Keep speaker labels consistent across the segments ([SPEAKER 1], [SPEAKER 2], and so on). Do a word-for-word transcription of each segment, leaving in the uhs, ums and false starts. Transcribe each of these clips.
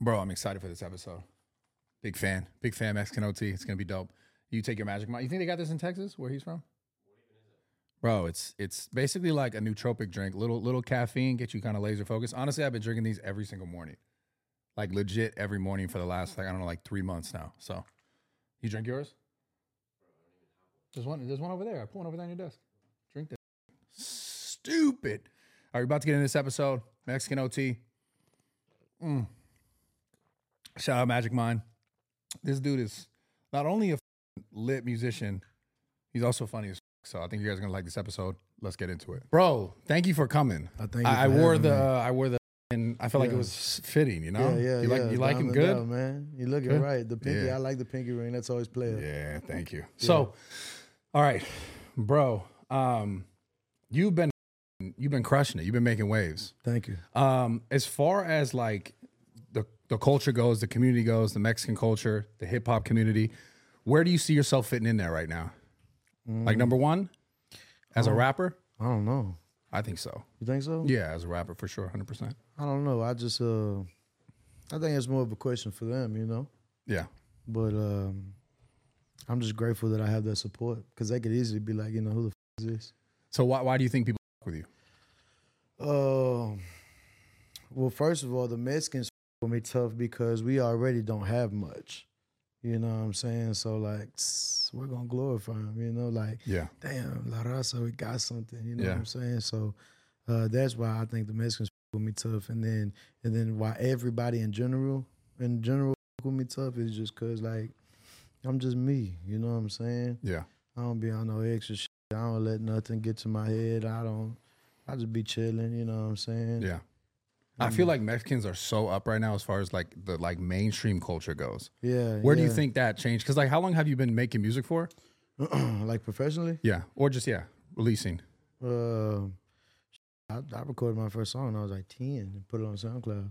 [SPEAKER 1] Bro, I'm excited for this episode. Big fan. Big fan, Mexican O T. It's going to be dope. You take your Magic Mind. You think they got this in Texas, where he's from? Bro, it's it's basically like a nootropic drink. Little little caffeine, get you kind of laser focused. Honestly, I've been drinking these every single morning. Like legit every morning for the last, like, I don't know, like three months now. So, you drink yours? There's one, there's one over there. I put one over there on your desk. Drink that. Stupid. All right, we're about to get into this episode. Mexican O T. Mm. Shout out Magic Mind. This dude is not only a lit musician, he's also funny as fuck. So I think you guys are gonna like this episode. Let's get into it, bro. Thank you for coming.
[SPEAKER 2] I thank you.
[SPEAKER 1] I, I
[SPEAKER 2] for
[SPEAKER 1] wore
[SPEAKER 2] having
[SPEAKER 1] the
[SPEAKER 2] me.
[SPEAKER 1] uh, I wore the and I felt like
[SPEAKER 2] Yeah.
[SPEAKER 1] it was fitting. You know,
[SPEAKER 2] Yeah, yeah,
[SPEAKER 1] you like
[SPEAKER 2] yeah.
[SPEAKER 1] you like him
[SPEAKER 2] Diamond
[SPEAKER 1] good,
[SPEAKER 2] out, man. You looking
[SPEAKER 1] Good?
[SPEAKER 2] right. The pinky,
[SPEAKER 1] Yeah.
[SPEAKER 2] I like the pinky ring. That's always player.
[SPEAKER 1] Yeah, thank you. So, all right, bro. Um, you've been you've been crushing it. You've been making waves.
[SPEAKER 2] Thank you.
[SPEAKER 1] Um, as far as like the the culture goes, the community goes, the Mexican culture, the hip hop community, where do you see yourself fitting in there right now? Like number one, as a rapper,
[SPEAKER 2] I don't know.
[SPEAKER 1] I think so.
[SPEAKER 2] You think so?
[SPEAKER 1] Yeah, as a rapper for sure, hundred percent.
[SPEAKER 2] I don't know. I just uh, I think it's more of a question for them, you know.
[SPEAKER 1] Yeah,
[SPEAKER 2] But um, I'm just grateful that I have that support because they could easily be like, you know, who the f- is this?
[SPEAKER 1] So why why do you think people fuck with you?
[SPEAKER 2] Uh, well, first of all, the Mexicans f- with me tough because we already don't have much. You know what I'm saying? So like, tss, we're gonna glorify them. You know, like,
[SPEAKER 1] Yeah,
[SPEAKER 2] damn, La Raza, we got something. You know
[SPEAKER 1] Yeah.
[SPEAKER 2] what I'm saying? So uh, that's why I think the Mexicans f- with me tough, and then and then why everybody in general, in general, f- with me tough is just cause like I'm just me. You know what I'm saying?
[SPEAKER 1] yeah,
[SPEAKER 2] I don't be on no extra shit. I don't let nothing get to my head. I don't. I just be chilling. You know what I'm saying?
[SPEAKER 1] yeah. I feel like Mexicans are so up right now as far as like the like mainstream culture goes.
[SPEAKER 2] Yeah.
[SPEAKER 1] Where do you
[SPEAKER 2] yeah.
[SPEAKER 1] think that changed? Because like, how long have you been making music for?
[SPEAKER 2] like professionally?
[SPEAKER 1] Yeah, or just yeah, releasing.
[SPEAKER 2] Uh, I, I recorded my first song when I was like ten and put it on SoundCloud.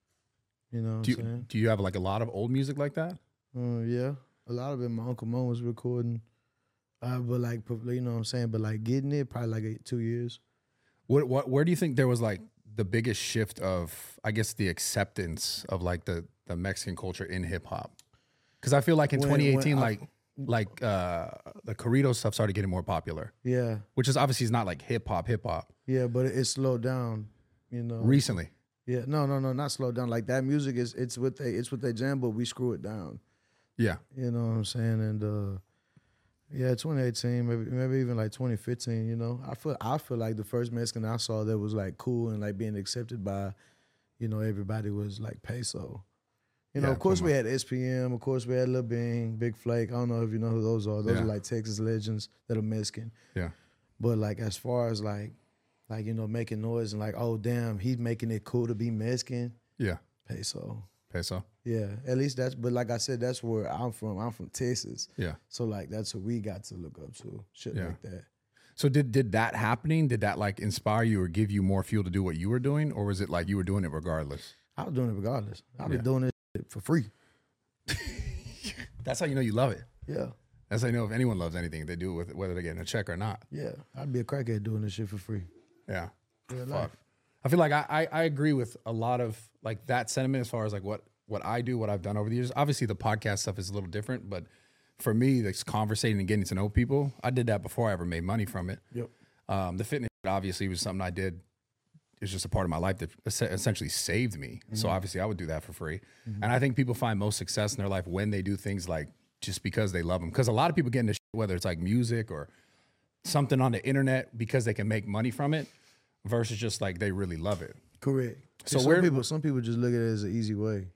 [SPEAKER 2] You know what
[SPEAKER 1] Do
[SPEAKER 2] I'm
[SPEAKER 1] you
[SPEAKER 2] saying?
[SPEAKER 1] do you have like a lot of old music like that?
[SPEAKER 2] Uh, yeah, a lot of it my Uncle Mo was recording. Uh, but like, you know what I'm saying? But like getting it, probably like eight, two years.
[SPEAKER 1] What what where do you think there was like the biggest shift of, I guess, the acceptance of like the the Mexican culture in hip hop? Because I feel like in
[SPEAKER 2] When-
[SPEAKER 1] twenty eighteen,
[SPEAKER 2] when I-
[SPEAKER 1] like like uh, the corrido stuff started getting more popular,
[SPEAKER 2] Yeah,
[SPEAKER 1] which is obviously is not like hip hop hip hop
[SPEAKER 2] yeah, but it, it slowed down. You know.
[SPEAKER 1] recently.
[SPEAKER 2] yeah, no, no, no, not slowed down. Like that music is it's what they it's what they jam, but we screw it down.
[SPEAKER 1] Yeah,
[SPEAKER 2] You know what I'm saying? And uh, yeah, twenty eighteen, maybe maybe even like twenty fifteen. You know, I feel I feel like the first Mexican I saw that was like cool and like being accepted by, you know, everybody was like Peso. You know,
[SPEAKER 1] Yeah,
[SPEAKER 2] of course
[SPEAKER 1] come
[SPEAKER 2] we had S P M, of course we had Lil Bing, Big Flake. I don't know if you know who those are. Those
[SPEAKER 1] Yeah.
[SPEAKER 2] are like Texas legends that are Mexican.
[SPEAKER 1] yeah,
[SPEAKER 2] But like as far as like, like you know, making noise and like, oh damn, he's making it cool to be Mexican.
[SPEAKER 1] yeah.
[SPEAKER 2] Peso.
[SPEAKER 1] Peso.
[SPEAKER 2] Yeah, at least that's. But like I said, that's where I'm from. I'm from Texas.
[SPEAKER 1] Yeah.
[SPEAKER 2] So like that's what we got to look up to. Shit
[SPEAKER 1] Yeah.
[SPEAKER 2] like that.
[SPEAKER 1] So did did that happening? Did that like inspire you or give you more fuel to do what you were doing, or was it like you were doing it regardless?
[SPEAKER 2] I was doing it regardless. I was
[SPEAKER 1] Yeah.
[SPEAKER 2] doing it shit for free.
[SPEAKER 1] That's how you know you love it.
[SPEAKER 2] Yeah,
[SPEAKER 1] That's how you know if anyone loves anything, they do it with whether they're getting a check or not.
[SPEAKER 2] yeah. I'd be a crackhead doing this shit for free.
[SPEAKER 1] Yeah.
[SPEAKER 2] Real
[SPEAKER 1] Fuck.
[SPEAKER 2] life.
[SPEAKER 1] I feel like I, I I agree with a lot of like that sentiment as far as like what what I do, what I've done over the years. Obviously, the podcast stuff is a little different, but for me, like conversating and getting to know people, I did that before I ever made money from it.
[SPEAKER 2] Yep.
[SPEAKER 1] Um, the fitness obviously was something I did. It's just a part of my life that es- essentially saved me. So obviously, I would do that for free. And I think people find most success in their life when they do things like just because they love them. Because a lot of people get into shit, whether it's like music or something on the internet because they can make money from it, versus just like they really love it.
[SPEAKER 2] Correct.
[SPEAKER 1] So
[SPEAKER 2] So some
[SPEAKER 1] where-
[SPEAKER 2] people, some people just look at it as an easy way.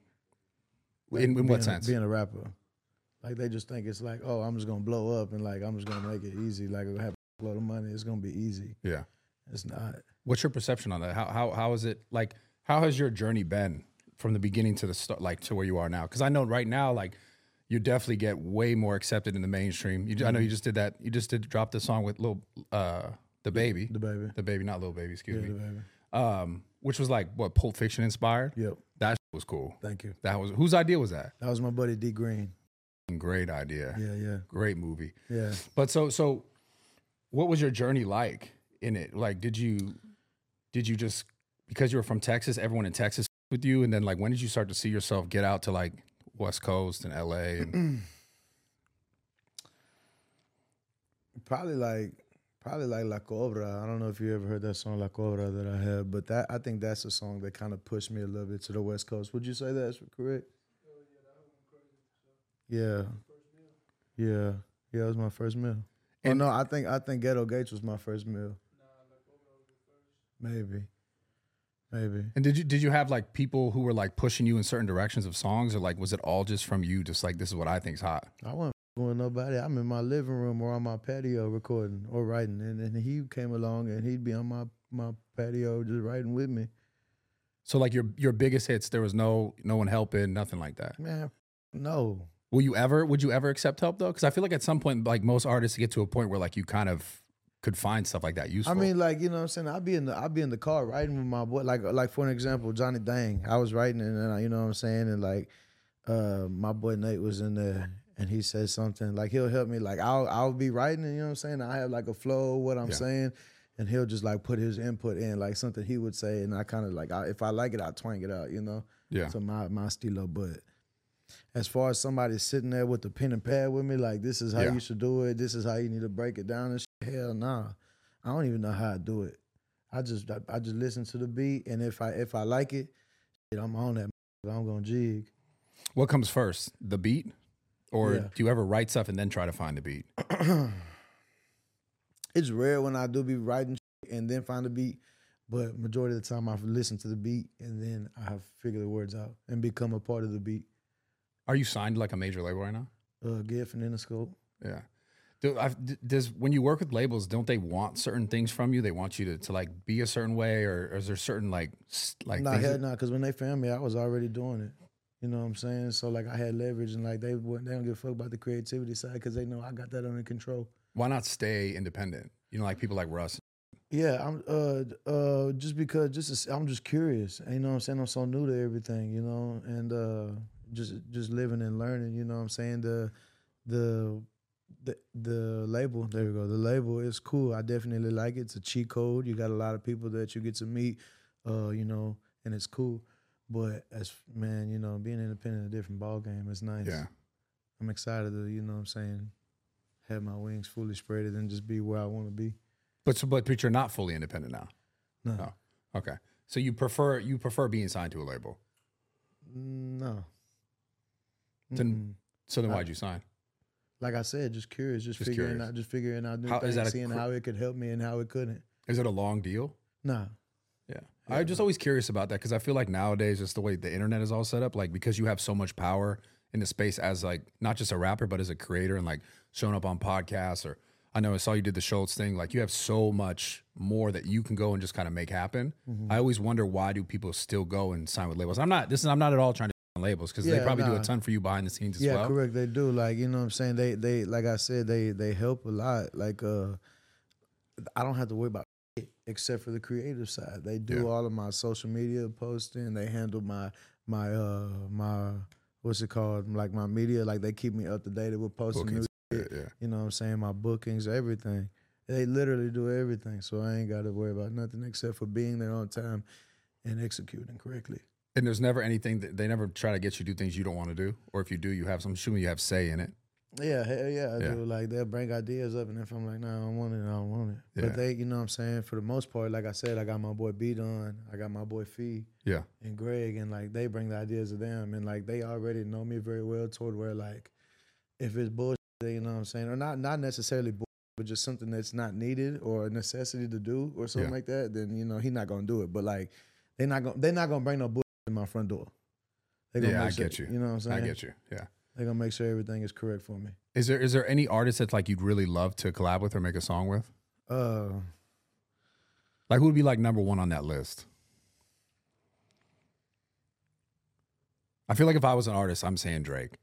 [SPEAKER 1] In, in
[SPEAKER 2] being
[SPEAKER 1] what
[SPEAKER 2] a-
[SPEAKER 1] sense?
[SPEAKER 2] Being a rapper, like they just think it's like, oh, I'm just gonna blow up and like I'm just gonna make it easy. Like I have a lot of money, it's gonna be easy.
[SPEAKER 1] Yeah.
[SPEAKER 2] It's not.
[SPEAKER 1] What's your perception on that? How how how is it like? How has your journey been from the beginning to the start, like to where you are now? Because I know right now, like you definitely get way more accepted in the mainstream. You, I know you just did that. You just did drop the song with Lil uh the baby,
[SPEAKER 2] The baby.
[SPEAKER 1] the baby, not Lil Baby, excuse
[SPEAKER 2] Yeah, the
[SPEAKER 1] me.
[SPEAKER 2] baby.
[SPEAKER 1] Um, which was like what Pulp Fiction inspired.
[SPEAKER 2] Yep.
[SPEAKER 1] That was cool.
[SPEAKER 2] Thank you.
[SPEAKER 1] That was whose idea was that?
[SPEAKER 2] That was my buddy D Green.
[SPEAKER 1] Great idea.
[SPEAKER 2] Yeah, yeah,
[SPEAKER 1] Great movie.
[SPEAKER 2] yeah.
[SPEAKER 1] But so so, what was your journey like in it? Like, did you did you just because you were from Texas, everyone in Texas with you? And then like, when did you start to see yourself get out to like West Coast and L A? And
[SPEAKER 2] Probably like probably like La Cobra. I don't know if you ever heard that song La Cobra that I have, but that I think that's a song that kind of pushed me a little bit to the West Coast. Would you say that's correct? Yeah. Yeah. Yeah, it was my first meal. And oh, no, I think I think Ghetto Gates was my first meal. Maybe. Maybe.
[SPEAKER 1] And did you did you have like people who were like pushing you in certain directions of songs, or like was it all just from you, just like this is what I think's hot?
[SPEAKER 2] I wasn't with nobody. I'm in my living room or on my patio recording or writing, and then he came along and he'd be on my my patio just writing with me.
[SPEAKER 1] So like your your biggest hits, there was no no one helping, nothing like that.
[SPEAKER 2] Man, no.
[SPEAKER 1] Will you ever? Would you ever accept help though? Because I feel like at some point, like most artists, get to a point where like you kind of could find stuff like that useful.
[SPEAKER 2] I mean, like, you know what I'm saying? I'll be in the I'll be in the car writing with my boy. Like like for an example, Johnny Dang. I was writing and then I, you know what I'm saying? And like uh my boy Nate was in there and he said something. Like he'll help me. Like I'll I'll be writing and you know what I'm saying? I have like a flow of what I'm
[SPEAKER 1] Yeah.
[SPEAKER 2] saying. And he'll just like put his input in, like something he would say, and I kind of like I, if I like it, I'll twang it out, you know?
[SPEAKER 1] Yeah.
[SPEAKER 2] So my my stilo, but as far as somebody sitting there with the pen and pad with me, like this is how
[SPEAKER 1] Yeah.
[SPEAKER 2] you should do it, this is how you need to break it down and shit, hell nah. I don't even know how I do it. I just I, I just listen to the beat, and if I if I like it, shit, I'm on that. I'm gonna jig.
[SPEAKER 1] What comes first, the beat, or
[SPEAKER 2] Yeah.
[SPEAKER 1] do you ever write stuff and then try to find the beat?
[SPEAKER 2] It's rare when I do be writing shit and then find the beat, but majority of the time I listen to the beat and then I have figured the words out and become a part of the beat.
[SPEAKER 1] Are you signed to like a major label right now?
[SPEAKER 2] Uh, Gift and Interscope.
[SPEAKER 1] Yeah. Do, I've, d- does when you work with labels, don't they want certain things from you? They want you to, to like be a certain way, or, or is there certain like s- like
[SPEAKER 2] Nah,
[SPEAKER 1] things
[SPEAKER 2] hell
[SPEAKER 1] that-
[SPEAKER 2] nah, because when they found me, I was already doing it. You know what I'm saying? So like I had leverage, and like they wouldn't, they don't give a fuck about the creativity side because they know I got that under control.
[SPEAKER 1] why not stay independent? You know, like people like Russ.
[SPEAKER 2] Yeah, I'm uh uh just because just I'm just curious. You know what I'm saying? I'm so new to everything, you know, and uh just just living and learning, you know what I'm saying? The the the the label, there we go. The label is cool. I definitely like it. It's a cheat code. You got a lot of people that you get to meet, uh, you know, and it's cool. But as man, you know, being independent, a different ball game is nice.
[SPEAKER 1] Yeah.
[SPEAKER 2] I'm excited to, you know what I'm saying, have my wings fully spreaded and just be where I want to be.
[SPEAKER 1] But so, but, but you're not fully independent now.
[SPEAKER 2] No.
[SPEAKER 1] No. Okay. So you prefer you prefer being signed to a label.
[SPEAKER 2] No.
[SPEAKER 1] Then-
[SPEAKER 2] Mm-mm.
[SPEAKER 1] So then
[SPEAKER 2] I-
[SPEAKER 1] why'd you sign?
[SPEAKER 2] Like I said, just curious, just,
[SPEAKER 1] Just
[SPEAKER 2] figuring
[SPEAKER 1] curious.
[SPEAKER 2] out, just figuring out new
[SPEAKER 1] How- is
[SPEAKER 2] things,
[SPEAKER 1] that a
[SPEAKER 2] seeing
[SPEAKER 1] cr-
[SPEAKER 2] how it could help me and how it couldn't.
[SPEAKER 1] Is it a long deal?
[SPEAKER 2] Nah.
[SPEAKER 1] Yeah. I'm just always curious about that because I feel like nowadays, just the way the internet is all set up, like because you have so much power in the space as like not just a rapper, but as a creator and like showing up on podcasts, or I know I saw you did the Schultz thing. Like you have so much more that you can go and just kind of make happen.
[SPEAKER 2] Mm-hmm.
[SPEAKER 1] I always wonder, why do people still go and sign with labels? I'm not, this is, I'm not at all trying to on labels because they
[SPEAKER 2] Yeah,
[SPEAKER 1] probably do a
[SPEAKER 2] nah.
[SPEAKER 1] ton for you behind the scenes as
[SPEAKER 2] Yeah,
[SPEAKER 1] well.
[SPEAKER 2] correct. They do. Like, you know what I'm saying? They they like I said, they they help a lot. Like uh I don't have to worry about it except for the creative side. They do
[SPEAKER 1] Yeah.
[SPEAKER 2] all of my social media posting. They handle my my uh my what's it called? Like my media. Like they keep me up to date with posting
[SPEAKER 1] Bookings,
[SPEAKER 2] new
[SPEAKER 1] yeah,
[SPEAKER 2] shit.
[SPEAKER 1] yeah.
[SPEAKER 2] You know what I'm saying? My bookings, everything. They literally do everything. So I ain't gotta worry about nothing except for being there on time and executing correctly.
[SPEAKER 1] And there's never anything that they never try to get you to do things you don't want to do, or if you do, you have some. I'm assuming you have say in it.
[SPEAKER 2] Yeah, hell yeah, I
[SPEAKER 1] Yeah.
[SPEAKER 2] do. Like they'll bring ideas up, and if I'm like, nah, I don't want it, I don't want it.
[SPEAKER 1] Yeah.
[SPEAKER 2] But they, you know what I'm saying, for the most part, like I said, I got my boy B Don, I got my boy Fee
[SPEAKER 1] Yeah,
[SPEAKER 2] and Greg, and like they bring the ideas to them, and like they already know me very well toward where like if it's bullshit, you know what I'm saying, or not not necessarily bullshit, but just something that's not needed or a necessity to do or something
[SPEAKER 1] Yeah.
[SPEAKER 2] like that, then you know he's not gonna do it. But like they're not gonna they're not gonna bring no bullshit to my front door. They gonna
[SPEAKER 1] Yeah,
[SPEAKER 2] make
[SPEAKER 1] I
[SPEAKER 2] sure-
[SPEAKER 1] get you.
[SPEAKER 2] You know what I'm saying?
[SPEAKER 1] I get you. Yeah.
[SPEAKER 2] They're gonna make sure everything is correct for me.
[SPEAKER 1] Is there is there any artist that's like you'd really love to collab with or make a song with?
[SPEAKER 2] Uh.
[SPEAKER 1] Like who would be like number one on that list? I feel like if I was an artist, I'm saying Drake.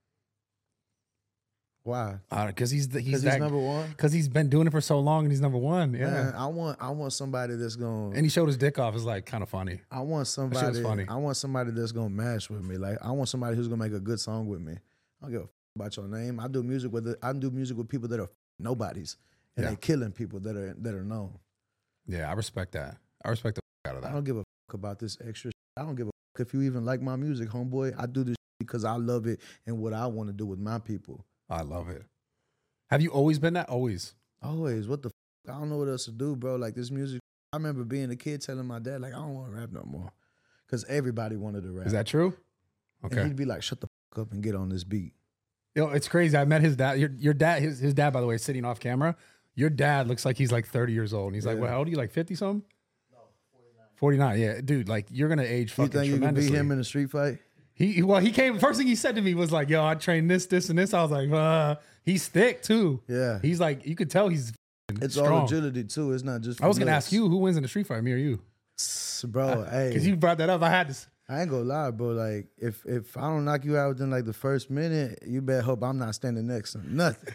[SPEAKER 2] Why?
[SPEAKER 1] Because he's the, he's
[SPEAKER 2] Because
[SPEAKER 1] that
[SPEAKER 2] he's number one.
[SPEAKER 1] because he's been doing it for so long and he's number one. Yeah.
[SPEAKER 2] Man, I want I want somebody that's gonna
[SPEAKER 1] And he showed his dick off. It's like kind of funny.
[SPEAKER 2] I want
[SPEAKER 1] shit was
[SPEAKER 2] somebody
[SPEAKER 1] funny.
[SPEAKER 2] I want somebody that's gonna match with me. Like I want somebody who's gonna make a good song with me. I don't give a f- about your name. I do music with the, I do music with people that are f- nobodies and
[SPEAKER 1] Yeah.
[SPEAKER 2] they killing people that are that are known.
[SPEAKER 1] Yeah, I respect that. I respect the f- out of
[SPEAKER 2] I
[SPEAKER 1] that.
[SPEAKER 2] don't give a f- about this extra. Shit. I don't give a f- if you even like my music, homeboy. I do this because I love it and what I want to do with my people.
[SPEAKER 1] I love it. Have you always been that? Always?
[SPEAKER 2] Always. What the f- I don't know what else to do, bro. Like this music. I remember being a kid telling my dad, like, I don't want to rap no more. Because everybody wanted to rap.
[SPEAKER 1] Is that true? Okay.
[SPEAKER 2] And he'd be like, shut the f- up and get on this beat.
[SPEAKER 1] Yo, it's crazy. I met his dad. Your, your dad, his, his dad, by the way, is sitting off camera. Your dad looks like he's like thirty years old. And he's like,
[SPEAKER 2] Yeah.
[SPEAKER 1] well, how old are you? Like fifty something? No, forty-nine. forty-nine, yeah. Dude, like you're going to age
[SPEAKER 2] You
[SPEAKER 1] fucking
[SPEAKER 2] think you can
[SPEAKER 1] tremendously.
[SPEAKER 2] beat him in a street fight?
[SPEAKER 1] He, he- well, he came, first thing he said to me was like, yo, I trained this, this, and this. I was like, uh, he's thick too.
[SPEAKER 2] Yeah.
[SPEAKER 1] He's like, you could tell he's
[SPEAKER 2] It's
[SPEAKER 1] strong.
[SPEAKER 2] all agility too. It's not just.
[SPEAKER 1] I was going to
[SPEAKER 2] looks.
[SPEAKER 1] ask you, who wins in the street fight, me or you?
[SPEAKER 2] Bro, hey.
[SPEAKER 1] Because you brought that up. I had to.
[SPEAKER 2] I ain't gonna lie, bro. Like, if if I don't knock you out within like the first minute, you better hope I'm not standing next to him. Nothing.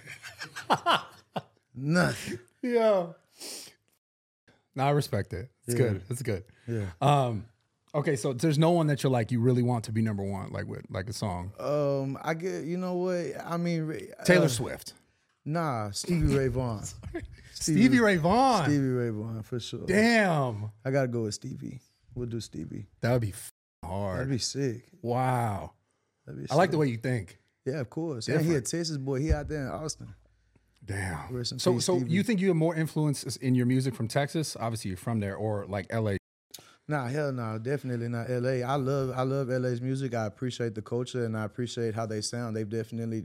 [SPEAKER 2] Nothing.
[SPEAKER 1] Yeah. No, I respect it. It's
[SPEAKER 2] Yeah.
[SPEAKER 1] good. It's good.
[SPEAKER 2] Yeah.
[SPEAKER 1] Um, okay, so there's no one that you're like, you really want to be number one, like with like a song.
[SPEAKER 2] Um, I get. You know what? I mean,
[SPEAKER 1] Taylor
[SPEAKER 2] uh,
[SPEAKER 1] Swift.
[SPEAKER 2] Nah, Stevie Ray Vaughan.
[SPEAKER 1] Stevie Ray Vaughan.
[SPEAKER 2] Stevie Ray Vaughan for sure.
[SPEAKER 1] Damn.
[SPEAKER 2] I gotta go with Stevie. We'll do Stevie.
[SPEAKER 1] That would be f- hard.
[SPEAKER 2] That'd be sick.
[SPEAKER 1] Wow.
[SPEAKER 2] That'd be
[SPEAKER 1] I like
[SPEAKER 2] sick.
[SPEAKER 1] the way you think.
[SPEAKER 2] Yeah, of course. And he a
[SPEAKER 1] Different.
[SPEAKER 2] Texas boy. He out there in Austin.
[SPEAKER 1] Damn.
[SPEAKER 2] Rest in
[SPEAKER 1] So,
[SPEAKER 2] peace,
[SPEAKER 1] so
[SPEAKER 2] Stevie.
[SPEAKER 1] you think you have more influence in your music from Texas? Obviously, you're from there, or like L A.
[SPEAKER 2] Nah, hell no, definitely not L A. I love I love L A's music. I appreciate the culture and I appreciate how they sound. They've definitely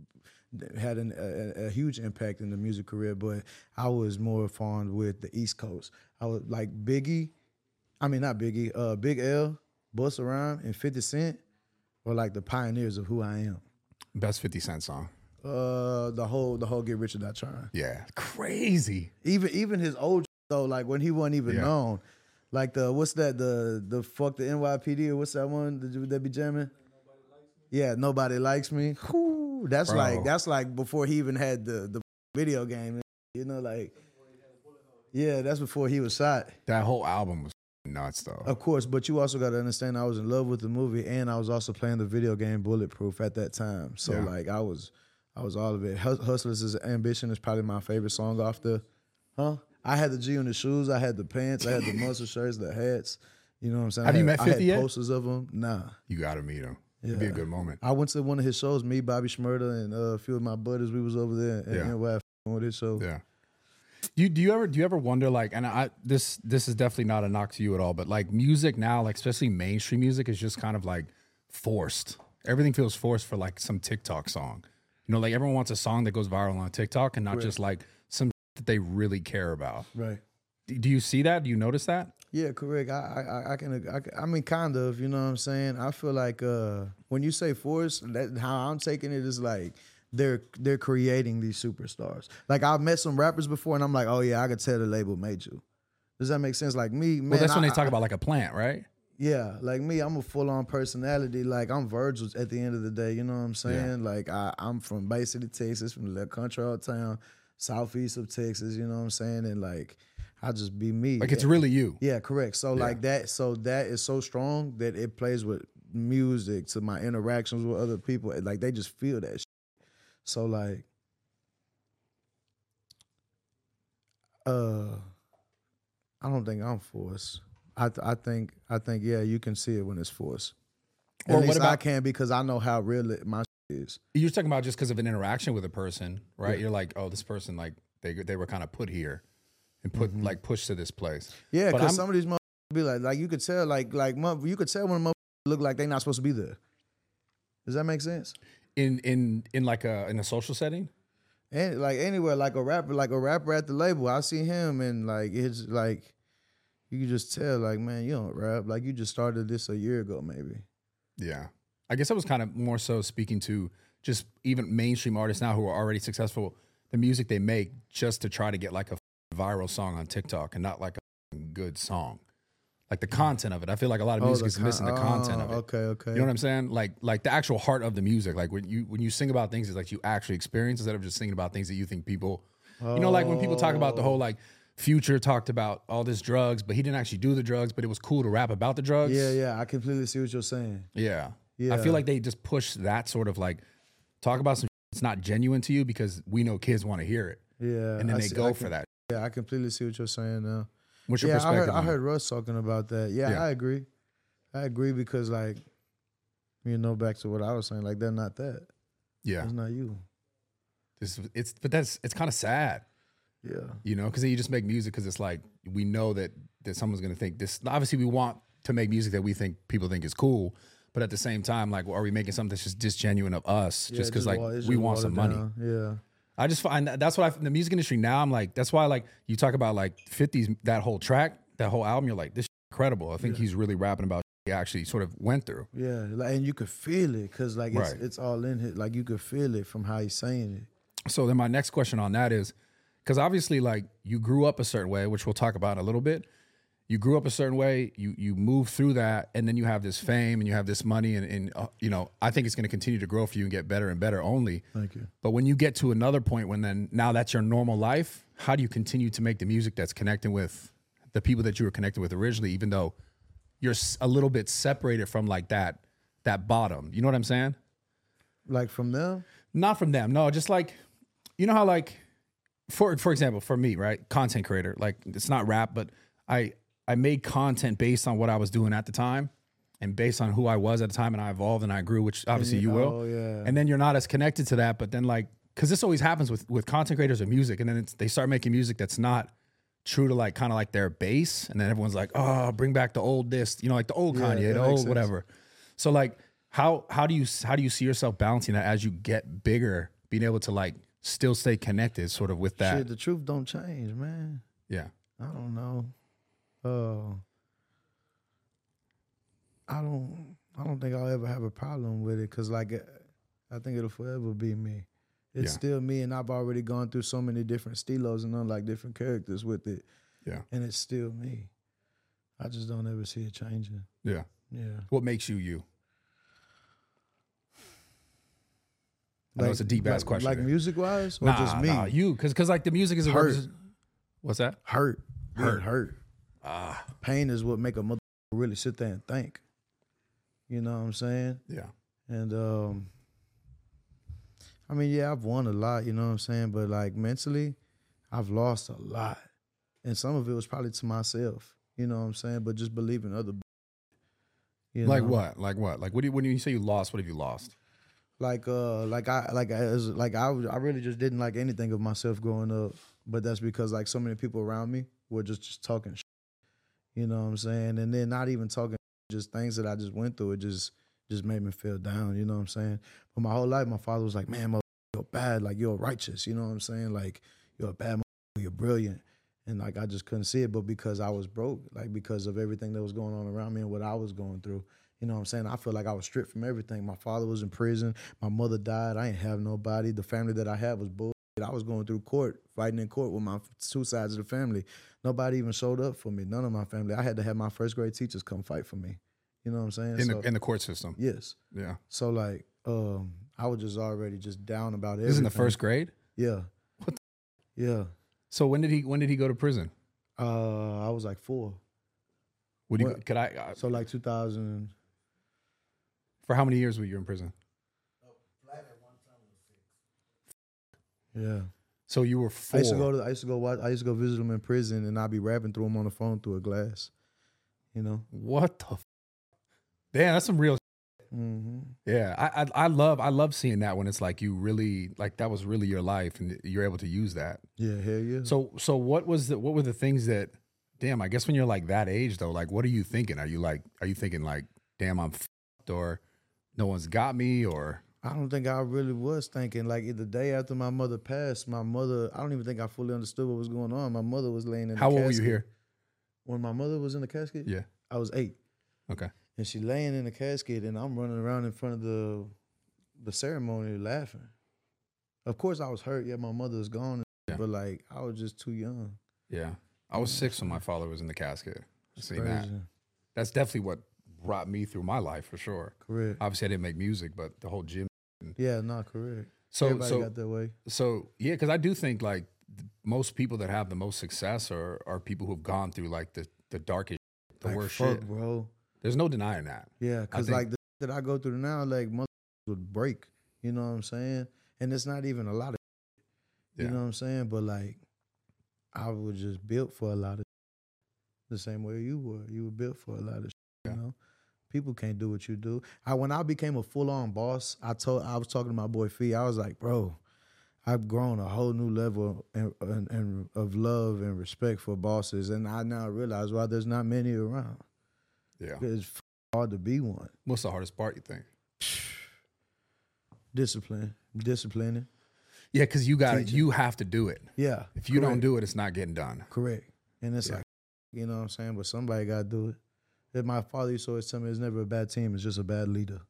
[SPEAKER 2] had an, a, a huge impact in the music career, but I was more fond with the East Coast. I was like Biggie, I mean not Biggie, uh, Big L, Busta Rhymes, and fifty Cent were like the pioneers of who I am.
[SPEAKER 1] Best fifty Cent song.
[SPEAKER 2] Uh, the whole the whole Get Rich or Die Trying.
[SPEAKER 1] Yeah. Crazy.
[SPEAKER 2] Even even his old though, like when he wasn't even
[SPEAKER 1] Yeah.
[SPEAKER 2] known. Like the what's that the the fuck the N Y P D or what's that one that they be jamming? Yeah, Nobody Likes Me. Whew, that's
[SPEAKER 1] Bro.
[SPEAKER 2] like that's like before he even had the the video game. You know, like yeah, that's before he was shot.
[SPEAKER 1] That whole album was nuts, though.
[SPEAKER 2] Of course, but you also got to understand I was in love with the movie and I was also playing the video game Bulletproof at that time. So
[SPEAKER 1] Yeah.
[SPEAKER 2] like I was I was all of it. Hus- Hustlers' Ambition is probably my favorite song off the huh? I had the G on the shoes, I had the pants, I had the muscle shirts, the hats. You know what I'm saying?
[SPEAKER 1] Have
[SPEAKER 2] I
[SPEAKER 1] you
[SPEAKER 2] had,
[SPEAKER 1] met
[SPEAKER 2] I had
[SPEAKER 1] fifty yet?
[SPEAKER 2] posters of them. Nah.
[SPEAKER 1] You got to meet him. It'd be a
[SPEAKER 2] Yeah.
[SPEAKER 1] good moment.
[SPEAKER 2] I went to one of his shows, me, Bobby Shmurda, and uh, a few of my buddies. We was over there at
[SPEAKER 1] Yeah.
[SPEAKER 2] N Y F with his show.
[SPEAKER 1] Yeah. Do you, do you ever do you ever wonder like, and I this this is definitely not a knock to you at all, but like music now, like especially mainstream music, is just kind of like forced. Everything feels forced for like some TikTok song. You know, like everyone wants a song that goes viral on TikTok and not
[SPEAKER 2] Correct.
[SPEAKER 1] just like some that they really care about.
[SPEAKER 2] Right.
[SPEAKER 1] Do, do you see that? Do you notice that?
[SPEAKER 2] Yeah, correct. I, I I can I, can- I mean kind of, you know what I'm saying? I feel like uh, when you say force, that how I'm taking it is like they're they're creating these superstars. Like I've met some rappers before and I'm like, "Oh yeah, I could tell the label made you." Does that make sense? Like me, man.
[SPEAKER 1] Well, that's when
[SPEAKER 2] I-
[SPEAKER 1] they talk
[SPEAKER 2] I-
[SPEAKER 1] about like a plant, right?
[SPEAKER 2] Yeah, like me, I'm a full-on personality. Like I'm Virgil at the end of the day. You know what I'm saying? Like I, I'm from Bay City, Texas, from the little country old town, southeast of Texas. You know what I'm saying? And like I just be me.
[SPEAKER 1] Like it's really you.
[SPEAKER 2] Yeah, correct. So
[SPEAKER 1] Yeah.
[SPEAKER 2] like that, so that is so strong that it plays with music to my interactions with other people. Like they just feel that shit. So like, uh, I don't think I'm forced. I th- I think I think yeah, you can see it when it's forced. At
[SPEAKER 1] Or what
[SPEAKER 2] least I
[SPEAKER 1] about-
[SPEAKER 2] can because I know how real it, my shit is.
[SPEAKER 1] You're talking about just because of an interaction with a person, right?
[SPEAKER 2] Yeah.
[SPEAKER 1] You're like, oh, this person, like they they were kind of put here and put
[SPEAKER 2] Mm-hmm.
[SPEAKER 1] like pushed to this place.
[SPEAKER 2] Yeah,
[SPEAKER 1] But
[SPEAKER 2] because
[SPEAKER 1] I'm-
[SPEAKER 2] some of these motherfuckers be like, like you could tell, like like mother- you could tell when a motherfucker look like they not supposed to be there. Does that make sense?
[SPEAKER 1] In in in like a in a social setting.
[SPEAKER 2] And like anywhere, like a rapper, like a rapper at the label, I see him and like it's like you can just tell, like, man, you don't rap. Like you just started this a year ago, maybe.
[SPEAKER 1] Yeah. I guess I was kind of more so speaking to just even mainstream artists now who are already successful, the music they make just to try to get like a viral song on TikTok and not like a good song. Like the content of it. I feel like a lot of music
[SPEAKER 2] the
[SPEAKER 1] is
[SPEAKER 2] con-
[SPEAKER 1] missing the content of it.
[SPEAKER 2] oh, Okay, okay.
[SPEAKER 1] You know what I'm saying? Like like the actual heart of the music. Like when you when you sing about things, it's like you actually experience instead of just singing about things that you think people, you know, like when people talk about the whole like Future talked about all this drugs, but he didn't actually do the drugs, but it was cool to rap about the drugs.
[SPEAKER 2] Yeah, yeah, I completely see what you're saying.
[SPEAKER 1] Yeah.
[SPEAKER 2] Yeah.
[SPEAKER 1] I feel like they just push that sort of like talk about some it's not genuine to you because we know kids want to hear it.
[SPEAKER 2] Yeah,
[SPEAKER 1] And then
[SPEAKER 2] I
[SPEAKER 1] they
[SPEAKER 2] see-
[SPEAKER 1] go
[SPEAKER 2] I
[SPEAKER 1] for
[SPEAKER 2] can-
[SPEAKER 1] that.
[SPEAKER 2] Yeah, I completely see what you're saying now.
[SPEAKER 1] What's your
[SPEAKER 2] Yeah, I
[SPEAKER 1] perspective?
[SPEAKER 2] heard, I
[SPEAKER 1] on it?
[SPEAKER 2] heard Russ talking about that. Yeah,
[SPEAKER 1] Yeah.
[SPEAKER 2] I agree. I agree because like, you know, back to what I was saying, like they're not that.
[SPEAKER 1] Yeah.
[SPEAKER 2] It's not you.
[SPEAKER 1] It's, it's but that's it's kind of sad.
[SPEAKER 2] Yeah.
[SPEAKER 1] You know, because then you just make music because it's like we know that that someone's gonna think this. Obviously, we want to make music that we think people think is cool, but at the same time, like, well, are we making something that's just disgenuine of us,
[SPEAKER 2] Yeah,
[SPEAKER 1] just because
[SPEAKER 2] just
[SPEAKER 1] like
[SPEAKER 2] wa- it's
[SPEAKER 1] we
[SPEAKER 2] just
[SPEAKER 1] want some money?
[SPEAKER 2] watered down. Yeah.
[SPEAKER 1] I just find that that's what I the music industry now. I'm like, that's why like you talk about like fifties, that whole track, that whole album. You're like, this is incredible. I think he's really rapping about he actually sort of went through.
[SPEAKER 2] Yeah, like, and you could feel it because like it's,
[SPEAKER 1] Right.
[SPEAKER 2] it's all in it. Like you could feel it from how he's saying it.
[SPEAKER 1] So then my next question on that is, because obviously like you grew up a certain way, which we'll talk about in a little bit. You grew up a certain way, you you move through that, and then you have this fame and you have this money, and, and uh, you know, I think it's going to continue to grow for you and get better and better only.
[SPEAKER 2] Thank you.
[SPEAKER 1] But when you get to another point when then now that's your normal life, how do you continue to make the music that's connecting with the people that you were connected with originally, even though you're s- a little bit separated from like that that bottom? You know what I'm saying?
[SPEAKER 2] Like from them?
[SPEAKER 1] Not from them. No, just like, you know how like, for for example, for me, right? Content creator, like it's not rap, but I I made content based on what I was doing at the time and based on who I was at the time, and I evolved and I grew, which obviously you will.
[SPEAKER 2] Oh yeah.
[SPEAKER 1] And then you're not as connected to that, but then like, because this always happens with with content creators of music, and then it's, they start making music that's not true to like kind of like their base, and then everyone's like, oh, bring back the old this, you know, like the old
[SPEAKER 2] Yeah,
[SPEAKER 1] Kanye,
[SPEAKER 2] that
[SPEAKER 1] the
[SPEAKER 2] makes
[SPEAKER 1] old
[SPEAKER 2] sense.
[SPEAKER 1] whatever. So like, how how do you how do you see yourself balancing that as you get bigger, being able to like still stay connected, sort of with that?
[SPEAKER 2] Shit, the truth don't change, man.
[SPEAKER 1] Yeah,
[SPEAKER 2] I don't know. Uh, I don't. I don't think I'll ever have a problem with it because, like, I think it'll forever be me. It's
[SPEAKER 1] Yeah.
[SPEAKER 2] still me, and I've already gone through so many different stilos and unlike different characters with it,
[SPEAKER 1] yeah,
[SPEAKER 2] and it's still me. I just don't ever see it changing.
[SPEAKER 1] yeah.
[SPEAKER 2] Yeah,
[SPEAKER 1] What makes you you? I know it's a deep ass
[SPEAKER 2] like,
[SPEAKER 1] question.
[SPEAKER 2] Like
[SPEAKER 1] there.
[SPEAKER 2] music wise, or
[SPEAKER 1] nah,
[SPEAKER 2] just me?
[SPEAKER 1] nah, you, because because like the music is a
[SPEAKER 2] Hurt.
[SPEAKER 1] represent- What's that?
[SPEAKER 2] Hurt,
[SPEAKER 1] Hurt.
[SPEAKER 2] hurt, hurt.
[SPEAKER 1] Ah,
[SPEAKER 2] Pain is what make a mother really sit there and think. You know what I'm saying?
[SPEAKER 1] yeah,
[SPEAKER 2] And um, I mean, yeah, I've won a lot, you know what I'm saying? But like mentally, I've lost a lot. And some of it was probably to myself, you know what I'm saying? But just believing other b- you
[SPEAKER 1] like
[SPEAKER 2] know?
[SPEAKER 1] what? Like what? Like what do you, when you say you lost? What have you lost?
[SPEAKER 2] Like uh like I like as like I was- I really just didn't like anything of myself growing up. But that's because like so many people around me were just, just talking shit, you know what I'm saying? And then not even talking just things that I just went through, it just just made me feel down, you know what I'm saying? But my whole life, my father was like, man, mother, you're bad, like you're righteous, you know what I'm saying? Like you're a bad mother, you're brilliant. And like I just couldn't see it, but because I was broke, like because of everything that was going on around me and what I was going through, you know what I'm saying? I feel like I was stripped from everything. My father was in prison, my mother died, I ain't have nobody. The family that I had was bull. I was going through court, fighting in court with my two sides of the family. Nobody even showed up for me. None of my family. I had to have my first grade teachers come fight for me. You know what I'm saying?
[SPEAKER 1] In
[SPEAKER 2] So,
[SPEAKER 1] the in the court system?
[SPEAKER 2] yes.
[SPEAKER 1] Yeah.
[SPEAKER 2] So like, um, I was just already just down about everything.
[SPEAKER 1] This is in the first grade.
[SPEAKER 2] Yeah.
[SPEAKER 1] What
[SPEAKER 2] Yeah.
[SPEAKER 1] So when did he when did he go to prison?
[SPEAKER 2] Uh, I was like four.
[SPEAKER 1] Would you?
[SPEAKER 2] What?
[SPEAKER 1] Could I? Uh,
[SPEAKER 2] So like two thousand.
[SPEAKER 1] for how many years were you in prison?
[SPEAKER 2] Yeah.
[SPEAKER 1] So you were
[SPEAKER 2] I
[SPEAKER 1] four.
[SPEAKER 2] used to go to. I used to go watch. I used to go visit him in prison, and I'd be rapping through him on the phone through a glass. You know.
[SPEAKER 1] What the? F- Damn, that's some real.
[SPEAKER 2] Mm-hmm.
[SPEAKER 1] Yeah, I, I I love I love seeing that when it's like you really like that was really your life and you're able to use that.
[SPEAKER 2] Yeah. Hell yeah.
[SPEAKER 1] So so what was the what were the things that? Damn, I guess when you're like that age though, like what are you thinking? Are you like are you thinking like, damn, I'm f***ed, or no one's got me, or
[SPEAKER 2] I don't think I really was thinking. Like the day after my mother passed, my mother, I don't even think I fully understood what was going on. My mother was laying in
[SPEAKER 1] how
[SPEAKER 2] the
[SPEAKER 1] old were
[SPEAKER 2] casket.
[SPEAKER 1] you here?
[SPEAKER 2] When my mother was in the casket?
[SPEAKER 1] Yeah.
[SPEAKER 2] I was eight.
[SPEAKER 1] Okay.
[SPEAKER 2] And she laying in the casket and I'm running around in front of the the ceremony laughing. Of course I was hurt, yeah, my mother was gone,
[SPEAKER 1] Yeah.
[SPEAKER 2] but like I was just too young.
[SPEAKER 1] Yeah. I was six when my father was in the casket. I seen that.
[SPEAKER 2] Crazy.
[SPEAKER 1] That's definitely what brought me through my life for sure.
[SPEAKER 2] Correct.
[SPEAKER 1] Obviously I didn't make music, but the whole gym.
[SPEAKER 2] Yeah, not correct.
[SPEAKER 1] So
[SPEAKER 2] Everybody
[SPEAKER 1] so
[SPEAKER 2] got that way.
[SPEAKER 1] So yeah, because I do think like th- most people that have the most success are are people who've gone through like the the darkest, the
[SPEAKER 2] Like,
[SPEAKER 1] worst
[SPEAKER 2] fuck,
[SPEAKER 1] shit.
[SPEAKER 2] bro.
[SPEAKER 1] There's no denying that.
[SPEAKER 2] Yeah, because
[SPEAKER 1] think-
[SPEAKER 2] like the that I go through now, like mother would break. You know what I'm saying? And it's not even a lot of you
[SPEAKER 1] Yeah.
[SPEAKER 2] know what I'm saying? But like I was just built for a lot of the same way you were. You were built for a lot of
[SPEAKER 1] Yeah.
[SPEAKER 2] you know? People can't do what you do. I when I became a full on boss, I told I was talking to my boy Fee. I was like, bro, I've grown a whole new level in, in, in, of love and respect for bosses, and I now realize why there's not many around.
[SPEAKER 1] Yeah,
[SPEAKER 2] It's f- hard to be one.
[SPEAKER 1] what's the hardest part you think?
[SPEAKER 2] Discipline, disciplining.
[SPEAKER 1] Yeah, because you got
[SPEAKER 2] Teaching.
[SPEAKER 1] you have to do it.
[SPEAKER 2] Yeah.
[SPEAKER 1] If you
[SPEAKER 2] correct.
[SPEAKER 1] don't do it, it's not getting done.
[SPEAKER 2] Correct. And it's
[SPEAKER 1] Yeah.
[SPEAKER 2] like, you know what I'm saying? But somebody got to do it. If my father used to always tell me it's never a bad team, it's just a bad leader.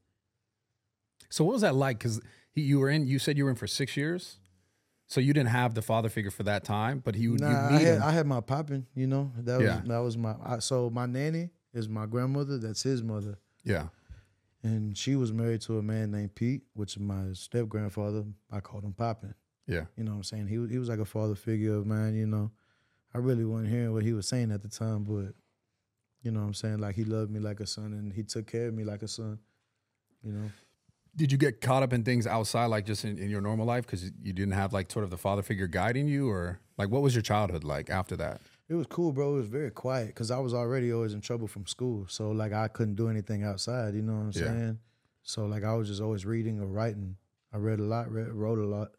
[SPEAKER 1] So what was that like? Because you were in, you said you were in for six years. So you didn't have the father figure for that time, but he would
[SPEAKER 2] Nah, I
[SPEAKER 1] meet
[SPEAKER 2] had,
[SPEAKER 1] him.
[SPEAKER 2] I had my popping, you know? That was,
[SPEAKER 1] Yeah.
[SPEAKER 2] that was my, I, so my nanny is my grandmother. That's his mother.
[SPEAKER 1] Yeah.
[SPEAKER 2] And she was married to a man named Pete, which is my step-grandfather. I called him Poppin'.
[SPEAKER 1] Yeah.
[SPEAKER 2] You know what I'm saying? He, was- he was like a father figure of mine, you know? I really wasn't hearing what he was saying at the time, but, you know what I'm saying? Like, he loved me like a son, and he took care of me like a son, you know?
[SPEAKER 1] Did you get caught up in things outside, like just in, in your normal life? Because you didn't have like sort of the father figure guiding you, or like what was your childhood like after that?
[SPEAKER 2] It was cool, bro. It was very quiet because I was already always in trouble from school. So, like, I couldn't do anything outside, you know what I'm
[SPEAKER 1] Yeah.
[SPEAKER 2] saying? So, like, I was just always reading or writing. I read a lot, read, wrote a lot.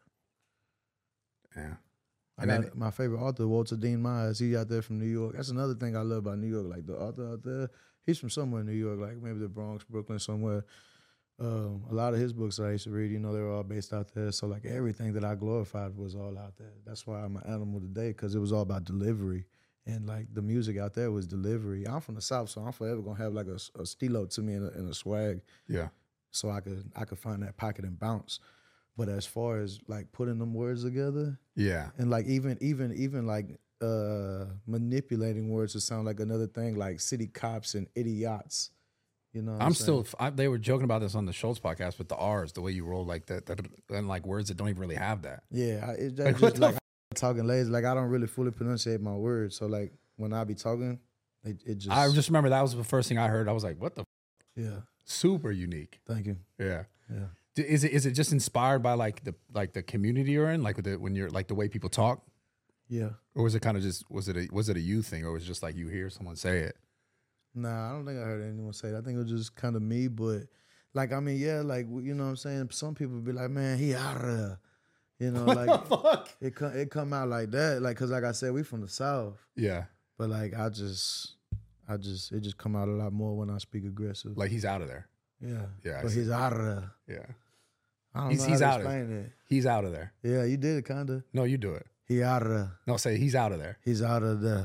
[SPEAKER 1] Yeah.
[SPEAKER 2] I
[SPEAKER 1] And
[SPEAKER 2] got
[SPEAKER 1] then-
[SPEAKER 2] my favorite author, Walter Dean Myers. He out there from New York. That's another thing I love about New York. Like, the author out there, he's from somewhere in New York, like maybe the Bronx, Brooklyn, somewhere. Um, a lot of his books I used to read, you know, they were all based out there. So, like, everything that I glorified was all out there. That's why I'm an animal today, because it was all about delivery. And, like, the music out there was delivery. I'm from the South, so I'm forever going to have, like, a, a stilo to me and a, and a swag,
[SPEAKER 1] Yeah.
[SPEAKER 2] so I could I could find that pocket and bounce. But as far as, like, putting them words together,
[SPEAKER 1] Yeah.
[SPEAKER 2] and, like, even, even, even like, uh, manipulating words to sound like another thing, like city cops and idiots. You know what I'm,
[SPEAKER 1] I'm
[SPEAKER 2] saying?
[SPEAKER 1] still, I, they were joking about this on the Schultz podcast with the R's, the way you roll like that, that and like words that don't even really have that.
[SPEAKER 2] Yeah, I, it,
[SPEAKER 1] Like,
[SPEAKER 2] that's
[SPEAKER 1] what
[SPEAKER 2] just
[SPEAKER 1] the
[SPEAKER 2] like talking lazy. Like, I don't really fully pronunciate my words. So, like, when I be talking, it, it just.
[SPEAKER 1] I just remember that was the first thing I heard. I was like, what the f-?
[SPEAKER 2] Yeah,
[SPEAKER 1] Super unique.
[SPEAKER 2] thank you.
[SPEAKER 1] Yeah.
[SPEAKER 2] Yeah.
[SPEAKER 1] D- Is it is it just inspired by like the like the community you're in, like with the, when you're like the way people talk,
[SPEAKER 2] Yeah.
[SPEAKER 1] or was it kind of just was it a was it a you thing, or was it just like you hear someone say it?
[SPEAKER 2] Nah, I don't think I heard anyone say that. I think it was just kind of me, but, like, I mean, yeah, like, you know what I'm saying? Some people be like, man, he out of there. You know, like,
[SPEAKER 1] Fuck.
[SPEAKER 2] it come, it come out like that. Like, because, like I said, we from the South.
[SPEAKER 1] Yeah,
[SPEAKER 2] But, like, I just, I just, it just come out a lot more when I speak aggressive.
[SPEAKER 1] like he's out of there.
[SPEAKER 2] yeah.
[SPEAKER 1] Yeah, I
[SPEAKER 2] But
[SPEAKER 1] see.
[SPEAKER 2] he's out of there.
[SPEAKER 1] Yeah,
[SPEAKER 2] I don't
[SPEAKER 1] He's-
[SPEAKER 2] know
[SPEAKER 1] he's
[SPEAKER 2] how to
[SPEAKER 1] out of-
[SPEAKER 2] explain it.
[SPEAKER 1] he's out of there.
[SPEAKER 2] Yeah, you did it, kind of.
[SPEAKER 1] No, you do it.
[SPEAKER 2] He out of there.
[SPEAKER 1] No, say he's out of there.
[SPEAKER 2] He's out of there.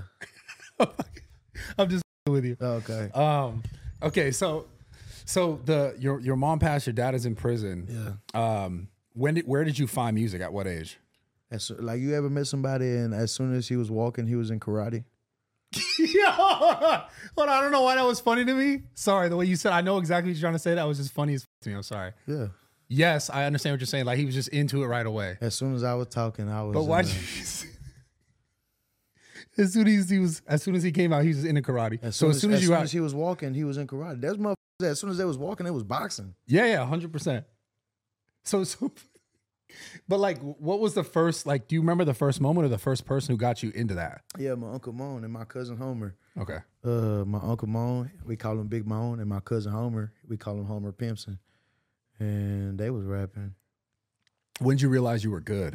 [SPEAKER 1] I'm just with you.
[SPEAKER 2] Okay.
[SPEAKER 1] Um, okay, so so the your your mom passed, your dad is in prison.
[SPEAKER 2] Yeah.
[SPEAKER 1] Um, when did where did you find music? At what age?
[SPEAKER 2] As, like, you ever met somebody and as soon as he was walking, he was in karate?
[SPEAKER 1] Yeah, hold on. I don't know why that was funny to me. Sorry, the way you said, I know exactly what you're trying to say. That was just funny as f- to me. I'm sorry.
[SPEAKER 2] Yeah.
[SPEAKER 1] Yes, I understand what you're saying. Like he was just into it right away.
[SPEAKER 2] As soon as I was talking, I was.
[SPEAKER 1] But why?
[SPEAKER 2] in
[SPEAKER 1] Did
[SPEAKER 2] there.
[SPEAKER 1] you, as soon as he was, as soon as he came out, he was into karate.
[SPEAKER 2] As
[SPEAKER 1] so
[SPEAKER 2] soon
[SPEAKER 1] as soon as, you
[SPEAKER 2] soon
[SPEAKER 1] out,
[SPEAKER 2] as he was walking, he was in karate. There's motherfuckers that as soon as they was walking, it was boxing.
[SPEAKER 1] yeah, yeah, hundred percent. So, so, but like, what was the first? Like, do you remember the first moment or the first person who got you into that?
[SPEAKER 2] Yeah, my Uncle Moan and my cousin Homer.
[SPEAKER 1] Okay.
[SPEAKER 2] Uh, my Uncle Moan, we call him Big Moan, and my cousin Homer, we call him Homer Pimpson. And they was rapping
[SPEAKER 1] When did you realize you were good?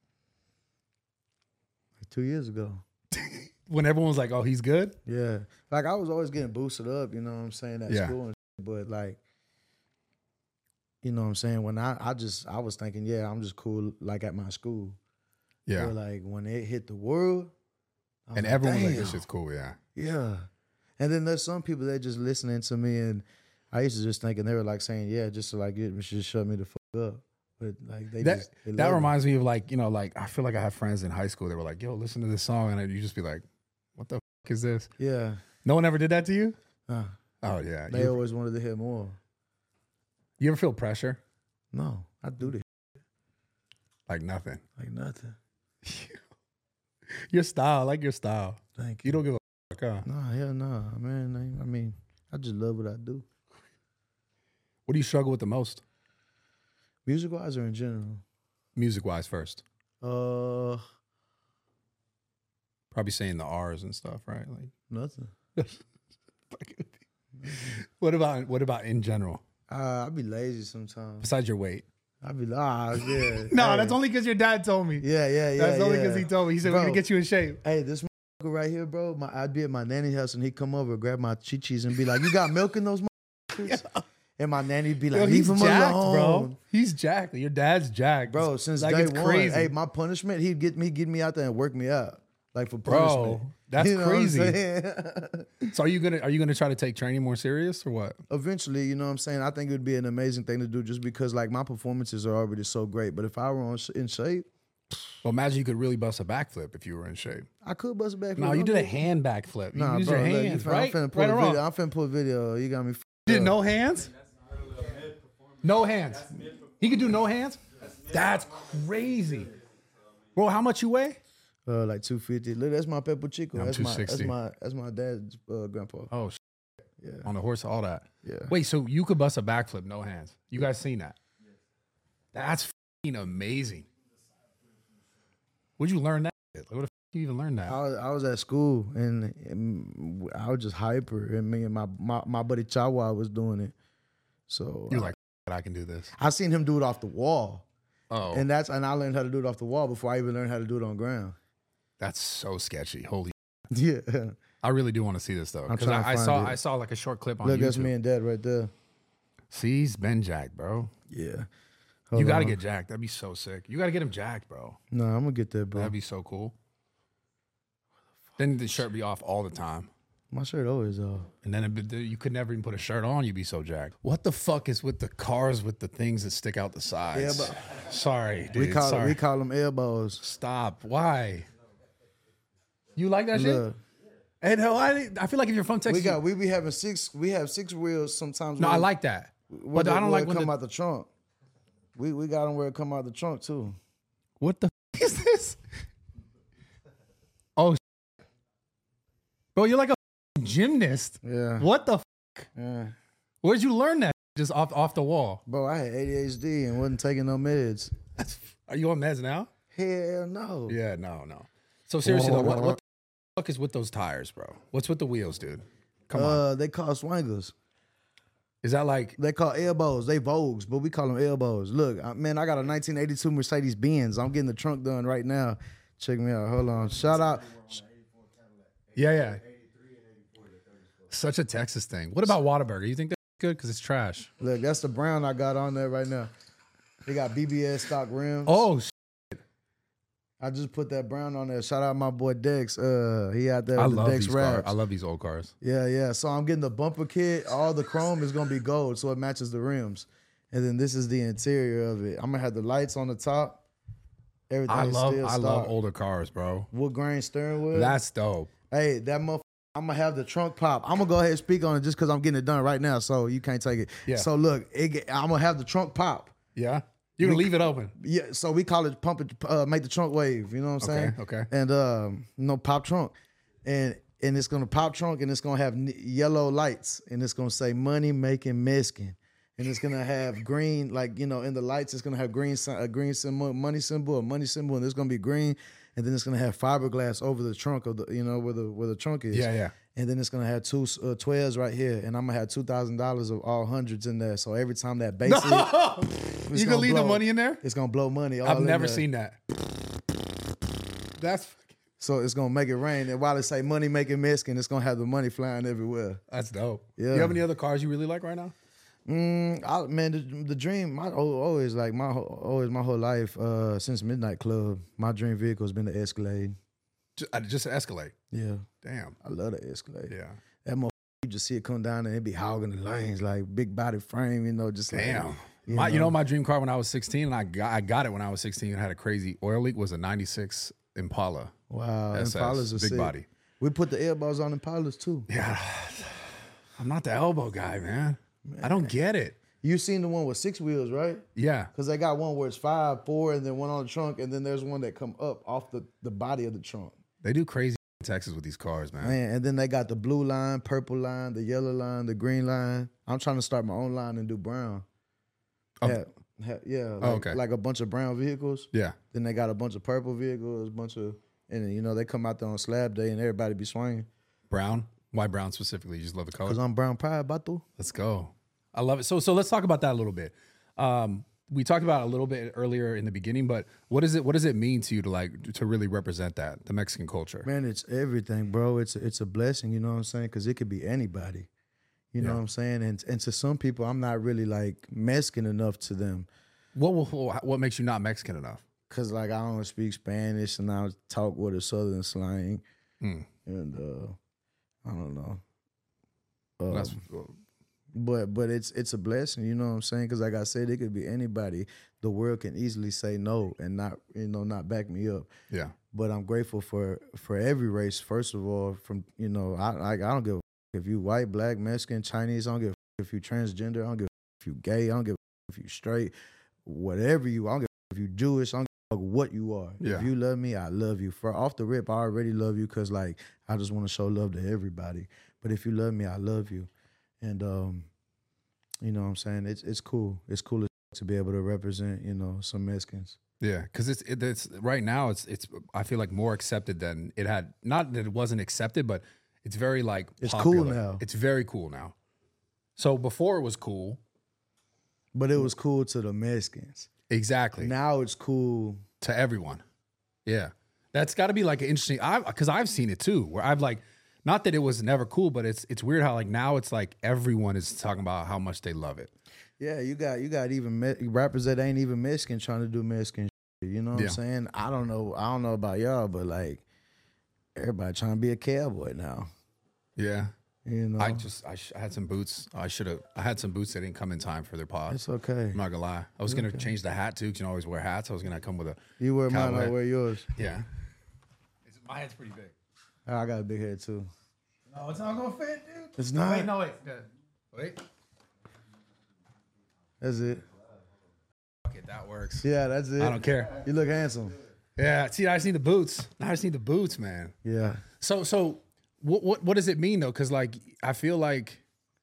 [SPEAKER 2] like two years ago.
[SPEAKER 1] When everyone was like, "Oh, he's good."
[SPEAKER 2] Yeah. Like, I was always getting boosted up, you know what I'm saying, at
[SPEAKER 1] Yeah.
[SPEAKER 2] school and shit, but like, you know what I'm saying, when I, I just, I was thinking, yeah, I'm just cool, like, at my school.
[SPEAKER 1] Yeah.
[SPEAKER 2] But like, when it hit the world, I was
[SPEAKER 1] And
[SPEAKER 2] like,
[SPEAKER 1] everyone was like,
[SPEAKER 2] damn.
[SPEAKER 1] "This shit's cool." Yeah.
[SPEAKER 2] Yeah. And then there's some people that just listening to me, and I used to just think, and they were like saying, yeah, just to like, get, just shut me the fuck up. But like, they
[SPEAKER 1] That
[SPEAKER 2] just, they
[SPEAKER 1] that
[SPEAKER 2] love it.
[SPEAKER 1] reminds me of like, you know, like I feel like I have friends in high school that were like, "Yo, listen to this song," and you just be like, "What the fuck is this?"
[SPEAKER 2] Yeah.
[SPEAKER 1] No one ever did that to you?
[SPEAKER 2] Uh,
[SPEAKER 1] Oh yeah.
[SPEAKER 2] they
[SPEAKER 1] You,
[SPEAKER 2] always wanted to hear more.
[SPEAKER 1] you ever feel pressure?
[SPEAKER 2] No, I do this
[SPEAKER 1] Like nothing.
[SPEAKER 2] like nothing.
[SPEAKER 1] Your style, I like your style.
[SPEAKER 2] Thank
[SPEAKER 1] You
[SPEAKER 2] you.
[SPEAKER 1] don't give a fuck, huh?
[SPEAKER 2] Nah, hell nah, man. I, I mean, I just love what I do.
[SPEAKER 1] What do you struggle with the most?
[SPEAKER 2] Music wise or in general?
[SPEAKER 1] Music wise first.
[SPEAKER 2] Uh,
[SPEAKER 1] Probably saying the R's and stuff, right? Like
[SPEAKER 2] nothing.
[SPEAKER 1] What about what about in general?
[SPEAKER 2] Uh, I be lazy sometimes.
[SPEAKER 1] Besides your weight.
[SPEAKER 2] I be ah yeah.
[SPEAKER 1] No,
[SPEAKER 2] hey.
[SPEAKER 1] that's only because your dad told me.
[SPEAKER 2] Yeah, yeah, yeah.
[SPEAKER 1] That's only
[SPEAKER 2] yeah.
[SPEAKER 1] because he told me. He said
[SPEAKER 2] Bro,
[SPEAKER 1] we're gonna get you in shape.
[SPEAKER 2] Hey, this motherfucker right here, bro. My I'd be at my nanny house and he'd come over, grab my chi-chis and be like, "You got milk in those motherfuckers?" Yeah. And my nanny'd be like,
[SPEAKER 1] Yo,
[SPEAKER 2] "Leave
[SPEAKER 1] he's
[SPEAKER 2] him
[SPEAKER 1] jacked,
[SPEAKER 2] alone,
[SPEAKER 1] bro. He's jacked. Your dad's jacked,
[SPEAKER 2] bro." Since
[SPEAKER 1] like
[SPEAKER 2] day
[SPEAKER 1] it's
[SPEAKER 2] one,
[SPEAKER 1] crazy.
[SPEAKER 2] hey, my punishment, he'd get me, get me out there and work me out, like for punishment.
[SPEAKER 1] Bro, that's
[SPEAKER 2] You know what I'm
[SPEAKER 1] crazy.
[SPEAKER 2] saying?
[SPEAKER 1] So are you gonna are you gonna try to take training more serious or what?
[SPEAKER 2] Eventually, you know what I'm saying? I think it would be an amazing thing to do just because like my performances are already so great. But if I were on, in shape,
[SPEAKER 1] Well, imagine you could really bust a backflip if you were in shape.
[SPEAKER 2] I could bust a back.
[SPEAKER 1] No, you did a hand backflip. You
[SPEAKER 2] Nah,
[SPEAKER 1] use
[SPEAKER 2] bro,
[SPEAKER 1] your
[SPEAKER 2] look, you
[SPEAKER 1] hands,
[SPEAKER 2] fin-
[SPEAKER 1] right?
[SPEAKER 2] I'm finna pull
[SPEAKER 1] Right
[SPEAKER 2] a
[SPEAKER 1] or wrong?
[SPEAKER 2] video. I'm finna pull a video. You got me. F-
[SPEAKER 1] You did
[SPEAKER 2] up.
[SPEAKER 1] no hands? No hands. He could do no hands? That's crazy. Bro, how much you weigh?
[SPEAKER 2] Uh, like two fifty. Look, that's my Pepper Chico.
[SPEAKER 1] I'm
[SPEAKER 2] that's my that's
[SPEAKER 1] two sixty.
[SPEAKER 2] my that's my dad's uh, grandpa.
[SPEAKER 1] Oh, sh-
[SPEAKER 2] Yeah.
[SPEAKER 1] on the horse, all that.
[SPEAKER 2] Yeah.
[SPEAKER 1] Wait, so you could bust a backflip, no hands. You guys seen that? That's f***ing amazing. Where'd you learn that? Like, what the f*** you even learn that?
[SPEAKER 2] I was, I was at school and, and I was just hyper, and me and my my, my buddy Chawa was doing it. So
[SPEAKER 1] You're
[SPEAKER 2] I,
[SPEAKER 1] like, I can do this.
[SPEAKER 2] I seen him do it off the wall,
[SPEAKER 1] Oh,
[SPEAKER 2] and that's and I learned how to do it off the wall before I even learned how to do it on ground.
[SPEAKER 1] that's so sketchy. Holy,
[SPEAKER 2] Yeah.
[SPEAKER 1] I really do want to see this though,
[SPEAKER 2] I'm
[SPEAKER 1] because
[SPEAKER 2] trying to
[SPEAKER 1] I, I
[SPEAKER 2] find
[SPEAKER 1] saw
[SPEAKER 2] it.
[SPEAKER 1] I saw like a short clip on
[SPEAKER 2] Look,
[SPEAKER 1] YouTube.
[SPEAKER 2] that's me and Dad right there.
[SPEAKER 1] See, he's been jacked, bro.
[SPEAKER 2] Yeah.
[SPEAKER 1] you
[SPEAKER 2] Hold
[SPEAKER 1] got to
[SPEAKER 2] on.
[SPEAKER 1] get jacked. That'd be so sick. You got to get him jacked, bro.
[SPEAKER 2] No, I'm gonna get that, bro.
[SPEAKER 1] That'd be so cool. Then the shirt be off all the time.
[SPEAKER 2] My shirt always off.
[SPEAKER 1] And then it, you could never even put a shirt on. You'd be so jacked. What the fuck is with the cars with the things that stick out the sides?
[SPEAKER 2] Yeah, but
[SPEAKER 1] sorry, dude.
[SPEAKER 2] we call
[SPEAKER 1] sorry.
[SPEAKER 2] we call them elbows.
[SPEAKER 1] Stop. Why? You like that shit?
[SPEAKER 2] Look,
[SPEAKER 1] Hey, no, I, I feel like if you're from Texas,
[SPEAKER 2] we got we be having six. We have six wheels sometimes.
[SPEAKER 1] no,
[SPEAKER 2] where-
[SPEAKER 1] I like that.
[SPEAKER 2] where
[SPEAKER 1] But
[SPEAKER 2] the-
[SPEAKER 1] I don't
[SPEAKER 2] where
[SPEAKER 1] like
[SPEAKER 2] it
[SPEAKER 1] when
[SPEAKER 2] come
[SPEAKER 1] the,
[SPEAKER 2] out the trunk. We we got them where it come out the trunk too.
[SPEAKER 1] what the f- is this? Oh, shit. Bro, you're like a f- gymnast.
[SPEAKER 2] Yeah.
[SPEAKER 1] What the? F-
[SPEAKER 2] Yeah.
[SPEAKER 1] Where'd you learn that? Just off off the wall.
[SPEAKER 2] Bro, I had A D H D and wasn't taking no meds.
[SPEAKER 1] That's, are you on meds now?
[SPEAKER 2] Hell no.
[SPEAKER 1] Yeah, no, no. So seriously, though, what, what the fuck is with those tires, bro? What's with the wheels, dude? Come on.
[SPEAKER 2] Uh, they call swingers.
[SPEAKER 1] Is that like?
[SPEAKER 2] They call elbows. They Vogues, but we call them elbows. Look, I, man, I got a nineteen eighty-two Mercedes Benz. I'm getting the trunk done right now. Check me out. Hold on. Shout out.
[SPEAKER 1] Yeah, yeah. Such a Texas thing. What about Whataburger? You think that's good? Because it's trash.
[SPEAKER 2] Look, that's the brown I got on there right now. They got B B S stock rims.
[SPEAKER 1] Oh, sh-
[SPEAKER 2] I just put that brown on there. Shout out my boy Dex. Uh, he out there
[SPEAKER 1] I
[SPEAKER 2] with the
[SPEAKER 1] love
[SPEAKER 2] Dex
[SPEAKER 1] these cars.
[SPEAKER 2] Raps.
[SPEAKER 1] I love these old cars.
[SPEAKER 2] Yeah, yeah. So I'm getting the bumper kit. All the chrome is gonna be gold, so it matches the rims. And then this is the interior of it. I'm gonna have the lights on the top. Everything
[SPEAKER 1] I love
[SPEAKER 2] still
[SPEAKER 1] I
[SPEAKER 2] stock.
[SPEAKER 1] love older cars, bro.
[SPEAKER 2] Wood grain steering wheel.
[SPEAKER 1] That's dope.
[SPEAKER 2] Hey, that motherfucker. I'm gonna have the trunk pop. I'm gonna go ahead and speak on it just because I'm getting it done right now, so you can't take it.
[SPEAKER 1] Yeah.
[SPEAKER 2] So look, it, get- I'm gonna have the trunk pop.
[SPEAKER 1] Yeah. You can leave it open.
[SPEAKER 2] Yeah. So we call it pump it, uh, make the trunk wave. You know what I'm saying?
[SPEAKER 1] Okay, okay.
[SPEAKER 2] And um, you know, pop trunk, and and it's gonna pop trunk, and it's gonna have n- yellow lights, and it's gonna say money making Mexican, and it's gonna have green, like you know, in the lights, it's gonna have green sy- a green symbol, money symbol, a money symbol, and it's gonna be green, and then it's gonna have fiberglass over the trunk of the, you know, where the where the trunk is.
[SPEAKER 1] Yeah, yeah.
[SPEAKER 2] And then it's gonna have two uh, twelves right here, and I'm gonna have two thousand dollars of all hundreds in there. So every time that bass, hit,
[SPEAKER 1] You
[SPEAKER 2] gonna
[SPEAKER 1] can leave the
[SPEAKER 2] blow.
[SPEAKER 1] money in there?
[SPEAKER 2] it's gonna blow money. All
[SPEAKER 1] I've
[SPEAKER 2] in
[SPEAKER 1] never
[SPEAKER 2] there.
[SPEAKER 1] seen that. That's
[SPEAKER 2] So it's gonna make it rain, and while it say money making Mexican, it's gonna have the money flying everywhere.
[SPEAKER 1] that's dope.
[SPEAKER 2] Yeah.
[SPEAKER 1] You have any other cars you really like right now?
[SPEAKER 2] Mm, I, man, the, the dream, my al- always like my whole- always my whole life uh, since Midnight Club, my dream vehicle has been the Escalade.
[SPEAKER 1] Just, just Escalade.
[SPEAKER 2] Yeah,
[SPEAKER 1] Damn.
[SPEAKER 2] I love the Escalade.
[SPEAKER 1] Yeah.
[SPEAKER 2] That motherfucker, you just see it come down and it be hogging the lanes like big body frame, you know, just like,
[SPEAKER 1] Damn.
[SPEAKER 2] you
[SPEAKER 1] my,
[SPEAKER 2] know.
[SPEAKER 1] you know my dream car when I was sixteen, and I got I got it when I was sixteen and had a crazy oil leak, was a ninety-six Impala.
[SPEAKER 2] Wow,
[SPEAKER 1] S S,
[SPEAKER 2] Impalas are
[SPEAKER 1] big
[SPEAKER 2] sick.
[SPEAKER 1] body.
[SPEAKER 2] We put the elbows on Impalas too.
[SPEAKER 1] Yeah. I'm not the elbow guy, man. I don't get it.
[SPEAKER 2] You seen the one with six wheels, right?
[SPEAKER 1] Yeah.
[SPEAKER 2] Because they got one where it's five, four, and then one on the trunk, and then there's one that come up off the, the body of the trunk.
[SPEAKER 1] They do crazy in Texas with these cars, man.
[SPEAKER 2] Man, and then they got the blue line, purple line, the yellow line, the green line. I'm trying to start my own line and do brown.
[SPEAKER 1] Oh.
[SPEAKER 2] Have- have- yeah, like,
[SPEAKER 1] Oh, okay.
[SPEAKER 2] like a bunch of brown vehicles.
[SPEAKER 1] Yeah.
[SPEAKER 2] Then they got a bunch of purple vehicles, a bunch of, and you know they come out there on slab day and everybody be swinging.
[SPEAKER 1] Brown. Why brown specifically? You just love the color?
[SPEAKER 2] Because I'm brown pride, Batu.
[SPEAKER 1] Let's go. I love it. So so let's talk about that a little bit. Um, we talked about it a little bit earlier in the beginning, but what is it? What does it mean to you to like to really represent that the Mexican culture?
[SPEAKER 2] Man, it's everything, bro. It's it's a blessing, you know what I'm saying? Because it could be anybody, you know
[SPEAKER 1] Yeah.
[SPEAKER 2] what I'm saying? And and to some people, I'm not really like Mexican enough to them.
[SPEAKER 1] What what, what makes you not Mexican enough?
[SPEAKER 2] Cause like I don't speak Spanish and I talk with a southern slang,
[SPEAKER 1] Mm.
[SPEAKER 2] and uh, I don't know.
[SPEAKER 1] Well,
[SPEAKER 2] Um,
[SPEAKER 1] that's
[SPEAKER 2] but but it's it's a blessing, you know what I'm saying? Because like I said, it could be anybody. The world can easily say no and not you know not back me up.
[SPEAKER 1] yeah.
[SPEAKER 2] But I'm grateful for for every race. First of all, from you know I I, I don't give a f- if you white, black, Mexican, Chinese. I don't give a f- if you transgender. I don't give a f- if you gay. I don't give a f- if you straight. Whatever you, I don't give a f- if you Jewish. I don't give a f- what you are.
[SPEAKER 1] Yeah.
[SPEAKER 2] If you love me, I love you. For off the rip, I already love you because like I just want to show love to everybody. But if you love me, I love you. And um, you know what I'm saying? It's it's cool. It's cool to be able to represent, you know, some Mexicans.
[SPEAKER 1] Yeah, because it's it, it's right now it's it's I feel like more accepted than it had. Not that it wasn't accepted, but it's very like
[SPEAKER 2] It's
[SPEAKER 1] popular.
[SPEAKER 2] cool now.
[SPEAKER 1] It's very cool now. So before it was cool,
[SPEAKER 2] But it was cool to the Mexicans.
[SPEAKER 1] exactly
[SPEAKER 2] Now it's cool.
[SPEAKER 1] to everyone. Yeah, that's got to be like an interesting. I because I've seen it too, where I've like not that it was never cool, but it's it's weird how like now it's like everyone is talking about how much they love it.
[SPEAKER 2] Yeah, you got you got even me- rappers that ain't even Mexican trying to do Mexican shit. You know what
[SPEAKER 1] Yeah.
[SPEAKER 2] I'm saying? I don't know. I don't know about y'all, but like everybody trying to be a cowboy now.
[SPEAKER 1] Yeah,
[SPEAKER 2] You know,
[SPEAKER 1] I just I, sh- I had some boots. I should have. I had some boots that didn't come in time for their pod.
[SPEAKER 2] it's okay.
[SPEAKER 1] I'm not gonna lie. I was gonna change the hat too, because you know I always wear hats. I was gonna come with a
[SPEAKER 2] You wear mine,
[SPEAKER 1] Cowboy.
[SPEAKER 2] I wear yours.
[SPEAKER 1] yeah. It's, my head's pretty big.
[SPEAKER 2] Oh, I got a big head too.
[SPEAKER 1] No, it's not gonna fit, dude.
[SPEAKER 2] It's not.
[SPEAKER 1] Wait, no, wait, good. Wait.
[SPEAKER 2] That's it.
[SPEAKER 1] Fuck it, that works.
[SPEAKER 2] Yeah, that's it.
[SPEAKER 1] I don't care.
[SPEAKER 2] You look handsome.
[SPEAKER 1] Yeah, see, I just need the boots. I just need the boots, man.
[SPEAKER 2] Yeah.
[SPEAKER 1] So, so what, what, what does it mean though? Because like, I feel like,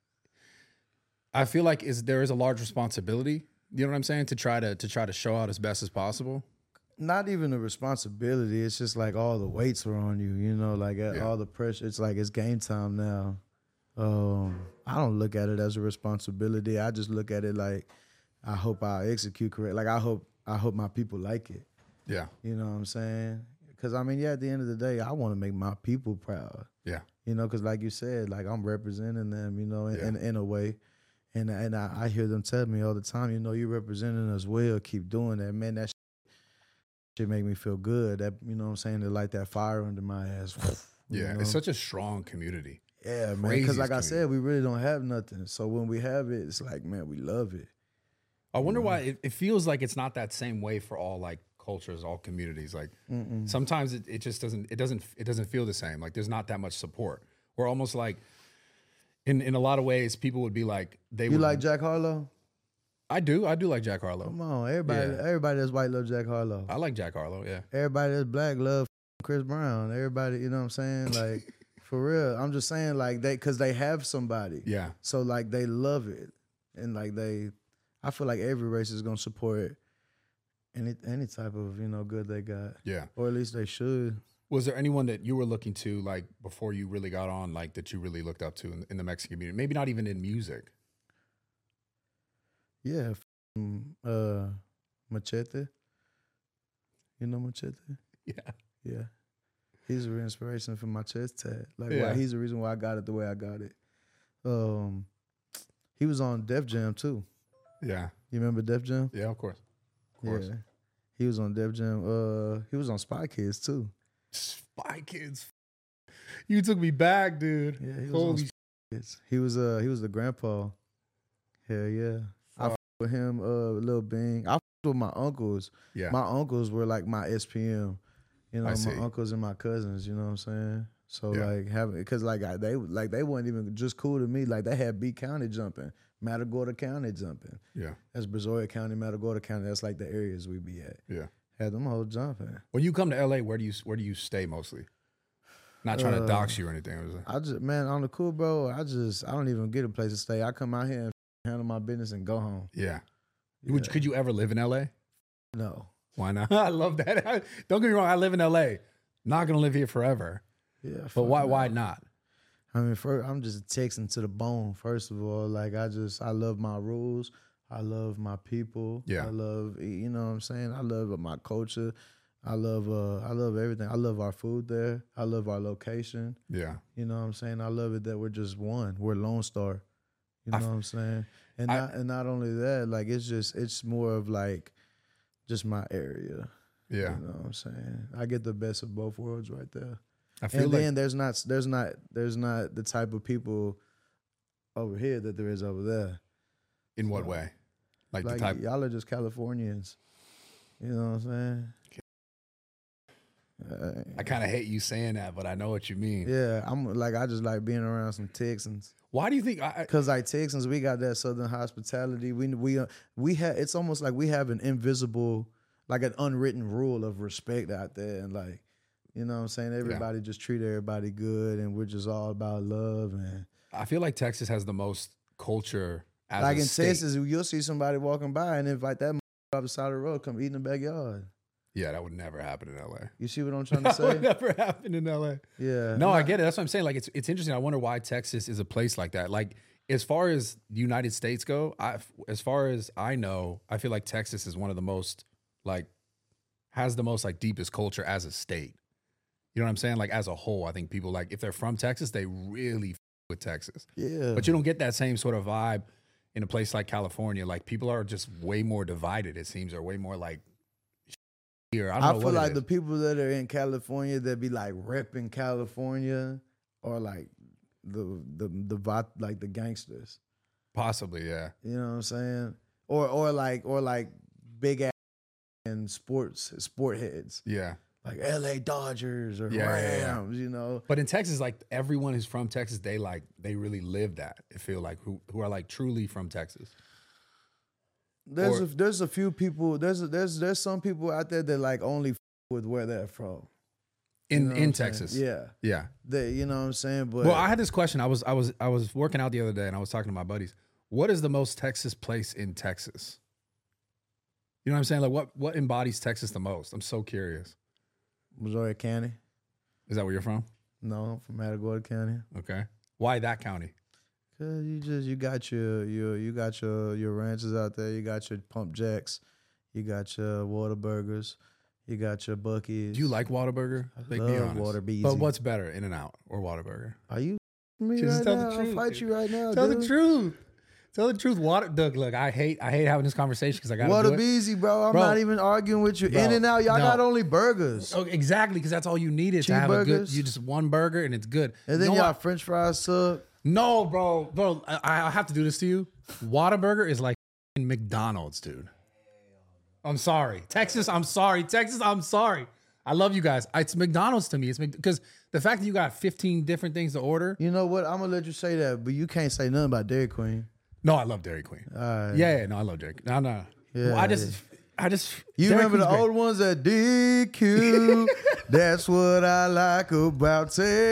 [SPEAKER 1] I feel like is there is a large responsibility. You know what I'm saying? To try to to try to show out as best as possible.
[SPEAKER 2] Not even a responsibility. It's just like all the weights are on you, you know, like uh,
[SPEAKER 1] Yeah.
[SPEAKER 2] all the pressure. It's like it's game time now. Um, I don't look at it as a responsibility. I just look at it like I hope I execute correct. Like I hope I hope my people like it.
[SPEAKER 1] Yeah,
[SPEAKER 2] You know what I'm saying? Because I mean, yeah, at the end of the day, I want to make my people proud.
[SPEAKER 1] yeah,
[SPEAKER 2] You know, because like you said, like I'm representing them. You know, in
[SPEAKER 1] Yeah.
[SPEAKER 2] in, in a way. And and I, I hear them tell me all the time, you know, you're representing us well. Keep doing that, man. That shit make me feel good. That you know what I'm saying? To light that fire under my ass. you
[SPEAKER 1] yeah.
[SPEAKER 2] know?
[SPEAKER 1] It's such a strong community.
[SPEAKER 2] Yeah, man. Because like I
[SPEAKER 1] Craziest
[SPEAKER 2] said, we really don't have nothing. So when we have it, it's like, man, we love it.
[SPEAKER 1] I wonder why it, it feels like it's not that same way for all like cultures, all communities. Like
[SPEAKER 2] Mm-mm.
[SPEAKER 1] sometimes it, it just doesn't it doesn't it doesn't feel the same. Like there's not that much support. We're almost like in in a lot of ways people would be like they
[SPEAKER 2] You
[SPEAKER 1] would
[SPEAKER 2] like Jack Harlow?
[SPEAKER 1] I do. I do like Jack Harlow.
[SPEAKER 2] Come on, everybody.
[SPEAKER 1] Yeah.
[SPEAKER 2] Everybody that's white love Jack Harlow.
[SPEAKER 1] I like Jack Harlow, yeah.
[SPEAKER 2] Everybody that's black love Chris Brown. Everybody, you know what I'm saying? Like for real. I'm just saying like they because they have somebody.
[SPEAKER 1] Yeah.
[SPEAKER 2] So like they love it, and like they, I feel like every race is gonna support any any type of you know good they got,
[SPEAKER 1] Yeah.
[SPEAKER 2] or at least they should.
[SPEAKER 1] Was there anyone that you were looking to like before you really got on, like that you really looked up to in, in the Mexican community? Maybe not even in music.
[SPEAKER 2] Yeah, f- uh, Machete. You know Machete?
[SPEAKER 1] Yeah.
[SPEAKER 2] Yeah, he's a real inspiration for my chest tat. Like
[SPEAKER 1] Yeah.
[SPEAKER 2] why he's the reason why I got it the way I got it. Um, he was on Def Jam too.
[SPEAKER 1] Yeah.
[SPEAKER 2] You remember Def Jam?
[SPEAKER 1] Yeah, of course. Of course.
[SPEAKER 2] Yeah, he was on Def Jam. Uh, he was on Spy Kids too.
[SPEAKER 1] Spy Kids. You took me back, dude.
[SPEAKER 2] Yeah, he was
[SPEAKER 1] Holy
[SPEAKER 2] on Spy Kids. He was uh he was the grandpa. Hell yeah. I
[SPEAKER 1] Fuck.
[SPEAKER 2] f- with him, uh Lil Bing. I f- with my uncles.
[SPEAKER 1] Yeah.
[SPEAKER 2] My uncles were like my S P M. You know,
[SPEAKER 1] I
[SPEAKER 2] my
[SPEAKER 1] see.
[SPEAKER 2] uncles and my cousins, you know what I'm saying? So
[SPEAKER 1] Yeah.
[SPEAKER 2] like having cause like I, they like they weren't even just cool to me. Like they had B County jumping, Matagorda County jumping.
[SPEAKER 1] yeah.
[SPEAKER 2] That's Brazoria County, Matagorda County. That's like the areas we be at.
[SPEAKER 1] Yeah.
[SPEAKER 2] Had them whole jumping.
[SPEAKER 1] When you come to L A, where do you where do you stay mostly? Not trying to
[SPEAKER 2] Uh,
[SPEAKER 1] dox you or anything. Was it?
[SPEAKER 2] I just man, on the cool, bro. I just I don't even get a place to stay. I come out here and handle my business and go home.
[SPEAKER 1] Yeah.
[SPEAKER 2] Yeah.
[SPEAKER 1] Would, could you ever live in L A?
[SPEAKER 2] No.
[SPEAKER 1] Why not? I love that. Don't get me wrong. I live in L A. Not gonna live here forever.
[SPEAKER 2] Yeah.
[SPEAKER 1] But
[SPEAKER 2] fuck
[SPEAKER 1] why?
[SPEAKER 2] no.
[SPEAKER 1] Why not?
[SPEAKER 2] I mean, first, I'm just a Texan to the bone. First of all, like I just I love my rules. I love my people.
[SPEAKER 1] Yeah.
[SPEAKER 2] I love you know what I'm saying. I love my culture. I love uh I love everything. I love our food there. I love our location.
[SPEAKER 1] Yeah.
[SPEAKER 2] You know what I'm saying. I love it that we're just one. We're Lone Star. You know
[SPEAKER 1] I,
[SPEAKER 2] what I'm saying. And
[SPEAKER 1] I,
[SPEAKER 2] not and not only that, like it's just it's more of like just my area.
[SPEAKER 1] Yeah.
[SPEAKER 2] You know what I'm saying. I get the best of both worlds right there.
[SPEAKER 1] I feel
[SPEAKER 2] And
[SPEAKER 1] like
[SPEAKER 2] then there's not there's not there's not the type of people over here that there is over there.
[SPEAKER 1] in what
[SPEAKER 2] so,
[SPEAKER 1] way? Like,
[SPEAKER 2] Like
[SPEAKER 1] the type.
[SPEAKER 2] y'all are just Californians. You know what I'm saying? Uh,
[SPEAKER 1] I kind of hate you saying that, but I know what you mean.
[SPEAKER 2] yeah, I'm like I just like being around some Texans.
[SPEAKER 1] Why do you think? I, I,
[SPEAKER 2] Cause like Texans, we got that Southern hospitality. We we uh, we have. It's almost like we have an invisible, like an unwritten rule of respect out there, and like, you know what I'm saying. Everybody yeah. just treat everybody good, and we're just all about love. And
[SPEAKER 1] I feel like Texas has the most culture. As
[SPEAKER 2] like
[SPEAKER 1] a
[SPEAKER 2] in
[SPEAKER 1] state.
[SPEAKER 2] Texas, you'll see somebody walking by and invite that off the side of the road, come eat in the backyard.
[SPEAKER 1] Yeah, that would never happen in L A.
[SPEAKER 2] You see what I'm trying to say?
[SPEAKER 1] That would never happen in L A.
[SPEAKER 2] Yeah.
[SPEAKER 1] No, I get it. That's what I'm saying. Like, it's it's interesting. I wonder why Texas is a place like that. Like, as far as the United States go, I, as far as I know, I feel like Texas is one of the most, like, has the most, like, deepest culture as a state. You know what I'm saying? Like, as a whole, I think people, like, if they're from Texas, they really f- with Texas.
[SPEAKER 2] Yeah.
[SPEAKER 1] But you don't get that same sort of vibe in a place like California. Like, people are just way more divided, it seems, or way more, like, here. I, don't
[SPEAKER 2] I
[SPEAKER 1] know
[SPEAKER 2] feel
[SPEAKER 1] what
[SPEAKER 2] like the people that are in California that be like repping California or like the the the like the gangsters.
[SPEAKER 1] Possibly, yeah.
[SPEAKER 2] You know what I'm saying? Or or like or like big ass and sports sport heads.
[SPEAKER 1] Yeah.
[SPEAKER 2] Like L A Dodgers or
[SPEAKER 1] yeah,
[SPEAKER 2] Rams,
[SPEAKER 1] yeah, yeah.
[SPEAKER 2] you know.
[SPEAKER 1] But in Texas, like everyone who's from Texas, they like they really live that. It feel like who who are like truly from Texas.
[SPEAKER 2] There's
[SPEAKER 1] or,
[SPEAKER 2] a, there's a few people. There's a, there's there's some people out there that like only f- with where they're from.
[SPEAKER 1] In
[SPEAKER 2] you know
[SPEAKER 1] in Texas,
[SPEAKER 2] saying? yeah,
[SPEAKER 1] yeah.
[SPEAKER 2] They, you know what I'm saying. But
[SPEAKER 1] well, I had this question. I was I was I was working out the other day, and I was talking to my buddies. What is the most Texas place in Texas? You know what I'm saying? Like what what embodies Texas the most? I'm so curious.
[SPEAKER 2] Missouri County.
[SPEAKER 1] Is that where you're from?
[SPEAKER 2] No, I'm from Matagorda County.
[SPEAKER 1] Okay. Why that county?
[SPEAKER 2] Cause you just you got your your you got your your ranches out there. You got your Pump Jacks. You got your Whataburgers. You got your Buc-ee's.
[SPEAKER 1] Do you like Whataburger? Like,
[SPEAKER 2] love
[SPEAKER 1] be honest.
[SPEAKER 2] Whataburger.
[SPEAKER 1] But what's better, In-N-Out or Whataburger?
[SPEAKER 2] Are you me
[SPEAKER 1] Just
[SPEAKER 2] right
[SPEAKER 1] tell
[SPEAKER 2] now?
[SPEAKER 1] the truth,
[SPEAKER 2] I'll fight
[SPEAKER 1] dude.
[SPEAKER 2] you right now.
[SPEAKER 1] Tell
[SPEAKER 2] dude.
[SPEAKER 1] the truth. Tell the truth. Water. Doug, look, I hate I hate having this conversation because I got to do it.
[SPEAKER 2] Whatabeezy, bro. I'm
[SPEAKER 1] Bro.
[SPEAKER 2] not even arguing with you.
[SPEAKER 1] Bro,
[SPEAKER 2] In and Out, y'all
[SPEAKER 1] no.
[SPEAKER 2] got only burgers.
[SPEAKER 1] Oh, exactly, because that's all you need is to have a good.
[SPEAKER 2] Cheeseburgers.
[SPEAKER 1] You just one burger and it's good.
[SPEAKER 2] And then
[SPEAKER 1] You know
[SPEAKER 2] y'all
[SPEAKER 1] what?
[SPEAKER 2] French fries sub.
[SPEAKER 1] No, bro, bro. I, I have to do this to you. Whataburger is like McDonald's, dude. I'm sorry, Texas. I'm sorry, Texas. I'm sorry. I love you guys. It's McDonald's to me. It's because the fact that you got fifteen different things to order.
[SPEAKER 2] You know what? I'm gonna let you say that, but you can't say nothing about Dairy Queen.
[SPEAKER 1] No, I love Dairy Queen.
[SPEAKER 2] All right.
[SPEAKER 1] Yeah, yeah, no, I love Dairy Queen. No, no.
[SPEAKER 2] Yeah,
[SPEAKER 1] Well, I just, I just.
[SPEAKER 2] You
[SPEAKER 1] Dairy
[SPEAKER 2] remember the
[SPEAKER 1] Queen's
[SPEAKER 2] old
[SPEAKER 1] great.
[SPEAKER 2] ones at D Q? That's what I like about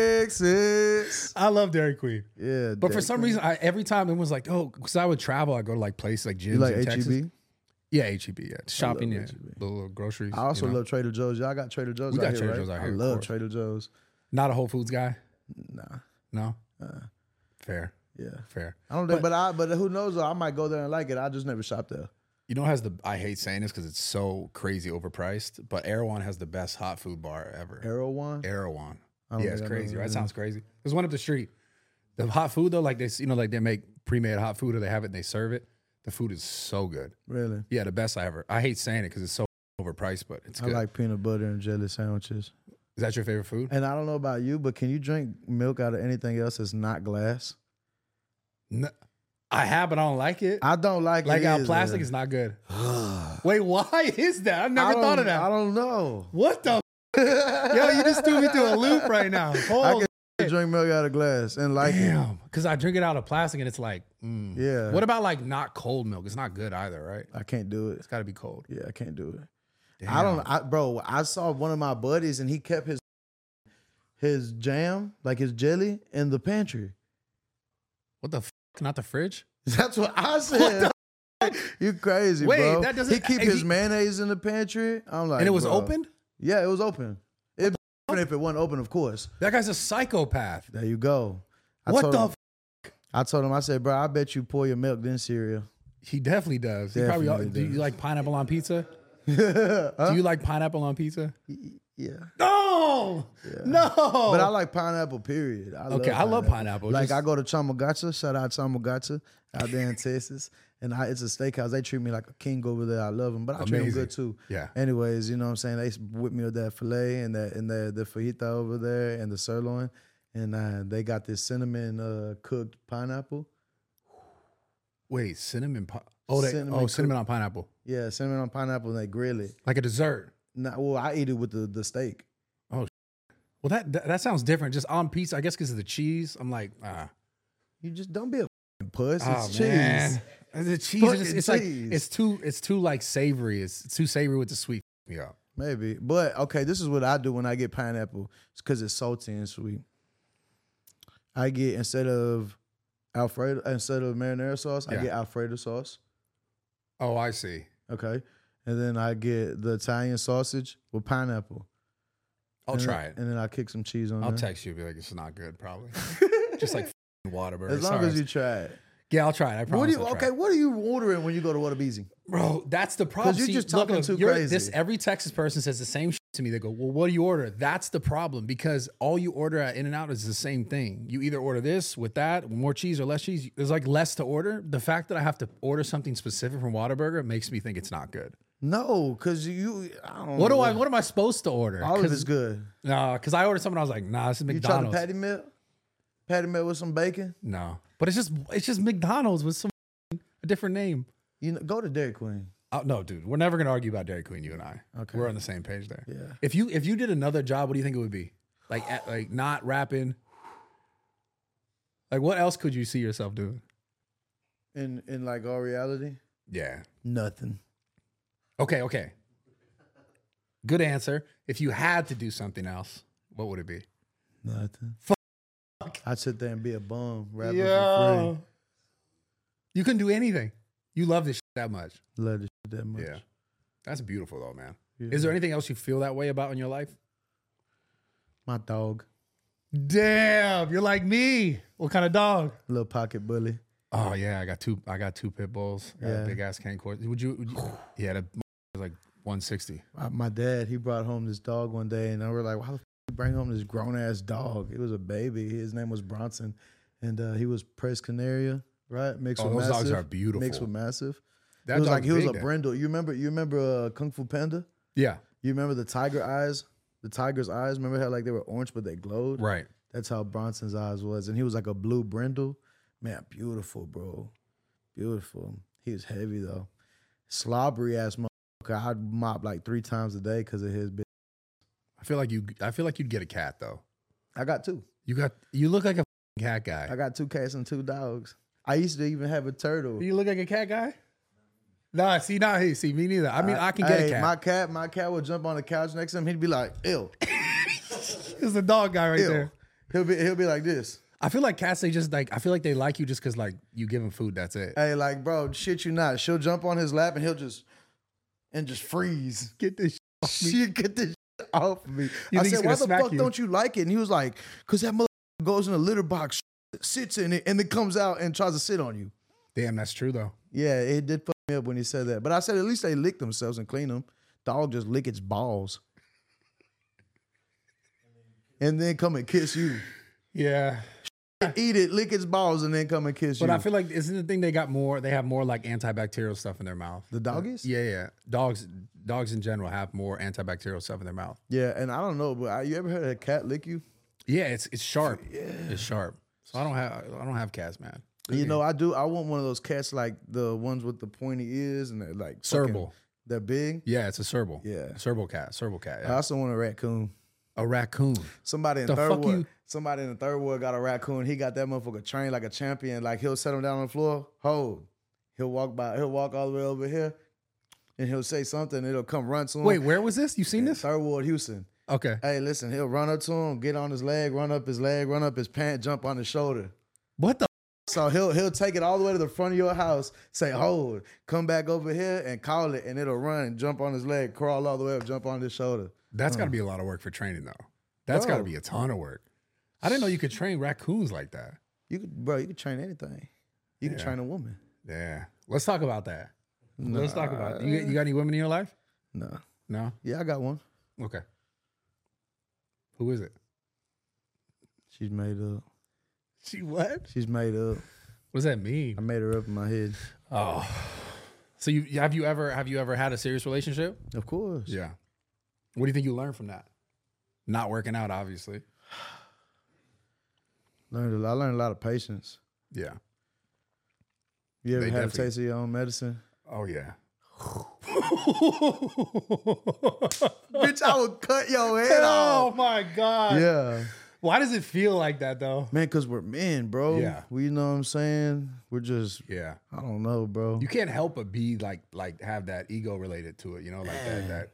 [SPEAKER 2] Texas.
[SPEAKER 1] I love Dairy Queen.
[SPEAKER 2] Yeah,
[SPEAKER 1] But for
[SPEAKER 2] Dairy
[SPEAKER 1] some
[SPEAKER 2] Queen.
[SPEAKER 1] reason, I, every time it was like, oh, because I would travel, I go to like places like gyms
[SPEAKER 2] you like
[SPEAKER 1] in
[SPEAKER 2] H E
[SPEAKER 1] Texas.
[SPEAKER 2] B?
[SPEAKER 1] Yeah, H E B. Yeah, shopping. Yeah,
[SPEAKER 2] H E B.
[SPEAKER 1] the little groceries.
[SPEAKER 2] I also
[SPEAKER 1] you know?
[SPEAKER 2] love Trader Joe's. Y'all got Trader Joe's
[SPEAKER 1] We
[SPEAKER 2] out
[SPEAKER 1] got
[SPEAKER 2] here,
[SPEAKER 1] Trader
[SPEAKER 2] right?
[SPEAKER 1] Joe's out here,
[SPEAKER 2] I
[SPEAKER 1] of
[SPEAKER 2] love
[SPEAKER 1] course.
[SPEAKER 2] Trader Joe's.
[SPEAKER 1] Not a Whole Foods guy.
[SPEAKER 2] Nah.
[SPEAKER 1] No.
[SPEAKER 2] Uh,
[SPEAKER 1] Fair.
[SPEAKER 2] yeah.
[SPEAKER 1] Fair.
[SPEAKER 2] I don't think, but, I but who knows? I might go there and like it. I just never shop there.
[SPEAKER 1] You know, what has the I hate saying this because it's so crazy overpriced, but Erewhon has the best hot food bar ever.
[SPEAKER 2] Erewhon?
[SPEAKER 1] Erewhon.
[SPEAKER 2] I don't
[SPEAKER 1] Yeah, it's
[SPEAKER 2] think I know
[SPEAKER 1] crazy,
[SPEAKER 2] what
[SPEAKER 1] right?
[SPEAKER 2] it
[SPEAKER 1] Sounds crazy. There's one up the street. The hot food though, like they, you know, like they make pre-made hot food or they have it and they serve it. The food is so good.
[SPEAKER 2] Really?
[SPEAKER 1] Yeah, the best I ever. I hate saying it because it's so overpriced, but it's
[SPEAKER 2] I
[SPEAKER 1] good.
[SPEAKER 2] like peanut butter and jelly sandwiches.
[SPEAKER 1] Is that your favorite food?
[SPEAKER 2] And I don't know about you, but can you drink milk out of anything else that's not glass?
[SPEAKER 1] No, I have, but I don't like it.
[SPEAKER 2] I don't like,
[SPEAKER 1] like
[SPEAKER 2] it
[SPEAKER 1] out
[SPEAKER 2] either.
[SPEAKER 1] plastic is not good. Wait, why is that? I never
[SPEAKER 2] I
[SPEAKER 1] thought of
[SPEAKER 2] don't-
[SPEAKER 1] that.
[SPEAKER 2] I don't know.
[SPEAKER 1] What the? Yo, you just threw me through a loop right now.
[SPEAKER 2] I
[SPEAKER 1] Holy
[SPEAKER 2] can drink milk out of glass and like it.
[SPEAKER 1] damn. Because I drink it out of plastic and it's like, mm.
[SPEAKER 2] Yeah.
[SPEAKER 1] What about like not cold milk? It's not good either, right?
[SPEAKER 2] I can't do it.
[SPEAKER 1] It's got to be cold.
[SPEAKER 2] Yeah, I can't do it.
[SPEAKER 1] Damn.
[SPEAKER 2] I don't, I, bro. I saw one of my buddies and he kept his his jam, like his jelly, in the pantry.
[SPEAKER 1] What the? F- not the fridge?
[SPEAKER 2] That's what I said. You crazy,
[SPEAKER 1] Wait,
[SPEAKER 2] bro?
[SPEAKER 1] that doesn't-
[SPEAKER 2] He keep
[SPEAKER 1] is
[SPEAKER 2] his
[SPEAKER 1] he-
[SPEAKER 2] mayonnaise in the pantry. I'm like,
[SPEAKER 1] And it was
[SPEAKER 2] bro.
[SPEAKER 1] opened?
[SPEAKER 2] Yeah, it was open. It'd be different if it wasn't open, of course.
[SPEAKER 1] That guy's a psychopath.
[SPEAKER 2] There you go. I
[SPEAKER 1] What
[SPEAKER 2] told
[SPEAKER 1] the?
[SPEAKER 2] him,
[SPEAKER 1] F-
[SPEAKER 2] I told him, I said, bro, I bet you pour your milk then cereal.
[SPEAKER 1] he definitely does. He
[SPEAKER 2] Definitely
[SPEAKER 1] probably. Do
[SPEAKER 2] does.
[SPEAKER 1] you like pineapple on pizza?
[SPEAKER 2] Huh?
[SPEAKER 1] Do you like pineapple on pizza?
[SPEAKER 2] Yeah.
[SPEAKER 1] No, no.
[SPEAKER 2] But I like pineapple, period. I
[SPEAKER 1] Okay, I love pineapple.
[SPEAKER 2] Like,
[SPEAKER 1] Just-
[SPEAKER 2] I go to Chamagacha, shout out Chamagacha, out there in Texas. And I, it's a steakhouse. They treat me like a king over there. I love them. But I treat them
[SPEAKER 1] Amazing.
[SPEAKER 2] good, too.
[SPEAKER 1] Yeah.
[SPEAKER 2] Anyways, you know what I'm saying? They whip me with that filet and that and the, the fajita over there and the sirloin. And uh, they got this cinnamon uh, cooked pineapple.
[SPEAKER 1] Wait, cinnamon. Pi- oh, they,
[SPEAKER 2] Cinnamon
[SPEAKER 1] oh,
[SPEAKER 2] cook-
[SPEAKER 1] cinnamon on pineapple,
[SPEAKER 2] Yeah, cinnamon on pineapple, and they grill it.
[SPEAKER 1] like a dessert.
[SPEAKER 2] Not, well, I eat it with the, the steak.
[SPEAKER 1] Well, that that, that sounds different. Just on pizza, I guess, because of the cheese. I'm like, ah,
[SPEAKER 2] You just don't be a f***ing puss. It's
[SPEAKER 1] oh
[SPEAKER 2] cheese.
[SPEAKER 1] man, the cheese.
[SPEAKER 2] Fucking
[SPEAKER 1] It's, it's like
[SPEAKER 2] cheese.
[SPEAKER 1] it's too it's too like savory. It's, it's too savory with the sweet. Yeah.
[SPEAKER 2] Maybe. But, okay, this is what I do when I get pineapple. It's because it's salty and sweet. I get, instead of Alfredo, instead of marinara sauce,
[SPEAKER 1] Yeah.
[SPEAKER 2] I get Alfredo sauce.
[SPEAKER 1] Oh, I see.
[SPEAKER 2] Okay. And then I get the Italian sausage with pineapple.
[SPEAKER 1] I'll
[SPEAKER 2] and
[SPEAKER 1] try
[SPEAKER 2] then,
[SPEAKER 1] it.
[SPEAKER 2] And then I kick some cheese on
[SPEAKER 1] I'll
[SPEAKER 2] there.
[SPEAKER 1] text you. Be like, it's not good. Probably. Just like Whataburger.
[SPEAKER 2] As long
[SPEAKER 1] Sorry.
[SPEAKER 2] as you try it.
[SPEAKER 1] Yeah, I'll try it. I promise.
[SPEAKER 2] What do you,
[SPEAKER 1] I'll try
[SPEAKER 2] okay,
[SPEAKER 1] it.
[SPEAKER 2] what are you ordering when you go to Whataburger?
[SPEAKER 1] Bro, that's the problem.
[SPEAKER 2] 'Cause you're
[SPEAKER 1] See,
[SPEAKER 2] just
[SPEAKER 1] look,
[SPEAKER 2] talking
[SPEAKER 1] look,
[SPEAKER 2] too
[SPEAKER 1] you're-
[SPEAKER 2] crazy.
[SPEAKER 1] This every Texas person says the same shit to me. They go, "Well, what do you order?" That's the problem because all you order at In-N-Out is the same thing. You either order this with that, with more cheese or less cheese. There's like less to order. The fact that I have to order something specific from Whataburger makes me think it's not good.
[SPEAKER 2] No, because you, I don't
[SPEAKER 1] What
[SPEAKER 2] know.
[SPEAKER 1] do I? What am I supposed to order?
[SPEAKER 2] All of
[SPEAKER 1] 'Cause-
[SPEAKER 2] it's good.
[SPEAKER 1] No, because I ordered something. I was like, "Nah, this is
[SPEAKER 2] You tried the
[SPEAKER 1] McDonald's."
[SPEAKER 2] patty melt? Patty melt with some bacon?
[SPEAKER 1] No, but it's just it's just McDonald's with some a different name.
[SPEAKER 2] You know, go to Dairy Queen.
[SPEAKER 1] Oh, no, dude, we're never gonna argue about Dairy Queen. You and I.
[SPEAKER 2] Okay.
[SPEAKER 1] We're on the same page there.
[SPEAKER 2] Yeah.
[SPEAKER 1] If you if you did another job, what do you think it would be? Like at, like not rapping. Like what else could you see yourself doing?
[SPEAKER 2] In in like all reality?
[SPEAKER 1] Yeah.
[SPEAKER 2] Nothing.
[SPEAKER 1] Okay. Okay. Good answer. If you had to do something else, what would it be?
[SPEAKER 2] Nothing.
[SPEAKER 1] Fuck.
[SPEAKER 2] I'd sit there and be a bum, rapping for free.
[SPEAKER 1] You couldn't do anything. You love this shit that much.
[SPEAKER 2] Love this shit that much.
[SPEAKER 1] Yeah. That's beautiful though, man.
[SPEAKER 2] Yeah.
[SPEAKER 1] Is there anything else you feel that way about in your life?
[SPEAKER 2] My dog,
[SPEAKER 1] Damn, you're like me. What kind of dog?
[SPEAKER 2] little pocket bully.
[SPEAKER 1] Oh yeah, I got two. I got two pit bulls. I got
[SPEAKER 2] Yeah.
[SPEAKER 1] a big ass cane corso. Would you? Would you yeah, that was like one sixty.
[SPEAKER 2] My, my dad, he brought home this dog one day, and I were like, "Why the f- you bring home this grown ass dog?" It was a baby. His name was Bronson, and uh, he was Press Canaria, right? Mixed
[SPEAKER 1] Oh,
[SPEAKER 2] with
[SPEAKER 1] those
[SPEAKER 2] massive.
[SPEAKER 1] dogs are beautiful.
[SPEAKER 2] Mixed with massive.
[SPEAKER 1] That
[SPEAKER 2] it was like
[SPEAKER 1] dog's
[SPEAKER 2] he was
[SPEAKER 1] big
[SPEAKER 2] a
[SPEAKER 1] then.
[SPEAKER 2] brindle. You remember? You remember uh, Kung Fu Panda?
[SPEAKER 1] Yeah,
[SPEAKER 2] You remember the tiger eyes? The tiger's eyes. Remember how like they were orange but they glowed?
[SPEAKER 1] right.
[SPEAKER 2] That's how Bronson's eyes was, and he was like a blue brindle. Man, beautiful, bro. Beautiful. He was heavy though. Slobbery ass motherfucker. I'd mop like three times a day because of his big.
[SPEAKER 1] I feel like you. I feel like you'd get a cat though.
[SPEAKER 2] I got two.
[SPEAKER 1] You got. You look like a f***ing cat guy.
[SPEAKER 2] I got two cats and two dogs. I used to even have a turtle.
[SPEAKER 1] You look like a cat guy. Nah, see, not he. See, me neither. I mean, I, can get
[SPEAKER 2] Hey,
[SPEAKER 1] a cat.
[SPEAKER 2] My cat, my cat would jump on the couch next to him. He'd be like, "Ew,
[SPEAKER 1] It's the dog guy right
[SPEAKER 2] ew."
[SPEAKER 1] there.
[SPEAKER 2] He'll be, he'll be like this.
[SPEAKER 1] I feel like cats. They just like. I feel like they like you just because like you give them food. That's it.
[SPEAKER 2] Hey, like, bro, shit you not. She'll jump on his lap and he'll just, and just freeze.
[SPEAKER 1] Get this. Shit off me.
[SPEAKER 2] She get this shit off of me.
[SPEAKER 1] You
[SPEAKER 2] I
[SPEAKER 1] think he's
[SPEAKER 2] said,
[SPEAKER 1] gonna
[SPEAKER 2] why the
[SPEAKER 1] smack
[SPEAKER 2] fuck
[SPEAKER 1] you?
[SPEAKER 2] don't you like it? And he was like, because that mother goes in a litter box, sits in it, and then comes out and tries to sit on you.
[SPEAKER 1] Damn, that's true though.
[SPEAKER 2] Yeah, it did fuck me up when he said that. But I said, at least they lick themselves and clean them. Dog just lick its balls. And then come and kiss you.
[SPEAKER 1] Yeah.
[SPEAKER 2] Eat it, lick its balls, and then come and kiss
[SPEAKER 1] But
[SPEAKER 2] you.
[SPEAKER 1] I feel like isn't the thing they got more? They have more like antibacterial stuff in their mouth.
[SPEAKER 2] The doggies?
[SPEAKER 1] Yeah, yeah. Dogs, dogs in general have more antibacterial stuff in their mouth.
[SPEAKER 2] Yeah, and I don't know, but I, you ever heard a cat lick you?
[SPEAKER 1] Yeah, it's it's sharp. Yeah. It's sharp. So I don't have I don't have cats, man.
[SPEAKER 2] You know, I do. I want one of those cats like the ones with the pointy ears and they're like fucking-
[SPEAKER 1] Serval.
[SPEAKER 2] They're big.
[SPEAKER 1] Yeah, it's a serval.
[SPEAKER 2] Yeah.
[SPEAKER 1] Serval cat. Serval cat.
[SPEAKER 2] I
[SPEAKER 1] Yeah.
[SPEAKER 2] also want a raccoon.
[SPEAKER 1] A raccoon.
[SPEAKER 2] Somebody in
[SPEAKER 1] The
[SPEAKER 2] third
[SPEAKER 1] fuck
[SPEAKER 2] ward.
[SPEAKER 1] you-
[SPEAKER 2] Somebody in the third ward got a raccoon. He got that motherfucker trained like a champion. Like he'll set him down on the floor. Hold. He'll walk by. He'll walk all the way over here, and he'll say something. It'll come run to him.
[SPEAKER 1] Wait, where was this? You seen this?
[SPEAKER 2] Third ward, Houston.
[SPEAKER 1] Okay.
[SPEAKER 2] Hey, listen. He'll run up to him, get on his leg, run up his leg, run up his pant, jump on his shoulder.
[SPEAKER 1] What the?
[SPEAKER 2] So he'll he'll take it all the way to the front of your house, say hold, come back over here and call it, and it'll run, jump on his leg, crawl all the way up, jump on his shoulder.
[SPEAKER 1] That's got to be a lot of work for training, though. That's got to
[SPEAKER 2] Bro.
[SPEAKER 1] be a ton of work. I didn't know you could train raccoons like that.
[SPEAKER 2] You could, bro. You could train anything. You can
[SPEAKER 1] Yeah.
[SPEAKER 2] train a woman.
[SPEAKER 1] Yeah. Let's talk about that.
[SPEAKER 2] Nah.
[SPEAKER 1] Let's talk about it. You, you got any women in your life?
[SPEAKER 2] No.
[SPEAKER 1] No?
[SPEAKER 2] Yeah, I got one.
[SPEAKER 1] Okay. Who is it?
[SPEAKER 2] She's made up.
[SPEAKER 1] She what?
[SPEAKER 2] She's made up.
[SPEAKER 1] What does that
[SPEAKER 2] I
[SPEAKER 1] mean?
[SPEAKER 2] made her up in my head.
[SPEAKER 1] Oh. So you have you ever have you ever had a serious relationship?
[SPEAKER 2] Of course.
[SPEAKER 1] Yeah. What do you think you learned from that? Not working out, obviously.
[SPEAKER 2] Learned a lot. I learned a lot of patience.
[SPEAKER 1] Yeah.
[SPEAKER 2] You ever
[SPEAKER 1] They
[SPEAKER 2] had a
[SPEAKER 1] definitely-
[SPEAKER 2] taste of your own medicine?
[SPEAKER 1] Oh yeah.
[SPEAKER 2] Bitch, I would cut your head
[SPEAKER 1] Oh
[SPEAKER 2] off.
[SPEAKER 1] my God.
[SPEAKER 2] Yeah.
[SPEAKER 1] Why does it feel like that though?
[SPEAKER 2] Man, because we're men, bro.
[SPEAKER 1] Yeah.
[SPEAKER 2] We, you know what I'm saying? We're just,
[SPEAKER 1] Yeah.
[SPEAKER 2] I don't know, bro.
[SPEAKER 1] You can't help but be like like have that ego related to it, you know, like that that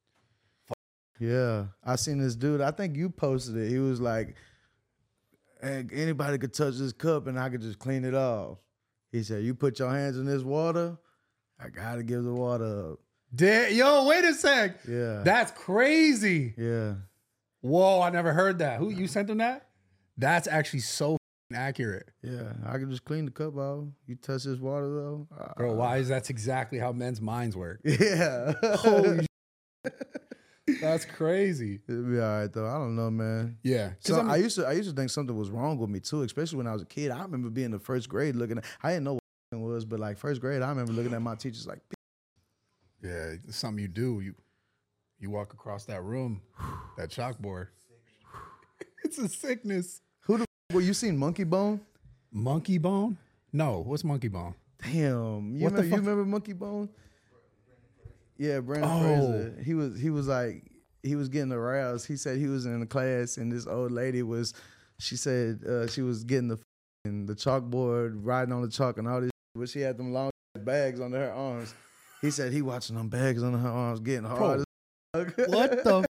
[SPEAKER 2] Yeah. I seen this dude. I think you posted it. He was like, hey, anybody could touch this cup and I could just clean it off. He said, you put your hands in this water, I got to give the water up.
[SPEAKER 1] Da- Yo, wait a sec.
[SPEAKER 2] Yeah.
[SPEAKER 1] That's crazy.
[SPEAKER 2] yeah.
[SPEAKER 1] Whoa, I never heard that. Who you sent him that? That's actually so f***ing accurate.
[SPEAKER 2] Yeah. I could just clean the cup off. You touch this water, though. Uh,
[SPEAKER 1] Bro, why is that's exactly how men's minds work?
[SPEAKER 2] Yeah.
[SPEAKER 1] Holy That's crazy.
[SPEAKER 2] It'll be all right, though. I don't know, man.
[SPEAKER 1] Yeah.
[SPEAKER 2] So
[SPEAKER 1] I mean-
[SPEAKER 2] I used to I used to think something was wrong with me too, especially when I was a kid. I remember being in the first grade looking at, I didn't know what it was, but like first grade, I remember looking at my teachers like,
[SPEAKER 1] yeah, it's something you do. You you walk across that room, that chalkboard. It's a sickness.
[SPEAKER 2] who the f- well, you seen Monkey Bone?
[SPEAKER 1] Monkey bone? No, what's monkey bone?
[SPEAKER 2] Damn, you
[SPEAKER 1] What the
[SPEAKER 2] remember, you
[SPEAKER 1] fuck?
[SPEAKER 2] remember Monkey Bone? Yeah, Brandon
[SPEAKER 1] Oh.
[SPEAKER 2] Fraser. He was he was like he was getting aroused. He said he was in the class and this old lady was, she said uh, she was getting the f***ing the chalkboard, riding on the chalk and all this, but she had them long bags under her arms. He said he watching them bags under her arms getting hard. as fuck.
[SPEAKER 1] What the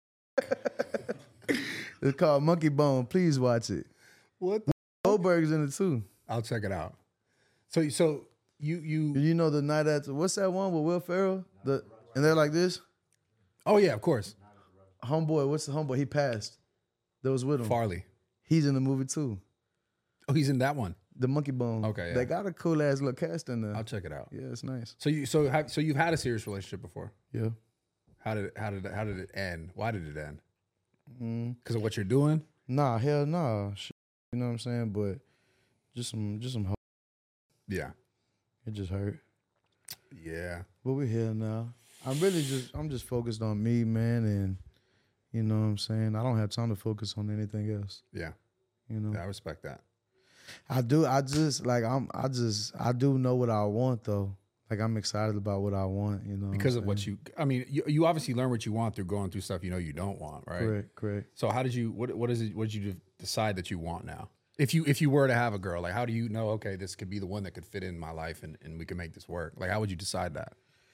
[SPEAKER 2] It's called Monkey Bone. Please watch it.
[SPEAKER 1] what the
[SPEAKER 2] Goldberg's in it too.
[SPEAKER 1] I'll check it out. So so you you
[SPEAKER 2] You know the night after, what's that one with Will Ferrell? The and they're like this.
[SPEAKER 1] Oh yeah, of course.
[SPEAKER 2] Homeboy, what's the homeboy? He passed. That was with him.
[SPEAKER 1] Farley.
[SPEAKER 2] He's in the movie too.
[SPEAKER 1] Oh, he's in that one.
[SPEAKER 2] The Monkey Bone.
[SPEAKER 1] Okay, yeah.
[SPEAKER 2] They got a cool ass little cast in there.
[SPEAKER 1] I'll check it out.
[SPEAKER 2] Yeah, it's nice.
[SPEAKER 1] So you so have so you've had a serious relationship before.
[SPEAKER 2] Yeah.
[SPEAKER 1] How did it, how did it, how did it end? Why did it end?
[SPEAKER 2] Mm.
[SPEAKER 1] Because of what you're doing?
[SPEAKER 2] Nah, hell nah. Shit, you know what I'm saying? But just some, just some. Ho-
[SPEAKER 1] Yeah.
[SPEAKER 2] it just hurt.
[SPEAKER 1] Yeah.
[SPEAKER 2] But we're here now. I'm really just, I'm just focused on me, man, and you know what I'm saying. I don't have time to focus on anything else.
[SPEAKER 1] Yeah.
[SPEAKER 2] You know.
[SPEAKER 1] Yeah, I respect that.
[SPEAKER 2] I do. I just like I'm. I just. I do know what I want though. Like I'm excited about what I want. You know.
[SPEAKER 1] Because of what you I mean, you, you obviously learn what you want through going through stuff you know you don't want, right?
[SPEAKER 2] Correct. Correct.
[SPEAKER 1] So how did you what what is it what did you decide that you want now? If you if you were to have a girl, like how do you know, okay, this could be the one that could fit in my life and, and we can make this work? Like how would you decide that?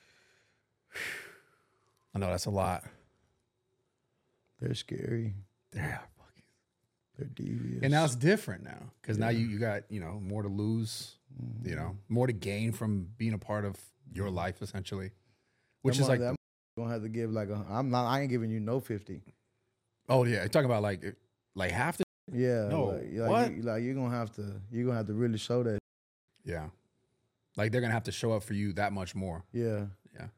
[SPEAKER 1] I know that's a lot.
[SPEAKER 2] They're scary.
[SPEAKER 1] Yeah.
[SPEAKER 2] They're devious.
[SPEAKER 1] And now it's different now because now you, you got, you know, more to lose, you know, more to gain from being a part of your life essentially, which
[SPEAKER 2] That
[SPEAKER 1] is
[SPEAKER 2] mo-
[SPEAKER 1] like,
[SPEAKER 2] that gonna have to give like a. I'm not. I ain't giving you no fifty.
[SPEAKER 1] oh yeah, you're talking about like like half the,
[SPEAKER 2] Yeah.
[SPEAKER 1] No,
[SPEAKER 2] Like, like,
[SPEAKER 1] what?
[SPEAKER 2] You, like you're gonna have to. You're gonna have to really show that.
[SPEAKER 1] yeah, like they're gonna have to show up for you that much more.
[SPEAKER 2] Yeah.
[SPEAKER 1] Yeah,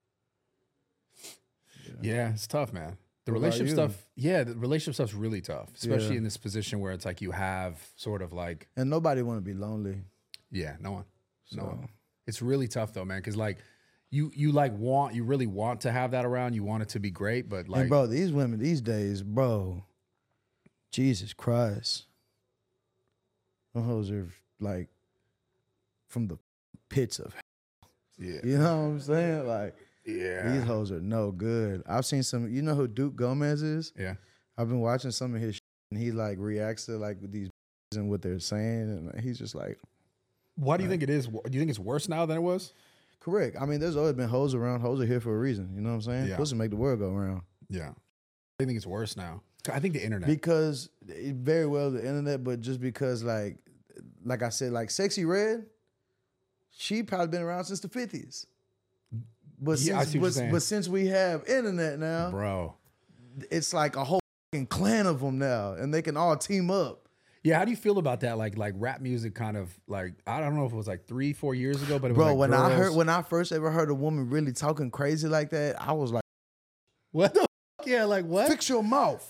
[SPEAKER 1] yeah, it's tough, man. The
[SPEAKER 2] What about
[SPEAKER 1] relationship
[SPEAKER 2] you?
[SPEAKER 1] stuff, yeah, the relationship stuff's really tough, especially
[SPEAKER 2] Yeah.
[SPEAKER 1] in this position where it's like you have sort of like,
[SPEAKER 2] And nobody want to be lonely.
[SPEAKER 1] yeah, no one, no
[SPEAKER 2] So.
[SPEAKER 1] one. It's really tough though, man, because like you you like want you really want to have that around. You want it to be great, but like,
[SPEAKER 2] and bro, these women these days, bro. Jesus Christ. Them hoes are like from the pits of hell.
[SPEAKER 1] yeah,
[SPEAKER 2] You know what I'm saying? Like
[SPEAKER 1] yeah,
[SPEAKER 2] these hoes are no good. I've seen some. You know who Duke Gomez is?
[SPEAKER 1] yeah.
[SPEAKER 2] I've been watching some of his shit, and he like reacts to like these and what they're saying, and he's just like,
[SPEAKER 1] Why do you think it is? Do you think it's worse now than it was?
[SPEAKER 2] correct. I mean, there's always been hoes around. Hoes are here for a reason. You know what I'm saying?
[SPEAKER 1] Yeah.
[SPEAKER 2] Pussy make the world go around.
[SPEAKER 1] Yeah, I think it's worse now. I think the internet.
[SPEAKER 2] Because it, very well the internet, but just because like, like I said, like Sexy Red, she probably been around since the fifties. But
[SPEAKER 1] Yeah, I
[SPEAKER 2] since
[SPEAKER 1] see what you're
[SPEAKER 2] but,
[SPEAKER 1] saying.
[SPEAKER 2] but since we have internet now,
[SPEAKER 1] Bro.
[SPEAKER 2] it's like a whole fucking clan of them now, and they can all team up.
[SPEAKER 1] Yeah, how do you feel about that? Like, like rap music, kind of like I don't know if it was like three, four years ago, but it was
[SPEAKER 2] Bro,
[SPEAKER 1] like
[SPEAKER 2] when
[SPEAKER 1] girls.
[SPEAKER 2] I heard when I first ever heard a woman really talking crazy like that, I was like,
[SPEAKER 1] what the fuck? Yeah, like what?
[SPEAKER 2] fix your mouth.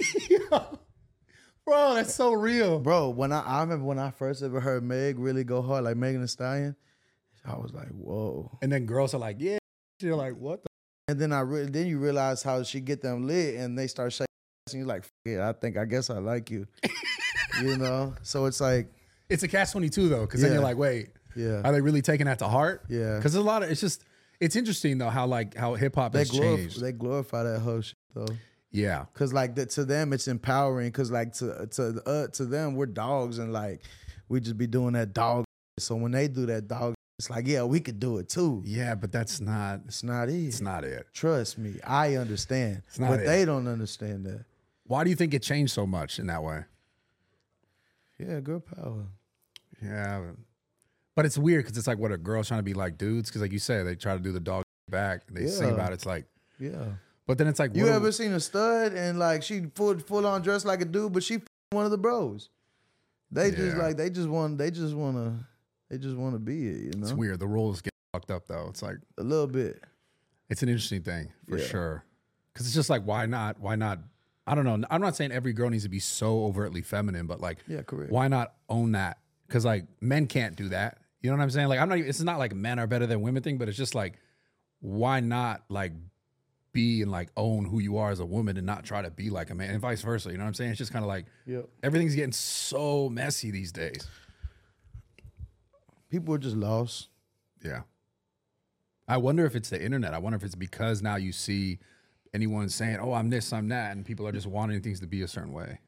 [SPEAKER 1] Bro, that's so real.
[SPEAKER 2] Bro, when I, I remember when I first ever heard Meg really go hard, like Megan Thee Stallion, I was like, whoa.
[SPEAKER 1] And then girls are like, yeah. You're like, what the?
[SPEAKER 2] And then I re- then you realize how she get them lit and they start shaking and you're like, yeah, I think I guess I like you. You know? So it's like,
[SPEAKER 1] it's a catch twenty-two though, because then
[SPEAKER 2] Yeah.
[SPEAKER 1] you're like, wait,
[SPEAKER 2] yeah.
[SPEAKER 1] are they really taking that to heart?
[SPEAKER 2] Yeah.
[SPEAKER 1] Because there's a lot of it's just it's interesting though how like how hip hop
[SPEAKER 2] They
[SPEAKER 1] has
[SPEAKER 2] glorify,
[SPEAKER 1] changed.
[SPEAKER 2] they glorify that whole shit though.
[SPEAKER 1] Yeah.
[SPEAKER 2] Cause like the, to them it's empowering. Cause like to to uh, to them we're dogs and like we just be doing that dog. So when they do that dog, it's like yeah we could do it too.
[SPEAKER 1] Yeah, but that's not
[SPEAKER 2] It's not it.
[SPEAKER 1] it's not it.
[SPEAKER 2] Trust me, I understand,
[SPEAKER 1] It's not
[SPEAKER 2] but
[SPEAKER 1] it.
[SPEAKER 2] they don't understand that.
[SPEAKER 1] Why do you think it changed so much in that way?
[SPEAKER 2] Yeah, girl power.
[SPEAKER 1] Yeah. But it's weird because it's like what are girls trying to be like dudes? Because like you said, they try to do the dog back and they sing
[SPEAKER 2] Yeah.
[SPEAKER 1] about it. It's like,
[SPEAKER 2] Yeah.
[SPEAKER 1] but then it's like,
[SPEAKER 2] You
[SPEAKER 1] what-
[SPEAKER 2] ever seen a stud and like she full full on dressed like a dude, but she f- one of the bros. They just
[SPEAKER 1] Yeah.
[SPEAKER 2] like they just want they just wanna they just wanna be it, you know.
[SPEAKER 1] it's weird. The roles get fucked up though. It's like,
[SPEAKER 2] A little bit.
[SPEAKER 1] it's an interesting thing for
[SPEAKER 2] Yeah.
[SPEAKER 1] sure. Because it's just like, why not? Why not? I don't know. I'm not saying every girl needs to be so overtly feminine, but like,
[SPEAKER 2] Yeah, correct.
[SPEAKER 1] why not own that? Because like men can't do that. You know what I'm saying? Like, I'm not. Even, it's not like men are better than women thing, but it's just like, why not like be and like own who you are as a woman and not try to be like a man and vice versa. You know what I'm saying? It's just kind of like
[SPEAKER 2] Yep.
[SPEAKER 1] everything's getting so messy these days.
[SPEAKER 2] People are just lost.
[SPEAKER 1] Yeah. I wonder if it's the internet. I wonder if it's because now you see anyone saying, oh, I'm this, I'm that, and people are just wanting things to be a certain way.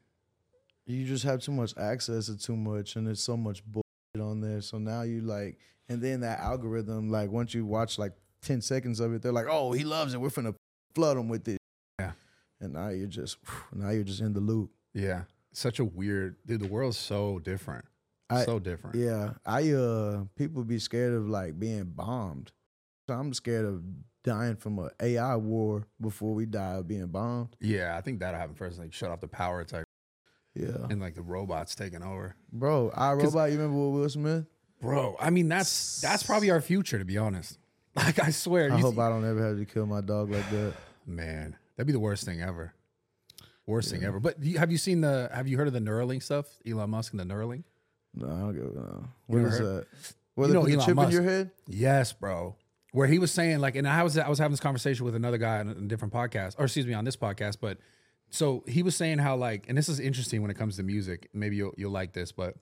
[SPEAKER 2] You just have too much access to too much, and there's so much bullshit on there. So now you like, and then that algorithm, like once you watch like ten seconds of it, they're like, oh, he loves it. We're finna flood him with it.
[SPEAKER 1] Yeah.
[SPEAKER 2] And now you're just, now you're just in the loop.
[SPEAKER 1] Yeah. Such a weird, dude, the world's so different.
[SPEAKER 2] I-
[SPEAKER 1] so different.
[SPEAKER 2] Yeah, I uh, people be scared of like being bombed. So I'm scared of dying from a A I war before we die of being bombed.
[SPEAKER 1] Yeah, I think that'll happen first. Like shut off the power type
[SPEAKER 2] Yeah,
[SPEAKER 1] and like the robots taking over.
[SPEAKER 2] bro, I Robot. You remember with Will Smith?
[SPEAKER 1] Bro, I mean that's that's probably our future, to be honest. Like I swear.
[SPEAKER 2] I
[SPEAKER 1] you
[SPEAKER 2] hope
[SPEAKER 1] see-
[SPEAKER 2] I don't ever have to kill my dog like that.
[SPEAKER 1] Man, that'd be the worst thing ever. Worst thing ever. But do you, have you seen the? Have you heard of the Neuralink stuff? Elon Musk and the Neuralink.
[SPEAKER 2] No, I don't give a no. What
[SPEAKER 1] You
[SPEAKER 2] is
[SPEAKER 1] ever
[SPEAKER 2] that? Where
[SPEAKER 1] You
[SPEAKER 2] they
[SPEAKER 1] know
[SPEAKER 2] put the
[SPEAKER 1] Elon
[SPEAKER 2] chip
[SPEAKER 1] Musk.
[SPEAKER 2] in your head?
[SPEAKER 1] Yes, bro. Where he was saying like, and I was I was having this conversation with another guy on a different podcast, or excuse me, on this podcast. But so he was saying how like, and this is interesting when it comes to music. Maybe you'll you'll like this, but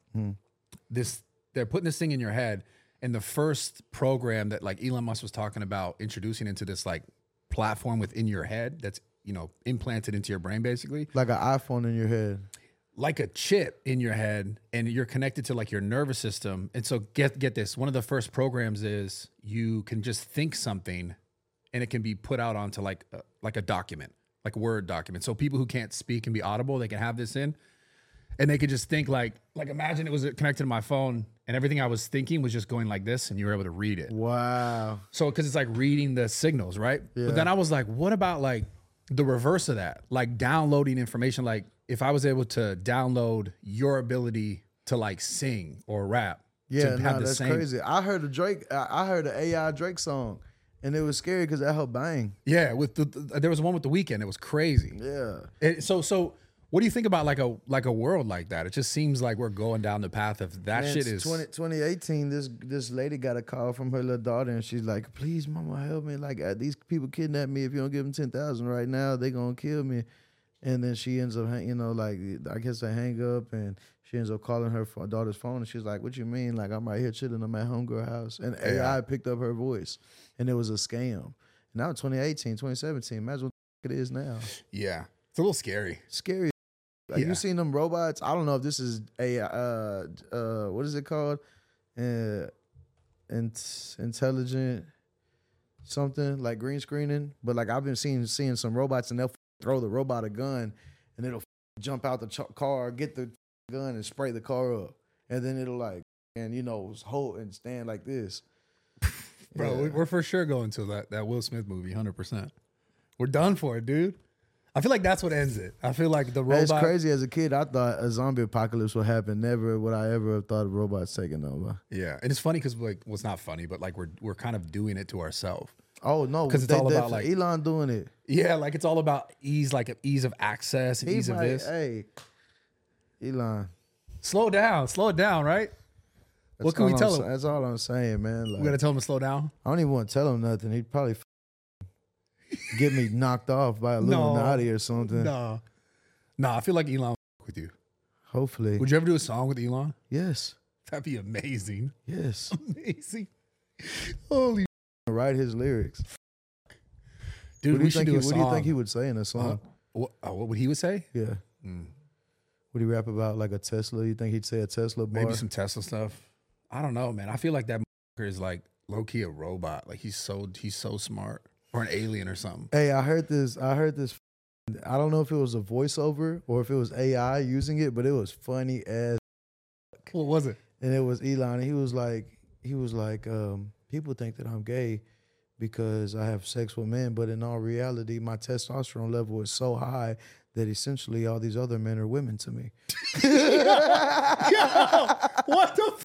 [SPEAKER 1] this they're putting this thing in your head, and the first program that like Elon Musk was talking about introducing into this like platform within your head that's you know implanted into your brain basically.
[SPEAKER 2] Like an iPhone in your head.
[SPEAKER 1] Like a chip in your head, and you're connected to like your nervous system. And so get get this, one of the first programs is you can just think something and it can be put out onto like a, like a document, like a Word document. So people who can't speak and be audible, they can have this in and they could just think like like imagine it was connected to my phone and everything I was thinking was just going like this and you were able to read it.
[SPEAKER 2] Wow.
[SPEAKER 1] So because it's like reading the signals, right? But then I was like, what about like the reverse of that? Like downloading information. Like if I was able to download your ability to like sing or rap.
[SPEAKER 2] Yeah,
[SPEAKER 1] to
[SPEAKER 2] no,
[SPEAKER 1] have the
[SPEAKER 2] that's
[SPEAKER 1] same-
[SPEAKER 2] crazy. I heard a Drake. I I heard an A I Drake song, and it was scary because that helped bang.
[SPEAKER 1] Yeah, with the, the there was one with the Weeknd. It was crazy.
[SPEAKER 2] Yeah.
[SPEAKER 1] It- so so what do you think about like a like a world like that? It just seems like we're going down the path of that
[SPEAKER 2] Man,
[SPEAKER 1] shit is
[SPEAKER 2] twenty, twenty eighteen. This this lady got a call from her little daughter, and she's like, "Please, mama, help me! Like uh, these people kidnap me. If you don't give them ten thousand right now, they gonna kill me." And then she ends up, hang- you know, like I guess they hang up, and she ends up calling her pho- daughter's phone, and she's like, "What you mean? Like I'm right here chilling. I'm at homegirl house." And A I
[SPEAKER 1] Yeah.
[SPEAKER 2] picked up her voice, and it was a scam. Now twenty eighteen, twenty seventeen. Imagine what it is now.
[SPEAKER 1] yeah. It's a little scary.
[SPEAKER 2] Scary. Like
[SPEAKER 1] Yeah.
[SPEAKER 2] you seen them robots? I don't know if this is a uh uh what is it called? Uh, int- intelligent something like green screening. But like I've been seeing seeing some robots and they'll throw the robot a gun and it'll jump out the ch- car, get the gun and spray the car up, and then it'll like and you know hold and stand like this.
[SPEAKER 1] Bro,
[SPEAKER 2] Yeah.
[SPEAKER 1] we- we're for sure going to that, that Will Smith movie, one hundred percent. We're done for it, dude. I feel like that's what ends it. I feel like the robot.
[SPEAKER 2] It's crazy. As a kid, I thought a zombie apocalypse would happen. Never would I ever have thought of robots taking over.
[SPEAKER 1] Yeah, and it's funny because like, well, it's not funny, but like we're we're kind of doing it to ourselves.
[SPEAKER 2] Oh no,
[SPEAKER 1] because it's all about like
[SPEAKER 2] Elon doing it.
[SPEAKER 1] Yeah, like it's all about ease, like ease of access and
[SPEAKER 2] He
[SPEAKER 1] ease
[SPEAKER 2] might,
[SPEAKER 1] of this.
[SPEAKER 2] Hey, Elon,
[SPEAKER 1] slow down, slow it down, right?
[SPEAKER 2] That's
[SPEAKER 1] What can we
[SPEAKER 2] all
[SPEAKER 1] tell
[SPEAKER 2] I'm,
[SPEAKER 1] him?
[SPEAKER 2] That's all I'm saying, man. Like,
[SPEAKER 1] We gotta tell him to slow down.
[SPEAKER 2] I don't even want to tell him nothing. He'd probably f- get me knocked off by Illuminati or something.
[SPEAKER 1] No, no, I feel like Elon would f- with you.
[SPEAKER 2] Hopefully.
[SPEAKER 1] Would you ever do a song with Elon?
[SPEAKER 2] Yes.
[SPEAKER 1] That'd be amazing.
[SPEAKER 2] Yes.
[SPEAKER 1] Amazing. Holy
[SPEAKER 2] Write his lyrics.
[SPEAKER 1] dude,
[SPEAKER 2] what do
[SPEAKER 1] we
[SPEAKER 2] you
[SPEAKER 1] should
[SPEAKER 2] think
[SPEAKER 1] do
[SPEAKER 2] he,
[SPEAKER 1] a
[SPEAKER 2] What
[SPEAKER 1] song.
[SPEAKER 2] do you think he would say in a song?
[SPEAKER 1] Uh, what, uh, what would he would say?
[SPEAKER 2] Yeah.
[SPEAKER 1] Mm.
[SPEAKER 2] Would he rap about like a Tesla? You think he'd say a Tesla bar?
[SPEAKER 1] Maybe some Tesla stuff. I don't know, man. I feel like that motherfucker is like low key a robot. Like he's so he's so smart, or an alien or something.
[SPEAKER 2] Hey, I heard this. I heard this. I don't know if it was a voiceover or if it was A I using it, but it was funny as.
[SPEAKER 1] What was it?
[SPEAKER 2] And it was Elon. And he was like, he was like, um, people think that I'm gay because I have sex with men, but in all reality, my testosterone level is so high that essentially all these other men are women to me.
[SPEAKER 1] Yo, what the? F-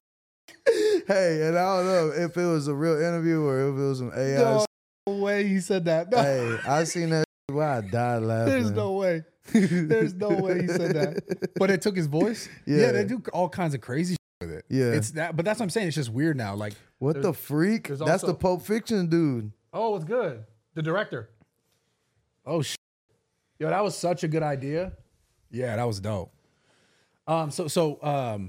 [SPEAKER 2] Hey, and I don't know if it was a real interview or if it was an A I.
[SPEAKER 1] no way he said that. No.
[SPEAKER 2] Hey, I seen that. Why I died laughing.
[SPEAKER 1] There's no way. There's no way he said that. But it took his voice.
[SPEAKER 2] Yeah.
[SPEAKER 1] Yeah, they do all kinds of crazy shit with it.
[SPEAKER 2] Yeah.
[SPEAKER 1] It's that, but that's what I'm saying. It's just weird now. Like,
[SPEAKER 2] What
[SPEAKER 1] there's-
[SPEAKER 2] the freak?
[SPEAKER 1] there's
[SPEAKER 2] That's
[SPEAKER 1] also-
[SPEAKER 2] the Pulp Fiction dude.
[SPEAKER 1] oh, it's good. The director. Oh shit. Yo, that was such a good idea. Yeah, that was dope. Um, so so um,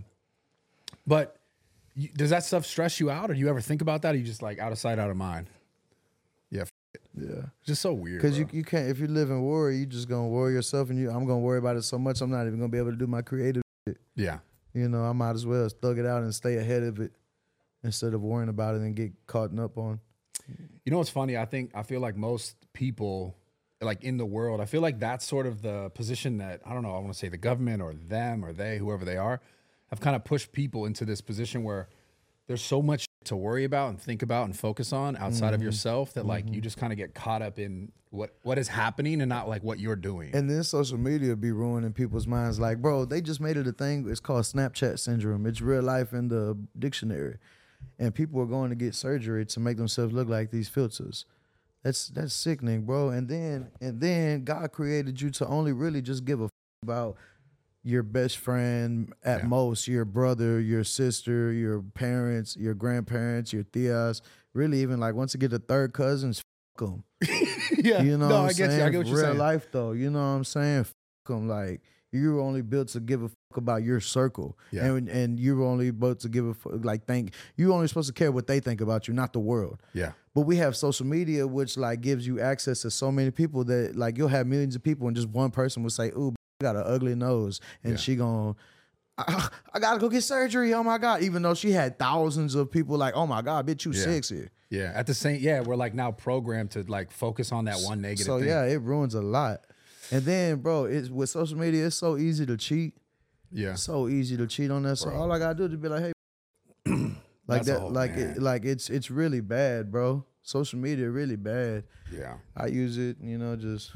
[SPEAKER 1] but you, does that stuff stress you out, or do you ever think about that? Or you just like out of sight, out of mind? Yeah, f- it.
[SPEAKER 2] Yeah.
[SPEAKER 1] It's just so weird.
[SPEAKER 2] Because you,
[SPEAKER 1] bro.
[SPEAKER 2] you can't, if you live in worry, you just gonna worry yourself, and you, I'm gonna worry about it so much, I'm not even gonna be able to do my creative shit.
[SPEAKER 1] yeah,
[SPEAKER 2] You know, I might as well thug it out and stay ahead of it instead of worrying about it and get caught up on.
[SPEAKER 1] you know what's funny? I think I feel like most people, like in the world, I feel like that's sort of the position that I don't know. I want to say the government or them or they, whoever they are, have kind of pushed people into this position where there's so much to worry about and think about and focus on outside
[SPEAKER 2] Mm-hmm.
[SPEAKER 1] of yourself that like you just kind of get caught up in what what is happening and not like what you're doing.
[SPEAKER 2] And then social media be ruining people's minds. Like, bro, they just made it a thing. It's called Snapchat syndrome. It's real life in the dictionary. And people are going to get surgery to make themselves look like these filters. That's that's sickening, bro. And then and then God created you to only really just give a f- about your best friend at
[SPEAKER 1] Yeah.
[SPEAKER 2] most, your brother, your sister, your parents, your grandparents, your tias. Really, even like once you get to third cousins, f them.
[SPEAKER 1] yeah,
[SPEAKER 2] You know
[SPEAKER 1] no,
[SPEAKER 2] what I'm
[SPEAKER 1] I get
[SPEAKER 2] saying?
[SPEAKER 1] you. I get what you're
[SPEAKER 2] Real
[SPEAKER 1] saying.
[SPEAKER 2] life though, you know what I'm saying? F them. Like you're only built to give a fuck about your circle,
[SPEAKER 1] Yeah.
[SPEAKER 2] and and you're only built to give a fuck, like think you're only supposed to care what they think about you, not the world.
[SPEAKER 1] Yeah,
[SPEAKER 2] But we have social media, which like gives you access to so many people that like you'll have millions of people, and just one person will say, "Ooh, you got an ugly nose," and
[SPEAKER 1] Yeah.
[SPEAKER 2] she gon' I, I gotta go get surgery. Oh my god! Even though she had thousands of people like, "Oh my god, bitch, you
[SPEAKER 1] Yeah.
[SPEAKER 2] sexy."
[SPEAKER 1] yeah. At the same, yeah, we're like now programmed to like focus on that one negative
[SPEAKER 2] So
[SPEAKER 1] thing.
[SPEAKER 2] yeah, it ruins a lot. And then, bro, it's with social media, it's so easy to cheat.
[SPEAKER 1] yeah,
[SPEAKER 2] So easy to cheat on that. So
[SPEAKER 1] Bro.
[SPEAKER 2] all I gotta do is be like, hey, like
[SPEAKER 1] That's a
[SPEAKER 2] that,
[SPEAKER 1] whole-
[SPEAKER 2] like
[SPEAKER 1] man.
[SPEAKER 2] it, like it's it's really bad, bro. Social media really bad.
[SPEAKER 1] yeah.
[SPEAKER 2] I use it, you know, just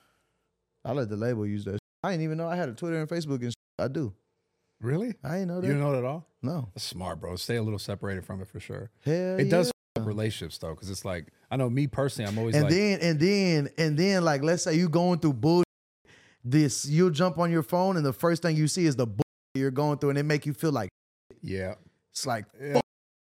[SPEAKER 2] I let the label use that. I didn't even know I had a Twitter and Facebook and shit. I do.
[SPEAKER 1] Really?
[SPEAKER 2] I didn't know that.
[SPEAKER 1] You don't know it at all?
[SPEAKER 2] No.
[SPEAKER 1] That's smart, bro. Stay a little separated from it for sure.
[SPEAKER 2] Hell
[SPEAKER 1] It does
[SPEAKER 2] yeah.
[SPEAKER 1] f- up relationships though, because it's like I know me personally, I'm always
[SPEAKER 2] And
[SPEAKER 1] like,
[SPEAKER 2] then and then and then like let's say you going through bull. This you'll jump on your phone and the first thing you see is the bull you're going through, and it make you feel like
[SPEAKER 1] yeah,
[SPEAKER 2] it's like
[SPEAKER 1] yeah.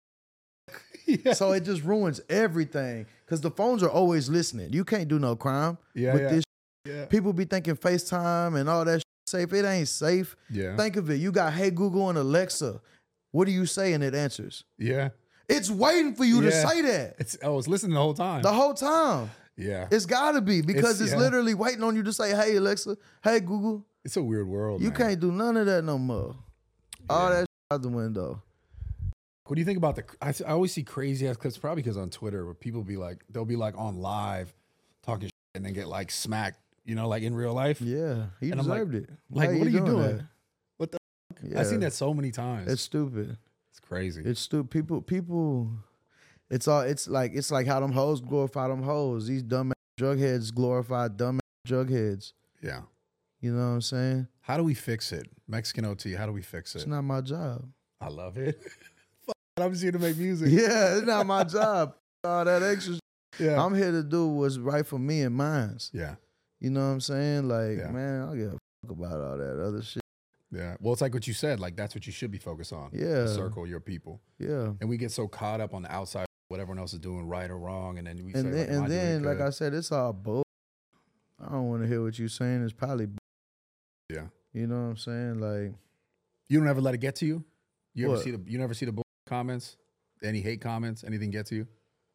[SPEAKER 1] yeah.
[SPEAKER 2] so it just ruins everything because the phones are always listening. You can't do no crime
[SPEAKER 1] Yeah,
[SPEAKER 2] with
[SPEAKER 1] yeah.
[SPEAKER 2] this.
[SPEAKER 1] yeah,
[SPEAKER 2] People be thinking FaceTime and all that shit safe. It ain't safe.
[SPEAKER 1] yeah,
[SPEAKER 2] Think of it. You got Hey Google and Alexa. What do you say and it answers?
[SPEAKER 1] yeah.
[SPEAKER 2] It's waiting for you to
[SPEAKER 1] Yeah.
[SPEAKER 2] say that
[SPEAKER 1] It's oh, it's listening the whole time.
[SPEAKER 2] the whole time.
[SPEAKER 1] yeah,
[SPEAKER 2] It's got to be because
[SPEAKER 1] It's-
[SPEAKER 2] it's,
[SPEAKER 1] yeah.
[SPEAKER 2] literally waiting on you to say, "Hey Alexa, hey Google."
[SPEAKER 1] it's a weird world.
[SPEAKER 2] You
[SPEAKER 1] man.
[SPEAKER 2] can't do none of that no more. All
[SPEAKER 1] Yeah.
[SPEAKER 2] that shit out the window.
[SPEAKER 1] What do you think about the? I, I always see crazy ass clips, probably because on Twitter, where people be like, they'll be like on live, talking shit and then get like smacked. You know, like in real life.
[SPEAKER 2] Yeah, he
[SPEAKER 1] And I'm like-
[SPEAKER 2] deserved it.
[SPEAKER 1] Like,
[SPEAKER 2] Why
[SPEAKER 1] what are you doing?
[SPEAKER 2] that?
[SPEAKER 1] What the?
[SPEAKER 2] Yeah.
[SPEAKER 1] I've seen that so many times.
[SPEAKER 2] It's
[SPEAKER 1] It's,
[SPEAKER 2] stupid.
[SPEAKER 1] crazy.
[SPEAKER 2] It's stupid. People, people. It's all. It's like it's like how them hoes glorify them hoes. These dumb drug heads glorify dumb drug heads.
[SPEAKER 1] Yeah.
[SPEAKER 2] You know what I'm saying?
[SPEAKER 1] How do we fix it? Mexican O T, how do we fix
[SPEAKER 2] It's
[SPEAKER 1] it?
[SPEAKER 2] not my job.
[SPEAKER 1] I love it. Fuck, I'm just here to make music.
[SPEAKER 2] Yeah, it's not my job. All that extra.
[SPEAKER 1] Yeah.
[SPEAKER 2] I'm here to do what's right for me and mine.
[SPEAKER 1] Yeah.
[SPEAKER 2] You know what I'm saying? Like,
[SPEAKER 1] Yeah.
[SPEAKER 2] man, I don't give a fuck about all that other shit.
[SPEAKER 1] Yeah. Well, it's like what you said. Like, that's what you should be focused on.
[SPEAKER 2] Yeah.
[SPEAKER 1] The circle, your people.
[SPEAKER 2] Yeah.
[SPEAKER 1] And we get so caught up on the outside, what everyone else is doing right or wrong. And then we
[SPEAKER 2] And
[SPEAKER 1] say,
[SPEAKER 2] then,
[SPEAKER 1] like,
[SPEAKER 2] and then like I said, it's all bull. I don't want to hear what you're saying. It's probably bull.
[SPEAKER 1] Yeah.
[SPEAKER 2] You know what I'm saying? Like,
[SPEAKER 1] You don't ever let it get to you? You ever
[SPEAKER 2] What?
[SPEAKER 1] see the, you never see the bull comments? Any hate comments? Anything get to you?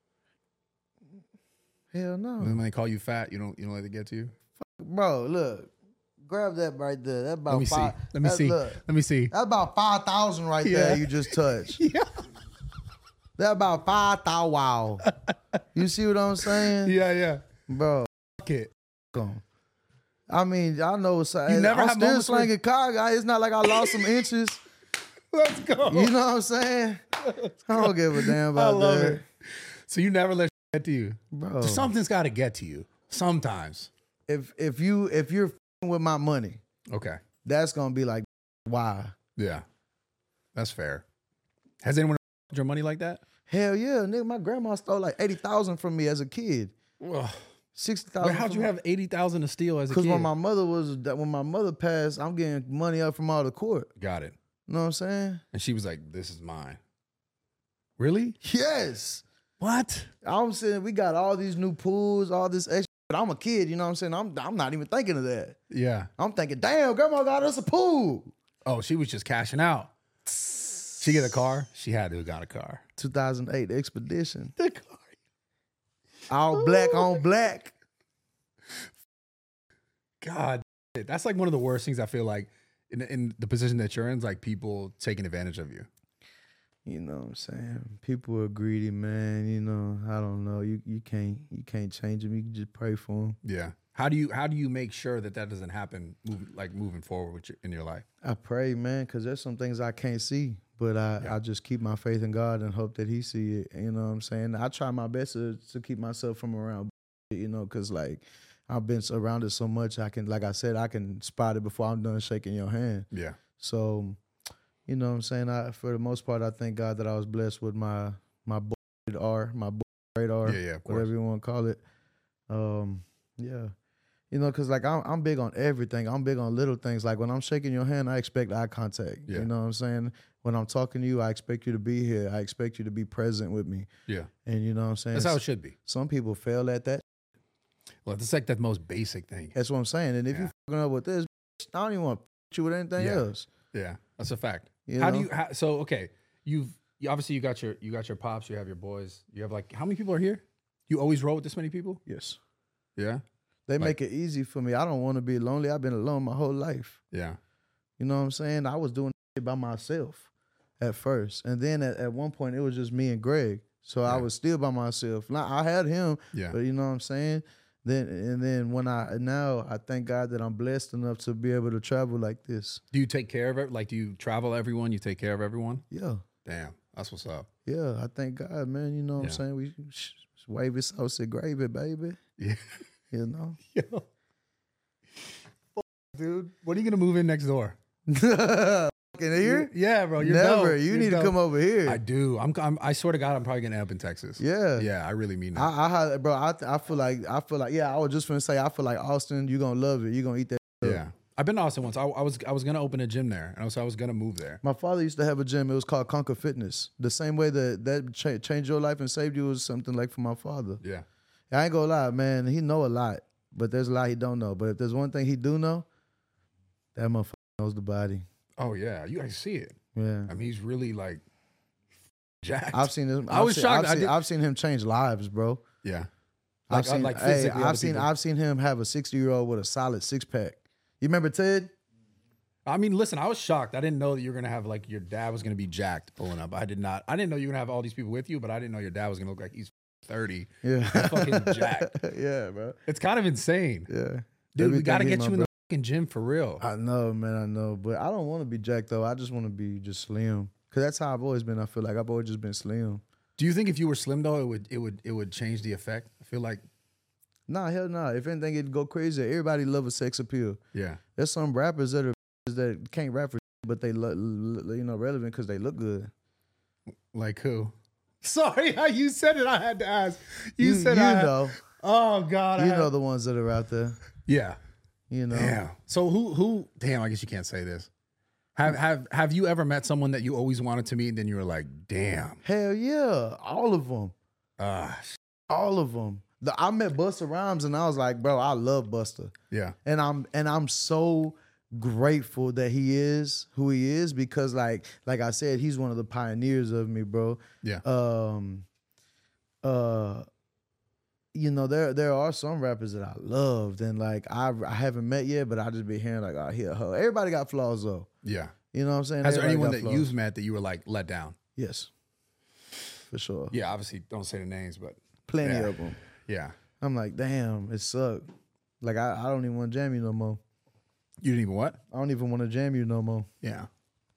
[SPEAKER 2] hell no.
[SPEAKER 1] When they call you fat, you don't, you don't let it get to you?
[SPEAKER 2] Bro, look. Grab that right there. That's about
[SPEAKER 1] Let me
[SPEAKER 2] five.
[SPEAKER 1] see. Let me
[SPEAKER 2] that-
[SPEAKER 1] see.
[SPEAKER 2] Look,
[SPEAKER 1] Let me see.
[SPEAKER 2] that's about five thousand right
[SPEAKER 1] Yeah.
[SPEAKER 2] there you just touched.
[SPEAKER 1] Yeah.
[SPEAKER 2] That's about five thousand. Wow. You see what I'm saying?
[SPEAKER 1] Yeah, yeah.
[SPEAKER 2] Bro,
[SPEAKER 1] Fuck it.
[SPEAKER 2] come. I mean, I know it's
[SPEAKER 1] You never
[SPEAKER 2] I'm
[SPEAKER 1] have
[SPEAKER 2] still
[SPEAKER 1] moments where-
[SPEAKER 2] slanging car guy. It's not like I lost some inches.
[SPEAKER 1] Let's go.
[SPEAKER 2] You know what I'm saying? I don't give a damn
[SPEAKER 1] I
[SPEAKER 2] about
[SPEAKER 1] love
[SPEAKER 2] that.
[SPEAKER 1] it. So you never let get to you.
[SPEAKER 2] Bro.
[SPEAKER 1] Something's got to get to you. Sometimes.
[SPEAKER 2] If if you if you're f***ing with my money,
[SPEAKER 1] Okay.
[SPEAKER 2] that's gonna be like, why?
[SPEAKER 1] Yeah. That's fair. Has anyone your money like that?
[SPEAKER 2] Hell yeah, nigga. My grandma stole like eighty thousand from me as a kid.
[SPEAKER 1] Well,
[SPEAKER 2] Sixty thousand.
[SPEAKER 1] how'd you have eighty thousand to steal as a
[SPEAKER 2] Because
[SPEAKER 1] kid?
[SPEAKER 2] when my mother was that when my mother passed, I'm getting money up from all the court.
[SPEAKER 1] Got it.
[SPEAKER 2] You know what I'm saying?
[SPEAKER 1] And she was like, this is mine. Really?
[SPEAKER 2] Yes.
[SPEAKER 1] What?
[SPEAKER 2] I'm saying we got all these new pools, all this extra. But I'm a kid, you know what I'm saying? I'm I'm not even thinking of that.
[SPEAKER 1] Yeah.
[SPEAKER 2] I'm thinking, damn, grandma got us a pool.
[SPEAKER 1] Oh, she was just cashing out. She get a car? She had to have got a car.
[SPEAKER 2] two thousand eight Expedition.
[SPEAKER 1] The car.
[SPEAKER 2] All black on black.
[SPEAKER 1] God, that's like one of the worst things I feel like in, in the position that you're in, is like people taking advantage of you.
[SPEAKER 2] You know what I'm saying? People are greedy, man. You know, I don't know. You you can't you can't change them. You can just pray for them.
[SPEAKER 1] Yeah. How do you how do you make sure that that doesn't happen? Move, like moving forward with your, in your life.
[SPEAKER 2] I pray, man, because there's some things I can't see, but I,
[SPEAKER 1] Yeah.
[SPEAKER 2] I just keep my faith in God and hope that He see it. You know what I'm saying? I try my best to, to keep myself from around, you know, because like I've been surrounded so much. I can, like I said, I can spot it before I'm done shaking your hand.
[SPEAKER 1] Yeah.
[SPEAKER 2] So, you know what I'm saying? I, for the most part, I thank God that I was blessed with my my R, my radar,
[SPEAKER 1] Yeah, yeah, of course.
[SPEAKER 2] whatever you want to call it. Um, yeah. You know, because like I'm, I'm big on everything. I'm big on little things. Like when I'm shaking your hand, I expect eye contact.
[SPEAKER 1] Yeah.
[SPEAKER 2] You know what I'm saying? When I'm talking to you, I expect you to be here. I expect you to be present with me.
[SPEAKER 1] Yeah.
[SPEAKER 2] And you know what I'm saying?
[SPEAKER 1] That's how it should be.
[SPEAKER 2] Some people fail at that.
[SPEAKER 1] Well, it's like that most basic thing.
[SPEAKER 2] That's what I'm saying. And if
[SPEAKER 1] Yeah.
[SPEAKER 2] you fucking up with this, I don't even want to put you with anything
[SPEAKER 1] Yeah.
[SPEAKER 2] else.
[SPEAKER 1] Yeah. That's a fact.
[SPEAKER 2] You
[SPEAKER 1] how
[SPEAKER 2] know?
[SPEAKER 1] do you how, so okay, you've you, obviously you got your you got your pops, you have your boys. You have like how many people are here? You always roll with this many people?
[SPEAKER 2] Yes.
[SPEAKER 1] Yeah.
[SPEAKER 2] They
[SPEAKER 1] Like-
[SPEAKER 2] make it easy for me. I don't want to be lonely. I've been alone my whole life.
[SPEAKER 1] Yeah.
[SPEAKER 2] You know what I'm saying? I was doing it by myself at first. And then at, at one point, it was just me and Greg. So I
[SPEAKER 1] Yeah.
[SPEAKER 2] was still by myself. Now, I had him,
[SPEAKER 1] Yeah.
[SPEAKER 2] but you know what I'm saying? Then And then when I, now I thank God that I'm blessed enough to be able to travel like this.
[SPEAKER 1] Do you take care of it? Like do you travel everyone? You take care of everyone?
[SPEAKER 2] Yeah.
[SPEAKER 1] Damn. That's what's up.
[SPEAKER 2] Yeah. I thank God, man. You know what
[SPEAKER 1] Yeah.
[SPEAKER 2] I'm saying? We sh- sh- wave it, sauce it, gravy, baby.
[SPEAKER 1] Yeah.
[SPEAKER 2] You know?
[SPEAKER 1] Yo. Dude, when are you gonna move in next door?
[SPEAKER 2] In here?
[SPEAKER 1] Yeah, bro. You're
[SPEAKER 2] Never.
[SPEAKER 1] dope.
[SPEAKER 2] You
[SPEAKER 1] You're
[SPEAKER 2] need
[SPEAKER 1] dope.
[SPEAKER 2] to come over here.
[SPEAKER 1] I do. I'm, I'm. I swear to God, I'm probably gonna end up in Texas.
[SPEAKER 2] yeah.
[SPEAKER 1] Yeah, I really mean that.
[SPEAKER 2] I, I, highly- bro, I, I feel like, I feel like, yeah, I was just gonna say, I feel like Austin, you're gonna love it. You're gonna eat that. up.
[SPEAKER 1] yeah, I've been to Austin once. I, I was I was gonna open a gym there, and I was I was gonna move there.
[SPEAKER 2] My father used to have a gym. It was called Conquer Fitness. The same way that that cha- changed your life and saved you was something like for my father.
[SPEAKER 1] Yeah,
[SPEAKER 2] I ain't gonna lie, man. He know a lot, but there's a lot he don't know. But if there's one thing he do know, that motherfucker knows the body.
[SPEAKER 1] Oh yeah, you guys see it.
[SPEAKER 2] Yeah,
[SPEAKER 1] I mean, he's really like jacked.
[SPEAKER 2] I've seen him.
[SPEAKER 1] I
[SPEAKER 2] I've
[SPEAKER 1] was
[SPEAKER 2] seen,
[SPEAKER 1] shocked.
[SPEAKER 2] I've
[SPEAKER 1] I
[SPEAKER 2] seen,
[SPEAKER 1] did-
[SPEAKER 2] I've seen him change lives, bro.
[SPEAKER 1] yeah,
[SPEAKER 2] I've
[SPEAKER 1] like uh,
[SPEAKER 2] seen,
[SPEAKER 1] like
[SPEAKER 2] hey,
[SPEAKER 1] physically.
[SPEAKER 2] I've
[SPEAKER 1] other
[SPEAKER 2] seen,
[SPEAKER 1] people.
[SPEAKER 2] I've seen him have a sixty year old with a solid six pack. You remember Ted?
[SPEAKER 1] I mean, listen, I was shocked. I didn't know that you were gonna have like your dad was gonna be jacked pulling up. I did not. I didn't know you were gonna have all these people with you, but I didn't know your dad was gonna look like he's thirty.
[SPEAKER 2] Yeah,
[SPEAKER 1] fucking jacked.
[SPEAKER 2] yeah, bro.
[SPEAKER 1] It's kind of insane,
[SPEAKER 2] Yeah,
[SPEAKER 1] dude. We
[SPEAKER 2] Everything
[SPEAKER 1] gotta
[SPEAKER 2] he
[SPEAKER 1] get
[SPEAKER 2] my
[SPEAKER 1] you in
[SPEAKER 2] bro-
[SPEAKER 1] the fucking gym for real.
[SPEAKER 2] I know, man. I know, but I don't want to be jacked though. I just want to be just slim, cause that's how I've always been. I feel like I've always just been slim.
[SPEAKER 1] Do you think if you were slim though, it would it would it would change the effect? I feel like
[SPEAKER 2] Nah, hell nah. If anything, it'd go crazy. Everybody love a sex appeal.
[SPEAKER 1] Yeah.
[SPEAKER 2] There's some rappers that are that can't rap for, but they look, you know, relevant because they look good.
[SPEAKER 1] Like who? Sorry, how you said it. I had to ask. You,
[SPEAKER 2] You,
[SPEAKER 1] said
[SPEAKER 2] you
[SPEAKER 1] I had-
[SPEAKER 2] know,
[SPEAKER 1] Oh God. I
[SPEAKER 2] you
[SPEAKER 1] had-
[SPEAKER 2] know the ones that are out there.
[SPEAKER 1] Yeah.
[SPEAKER 2] You know,
[SPEAKER 1] Damn. So who who? Damn. I guess you can't say this. Have have have you ever met someone that you always wanted to meet and then you were like, damn.
[SPEAKER 2] hell yeah, all of them,
[SPEAKER 1] Ah.
[SPEAKER 2] all of them. The, I met Busta Rhymes and I was like, bro, I love Busta,
[SPEAKER 1] yeah.
[SPEAKER 2] and I'm and I'm so grateful that he is who he is because like like I said, he's one of the pioneers of me, bro.
[SPEAKER 1] Yeah.
[SPEAKER 2] Um, uh, you know, there there are some rappers that I loved and like I I haven't met yet, but I just be hearing like, oh, he a hoe. Everybody got flaws though.
[SPEAKER 1] Yeah.
[SPEAKER 2] You know what I'm saying?
[SPEAKER 1] Has there
[SPEAKER 2] Everybody
[SPEAKER 1] anyone
[SPEAKER 2] got
[SPEAKER 1] that
[SPEAKER 2] flaws.
[SPEAKER 1] you've met that you were like let down?
[SPEAKER 2] Yes, for sure.
[SPEAKER 1] Yeah. Obviously, don't say the names, but
[SPEAKER 2] Plenty
[SPEAKER 1] yeah.
[SPEAKER 2] of them.
[SPEAKER 1] yeah.
[SPEAKER 2] I'm like, damn, it sucked. Like I, I don't even want to jam you no more.
[SPEAKER 1] You didn't even what?
[SPEAKER 2] I don't even want to jam you no more.
[SPEAKER 1] Yeah.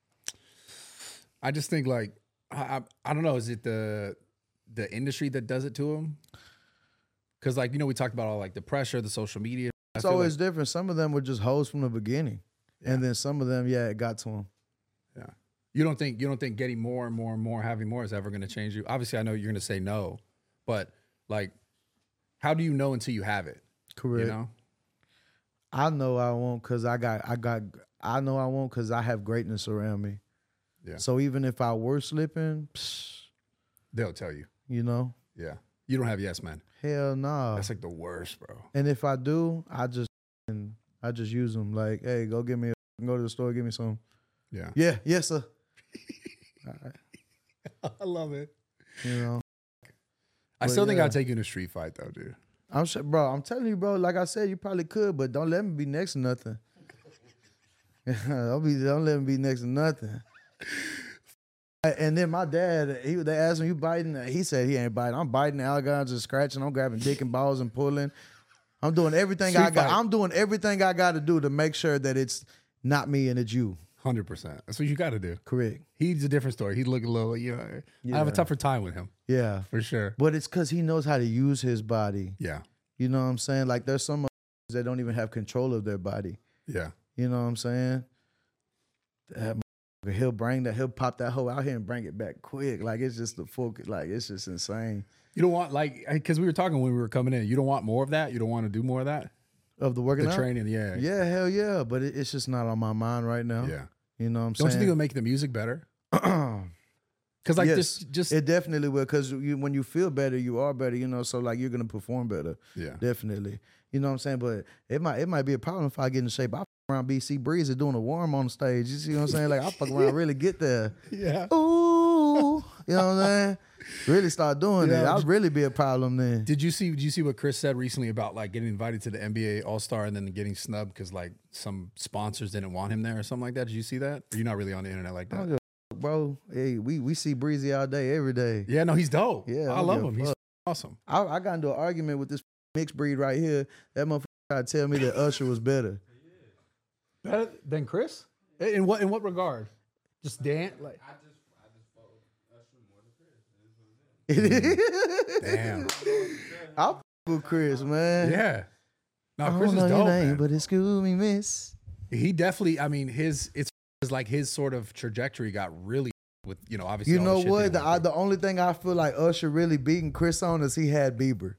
[SPEAKER 1] I just think like I I, I don't know. Is it the the industry that does it to them? Because like you know we talked about all like the pressure, the social media. I
[SPEAKER 2] It's
[SPEAKER 1] feel
[SPEAKER 2] always
[SPEAKER 1] like,
[SPEAKER 2] different. Some of them were just hoes from the beginning, and then some of them, yeah, it got to them.
[SPEAKER 1] yeah. You don't think you don't think getting more and more and more, having more is ever going to change you? Obviously, I know you're going to say no, but like, how do you know until you have it?
[SPEAKER 2] Correct.
[SPEAKER 1] You know.
[SPEAKER 2] I know I won't because I got, I got, I know I won't because I have greatness around me.
[SPEAKER 1] Yeah.
[SPEAKER 2] So even if I were slipping, psh,
[SPEAKER 1] They'll tell you.
[SPEAKER 2] you know,
[SPEAKER 1] Yeah. You don't have yes, man.
[SPEAKER 2] hell nah.
[SPEAKER 1] That's like the worst, bro.
[SPEAKER 2] And if I do, I just, I just use them. Like, hey, go get me, a, go to the store, give me some.
[SPEAKER 1] Yeah.
[SPEAKER 2] Yeah, yes sir.
[SPEAKER 1] I love it.
[SPEAKER 2] You know.
[SPEAKER 1] I
[SPEAKER 2] But
[SPEAKER 1] still think
[SPEAKER 2] yeah.
[SPEAKER 1] I'd take you in a street fight though, dude.
[SPEAKER 2] I'm sure, bro. I'm telling you, bro. Like I said, you probably could, but don't let me be next to nothing. don't be, don't let me be next to nothing. And then my dad, he they asked him, "You biting?" He said he ain't biting. I'm biting alligators and scratching. I'm grabbing dick and balls and pulling. I'm doing everything
[SPEAKER 1] Street
[SPEAKER 2] I got.
[SPEAKER 1] fight.
[SPEAKER 2] I'm doing everything I got to do to make sure that it's not me and it's you.
[SPEAKER 1] Hundred percent. That's what you got to do.
[SPEAKER 2] Correct.
[SPEAKER 1] He's a different story. He'd look a little, you know. I have a
[SPEAKER 2] Yeah.
[SPEAKER 1] tougher time with him
[SPEAKER 2] Yeah,
[SPEAKER 1] for sure.
[SPEAKER 2] but it's because he knows how to use his body.
[SPEAKER 1] Yeah.
[SPEAKER 2] You know what I'm saying? Like there's some that don't even have control of their body.
[SPEAKER 1] Yeah.
[SPEAKER 2] You know what I'm saying? That motherfucker, he'll bring that, he'll pop that hoe out here and bring it back quick. Like it's just the full, like it's just insane.
[SPEAKER 1] You don't want like because we were talking when we were coming in. You don't want more of that. You don't want to do more of that.
[SPEAKER 2] Of the working
[SPEAKER 1] The
[SPEAKER 2] out?
[SPEAKER 1] training, yeah.
[SPEAKER 2] Yeah, hell yeah. But it, it's just not on my mind right now.
[SPEAKER 1] Yeah.
[SPEAKER 2] You know what I'm
[SPEAKER 1] Don't you think
[SPEAKER 2] saying?
[SPEAKER 1] it'll make the music better? Because like
[SPEAKER 2] Yes,
[SPEAKER 1] just just
[SPEAKER 2] it definitely will, because you, when you feel better, you are better, you know, so like you're gonna perform better.
[SPEAKER 1] yeah.
[SPEAKER 2] Definitely. You know what I'm saying? But it might it might be a problem if I get in shape. I fuck around B C Breezy doing a warm on the stage. You see what I'm saying? Like I fuck around really get there.
[SPEAKER 1] Yeah.
[SPEAKER 2] Ooh. You know what I'm saying? Really start doing
[SPEAKER 1] Yeah.
[SPEAKER 2] it. I'd really be a problem then.
[SPEAKER 1] Did you see? Did you see what Chris said recently about like getting invited to the N B A All Star and then getting snubbed because like some sponsors didn't want him there or something like that? Did you see that? Or you're not really on the internet like
[SPEAKER 2] I don't
[SPEAKER 1] that?
[SPEAKER 2] give a fuck, bro. Hey, we, we see Breezy all day, every day.
[SPEAKER 1] Yeah, no, he's dope.
[SPEAKER 2] Yeah, I
[SPEAKER 1] I
[SPEAKER 2] don't
[SPEAKER 1] love
[SPEAKER 2] give a
[SPEAKER 1] him. He's
[SPEAKER 2] fuck.
[SPEAKER 1] awesome.
[SPEAKER 2] I, I got into an argument with this mixed breed right here. That motherfucker tried to tell me that Usher was better.
[SPEAKER 1] Better than Chris? In what in what regard? Just dance like
[SPEAKER 3] I just, I just fuck with Usher more than Chris. It is what it is.
[SPEAKER 1] damn.
[SPEAKER 2] I fuck with Chris, man.
[SPEAKER 1] Yeah. No,
[SPEAKER 2] I
[SPEAKER 1] Chris
[SPEAKER 2] don't
[SPEAKER 1] is
[SPEAKER 2] know
[SPEAKER 1] dope.
[SPEAKER 2] your name,
[SPEAKER 1] Man.
[SPEAKER 2] but excuse me, miss.
[SPEAKER 1] He definitely. I mean, his it's it's like his sort of trajectory got really with you know obviously.
[SPEAKER 2] You
[SPEAKER 1] all the
[SPEAKER 2] know
[SPEAKER 1] shit
[SPEAKER 2] what?
[SPEAKER 1] they
[SPEAKER 2] The,
[SPEAKER 1] went
[SPEAKER 2] I,
[SPEAKER 1] through.
[SPEAKER 2] the only thing I feel like Usher really beating Chris on is he had Bieber.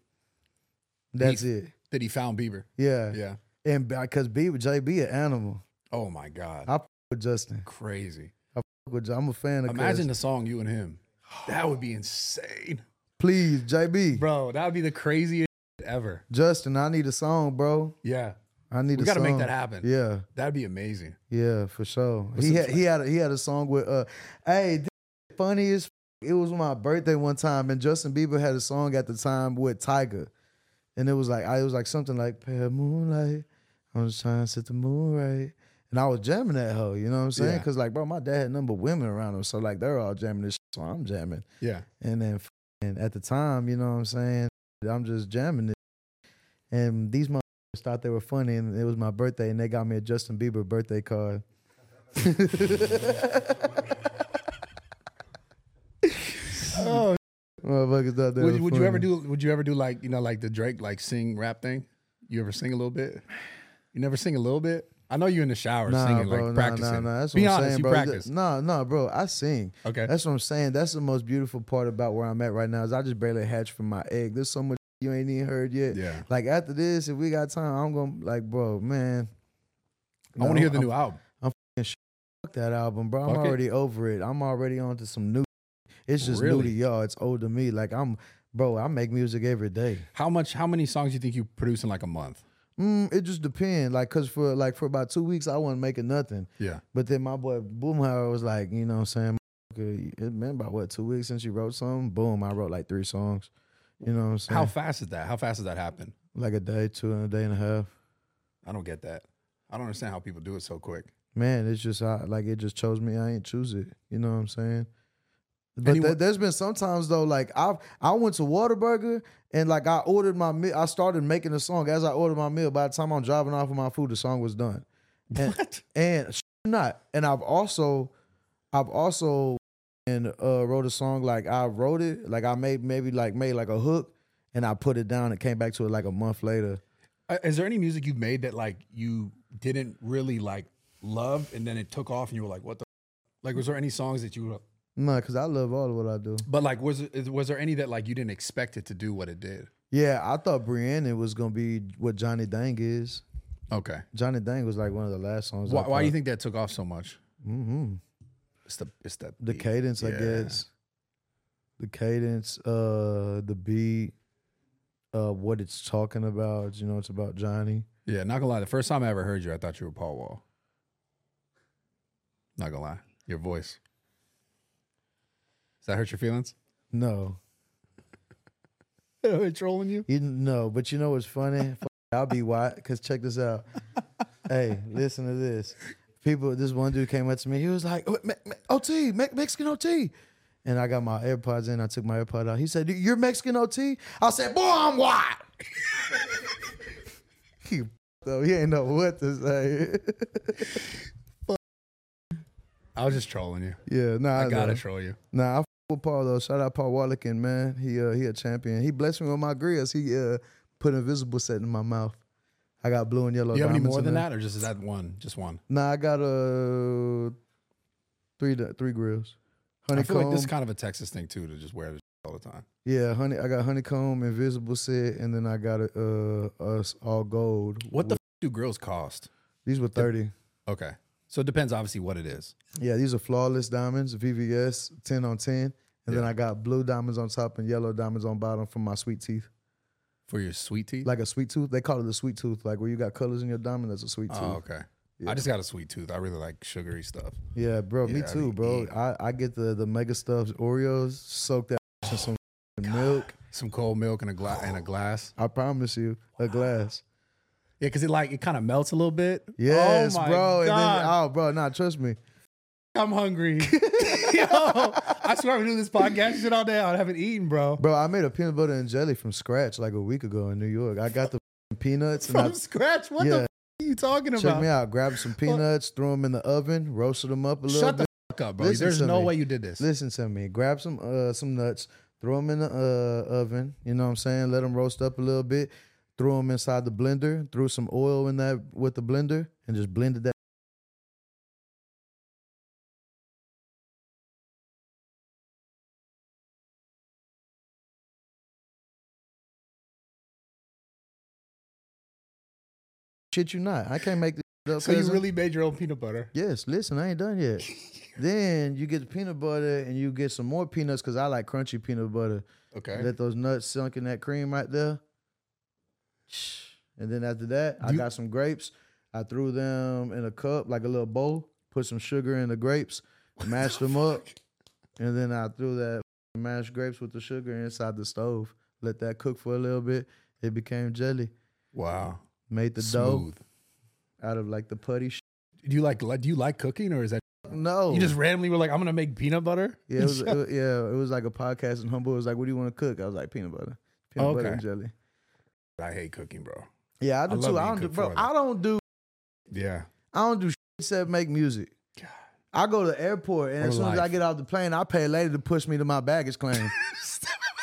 [SPEAKER 2] That's
[SPEAKER 1] He-
[SPEAKER 2] it.
[SPEAKER 1] that he found Bieber.
[SPEAKER 2] Yeah.
[SPEAKER 1] Yeah.
[SPEAKER 2] And because Bieber, J B, an animal.
[SPEAKER 1] Oh my God.
[SPEAKER 2] I fuck with Justin.
[SPEAKER 1] Crazy.
[SPEAKER 2] I fuck with, I'm a fan of
[SPEAKER 1] Imagine
[SPEAKER 2] Chris.
[SPEAKER 1] the song you and him. That would be insane,
[SPEAKER 2] Please, J B.
[SPEAKER 1] bro. That would be the craziest ever.
[SPEAKER 2] Justin, I need a song, bro.
[SPEAKER 1] Yeah.
[SPEAKER 2] I need
[SPEAKER 1] We
[SPEAKER 2] a
[SPEAKER 1] got to
[SPEAKER 2] song.
[SPEAKER 1] make that happen.
[SPEAKER 2] Yeah.
[SPEAKER 1] That'd be amazing.
[SPEAKER 2] Yeah, for sure.
[SPEAKER 1] What's
[SPEAKER 2] He
[SPEAKER 1] the
[SPEAKER 2] had, he had a, he had a song with uh hey, this funny as f- it was my birthday one time and Justin Bieber had a song at the time with Tyga. And it was like I it was like something like pale moonlight. I'm just trying to set the moon right. And I was jamming that hoe, you know what I'm saying?
[SPEAKER 1] Yeah.
[SPEAKER 2] Cause like, bro, my dad had number of women around him. So like they're all jamming this shit, so I'm jamming.
[SPEAKER 1] Yeah.
[SPEAKER 2] And then f- and at the time, you know what I'm saying? I'm just jamming it. And these motherfuckers thought they were funny, and it was my birthday, and they got me a Justin Bieber birthday card.
[SPEAKER 1] Oh,
[SPEAKER 2] Motherfuckers thought that
[SPEAKER 1] Would,
[SPEAKER 2] was
[SPEAKER 1] would you
[SPEAKER 2] funny.
[SPEAKER 1] ever do? Would you ever do like you know like the Drake like sing rap thing? You ever sing a little bit? You never sing a little bit? I know you in the shower
[SPEAKER 2] Nah,
[SPEAKER 1] singing
[SPEAKER 2] bro,
[SPEAKER 1] like
[SPEAKER 2] nah,
[SPEAKER 1] practicing.
[SPEAKER 2] nah, nah. That's
[SPEAKER 1] Be
[SPEAKER 2] what I'm
[SPEAKER 1] honest,
[SPEAKER 2] saying,
[SPEAKER 1] you
[SPEAKER 2] bro.
[SPEAKER 1] practice.
[SPEAKER 2] No, no, bro. I sing.
[SPEAKER 1] Okay.
[SPEAKER 2] That's what I'm saying. That's the most beautiful part about where I'm at right now is I just barely hatched from my egg. There's so much you ain't even heard yet.
[SPEAKER 1] Yeah.
[SPEAKER 2] Like after this, if we got time, I'm gonna like, bro, man.
[SPEAKER 1] I want to hear the
[SPEAKER 2] I'm,
[SPEAKER 1] new album.
[SPEAKER 2] Fuck that album, bro. I'm
[SPEAKER 1] Fuck it.
[SPEAKER 2] already over it. I'm already on to some new. It's just new
[SPEAKER 1] Really?
[SPEAKER 2] to y'all. It's old to me. Like I'm, bro. I make music every day.
[SPEAKER 1] How much? How many songs do you think you produce in like a month?
[SPEAKER 2] Mm, it just depends. Like, cause for like for about two weeks, I wasn't making nothing.
[SPEAKER 1] Yeah.
[SPEAKER 2] But then my boy Boomhauer was like, you know what I'm saying? It been about what, two weeks since you wrote something? Boom, I wrote like three songs. You know what I'm saying?
[SPEAKER 1] How fast is that? How fast does that happen?
[SPEAKER 2] Like a day, two and a day and a half.
[SPEAKER 1] I don't get that. I don't understand how people do it so quick.
[SPEAKER 2] Man, it's just I, like it just chose me. I ain't choose it. You know what I'm saying? But
[SPEAKER 1] Anyone-
[SPEAKER 2] th- there's been sometimes though, like I I went to Whataburger and like I ordered my meal. I started making the song as I ordered my meal. By the time I'm driving off with my food, the song was done. And,
[SPEAKER 1] What?
[SPEAKER 2] And sh- not. And I've also, I've also, and uh, wrote a song like I wrote it, like I made maybe like made like a hook, and I put it down and came back to it like a month later.
[SPEAKER 1] Uh, Is there any music you've made that like you didn't really like love and then it took off and you were like, what the? Like, was there any songs that you?
[SPEAKER 2] No, because I love all of what I do.
[SPEAKER 1] But like, was it, was there any that like you didn't expect it to do what it did?
[SPEAKER 2] Yeah, I thought Brianna was gonna be what Johnny Dang is.
[SPEAKER 1] Okay.
[SPEAKER 2] Johnny Dang was like one of the last songs.
[SPEAKER 1] Why, why do you think that took off so much?
[SPEAKER 2] Mm-hmm.
[SPEAKER 1] It's the it's the
[SPEAKER 2] The
[SPEAKER 1] beat.
[SPEAKER 2] cadence, I
[SPEAKER 1] Yeah.
[SPEAKER 2] guess. The cadence, uh, the beat, uh, what it's talking about. You know, it's about Johnny.
[SPEAKER 1] Yeah, not gonna lie. The first time I ever heard you, I thought you were Paul Wall. Not gonna lie. Your voice. Does that hurt your feelings?
[SPEAKER 2] No,
[SPEAKER 1] Am I trolling you?
[SPEAKER 2] you no, but you know what's funny? F- I'll be white. Cause check this out. Hey, listen to this. People, this one dude came up to me. He was like, "Me- me- "O T, Me- Mexican O T." And I got my AirPods in. I took my AirPod out. He said, "You're Mexican O T?" I said, "Boy, I'm white." he though he ain't know what to say.
[SPEAKER 1] I was just trolling you.
[SPEAKER 2] yeah, nah,
[SPEAKER 1] I gotta
[SPEAKER 2] know.
[SPEAKER 1] troll you.
[SPEAKER 2] Nah, I f- with Paul though. Shout out Paul Wallikin, man. He uh, he a champion. He blessed me with my grills. He uh, put invisible set in my mouth. I got blue and yellow.
[SPEAKER 1] Do you have any
[SPEAKER 2] diamonds
[SPEAKER 1] more
[SPEAKER 2] in
[SPEAKER 1] than
[SPEAKER 2] there.
[SPEAKER 1] that, or just is that one? Just one.
[SPEAKER 2] Nah, I got uh three three grills.
[SPEAKER 1] I feel
[SPEAKER 2] Honeycomb.
[SPEAKER 1] like this is kind of a Texas thing too, to just wear this all the time.
[SPEAKER 2] yeah, honey. I got honeycomb, invisible set, and then I got a uh us all gold.
[SPEAKER 1] What the f- do grills cost?
[SPEAKER 2] These were thirty.
[SPEAKER 1] Okay, so it depends obviously what it is.
[SPEAKER 2] Yeah, these are flawless diamonds, V V S, ten on ten, and then
[SPEAKER 1] Yeah.
[SPEAKER 2] I got blue diamonds on top and yellow diamonds on bottom from my sweet teeth.
[SPEAKER 1] For your sweet teeth?
[SPEAKER 2] Like a sweet tooth, they call it a sweet tooth. Like where you got colors in your diamond, that's a sweet tooth.
[SPEAKER 1] Oh, okay.
[SPEAKER 2] Yeah.
[SPEAKER 1] I just got a sweet tooth. I really like sugary stuff.
[SPEAKER 2] Yeah, bro, me
[SPEAKER 1] Yeah, I
[SPEAKER 2] too,
[SPEAKER 1] be
[SPEAKER 2] bro.
[SPEAKER 1] eating.
[SPEAKER 2] I, I get the the mega stuffed Oreos, soak that in some milk.
[SPEAKER 1] Some cold milk and a glass and a glass.
[SPEAKER 2] I promise you, a glass.
[SPEAKER 1] Yeah, because it like it kind of melts a little bit.
[SPEAKER 2] Yes,
[SPEAKER 1] oh my
[SPEAKER 2] bro. And then,
[SPEAKER 1] God.
[SPEAKER 2] oh, bro, nah, trust me.
[SPEAKER 1] I'm hungry. Yo, I swear we do this podcast shit all day. I haven't eaten, bro.
[SPEAKER 2] Bro, I made a peanut butter and jelly from scratch like a week ago in New York. I got the peanuts and I,
[SPEAKER 1] From scratch? What
[SPEAKER 2] Yeah.
[SPEAKER 1] the f- are you talking
[SPEAKER 2] check
[SPEAKER 1] about?
[SPEAKER 2] me out. Grabbed some peanuts, threw them in the oven, roasted them up a little
[SPEAKER 1] Shut the
[SPEAKER 2] bit.
[SPEAKER 1] fuck up, bro.
[SPEAKER 2] Listen
[SPEAKER 1] There's
[SPEAKER 2] to
[SPEAKER 1] no
[SPEAKER 2] me.
[SPEAKER 1] way you did this.
[SPEAKER 2] Listen to me. Grab some uh some nuts, throw them in the uh, oven. You know what I'm saying? Let them roast up a little bit. Throw them inside the blender. Threw some oil in that with the blender and just blended that. Shit, you not. I can't make this shit up.
[SPEAKER 1] So you
[SPEAKER 2] cousin.
[SPEAKER 1] really made your own peanut butter?
[SPEAKER 2] Yes, listen, I ain't done yet. Then you get the peanut butter and you get some more peanuts because I like crunchy peanut butter.
[SPEAKER 1] Okay.
[SPEAKER 2] Let those nuts sunk in that cream right there. And then after that, I
[SPEAKER 1] You-
[SPEAKER 2] got some grapes. I threw them in a cup, like a little bowl, put some sugar in the grapes, mashed them up, and then I threw that mashed grapes with the sugar inside the stove. Let that cook for a little bit. It became jelly.
[SPEAKER 1] Wow.
[SPEAKER 2] Made the dough
[SPEAKER 1] Smooth.
[SPEAKER 2] out of like the putty shit.
[SPEAKER 1] Do you like like- do you like cooking, or is that
[SPEAKER 2] No.
[SPEAKER 1] you just randomly were like, I'm gonna make peanut butter?
[SPEAKER 2] Yeah, it was, it, was- yeah, it was like a podcast in Humble. It was like, what do you want to cook? I was like, peanut butter. Peanut butter
[SPEAKER 1] Okay.
[SPEAKER 2] and jelly.
[SPEAKER 1] I hate cooking, bro.
[SPEAKER 2] Yeah, I do
[SPEAKER 1] I love
[SPEAKER 2] too.
[SPEAKER 1] that
[SPEAKER 2] I
[SPEAKER 1] you
[SPEAKER 2] don't do,
[SPEAKER 1] cook
[SPEAKER 2] bro.
[SPEAKER 1] for them.
[SPEAKER 2] I don't do.
[SPEAKER 1] Yeah.
[SPEAKER 2] I don't do shit except make music.
[SPEAKER 1] God.
[SPEAKER 2] I go to the airport and
[SPEAKER 1] What
[SPEAKER 2] as
[SPEAKER 1] a
[SPEAKER 2] soon as I
[SPEAKER 1] life.
[SPEAKER 2] get off the plane, I pay a lady to push me to my baggage claim.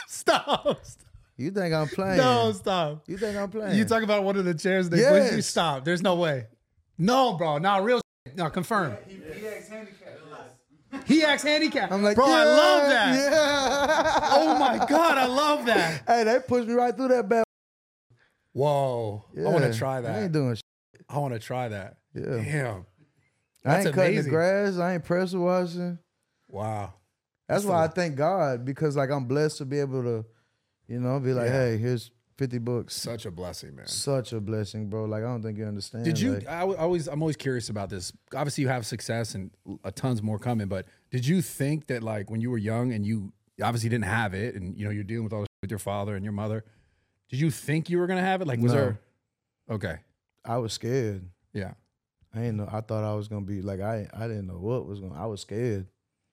[SPEAKER 1] stop.
[SPEAKER 2] You think I'm playing?
[SPEAKER 1] No, stop.
[SPEAKER 2] You think I'm playing?
[SPEAKER 1] You talk about one of the chairs they
[SPEAKER 2] Yes.
[SPEAKER 1] pushed you? Stop. There's no way. No, bro. Not real. No, confirm.
[SPEAKER 3] He, he asked handicap.
[SPEAKER 1] He acts handicap.
[SPEAKER 2] I'm like,
[SPEAKER 1] bro,
[SPEAKER 2] yeah,
[SPEAKER 1] I love that.
[SPEAKER 2] Yeah.
[SPEAKER 1] Oh my God, I love that.
[SPEAKER 2] Hey, they pushed me right through that bad.
[SPEAKER 1] Whoa.
[SPEAKER 2] Yeah.
[SPEAKER 1] I want to try
[SPEAKER 2] I
[SPEAKER 1] that.
[SPEAKER 2] ain't doing shit.
[SPEAKER 1] I want to try that.
[SPEAKER 2] Yeah.
[SPEAKER 1] Damn.
[SPEAKER 2] I
[SPEAKER 1] That's
[SPEAKER 2] ain't cutting the
[SPEAKER 1] amazing.
[SPEAKER 2] grass. I ain't pressure washing.
[SPEAKER 1] Wow.
[SPEAKER 2] That's
[SPEAKER 1] That's
[SPEAKER 2] why I
[SPEAKER 1] the-
[SPEAKER 2] thank God, because like I'm blessed to be able to, you know, be like,
[SPEAKER 1] Yeah.
[SPEAKER 2] hey, here's fifty bucks.
[SPEAKER 1] Such a blessing, man.
[SPEAKER 2] Such a blessing, bro. Like I don't think you understand.
[SPEAKER 1] Did you?
[SPEAKER 2] like-
[SPEAKER 1] I w- always, I'm always curious about this. Obviously, you have success and a tons more coming. But did you think that, like, when you were young and you obviously didn't have it, and you know you're dealing with all this with your father and your mother, did you think you were gonna have it? Like, was
[SPEAKER 2] No.
[SPEAKER 1] there? Okay.
[SPEAKER 2] I was scared.
[SPEAKER 1] Yeah.
[SPEAKER 2] I ain't know. I thought I was gonna be like I. I didn't know what was going. I was scared.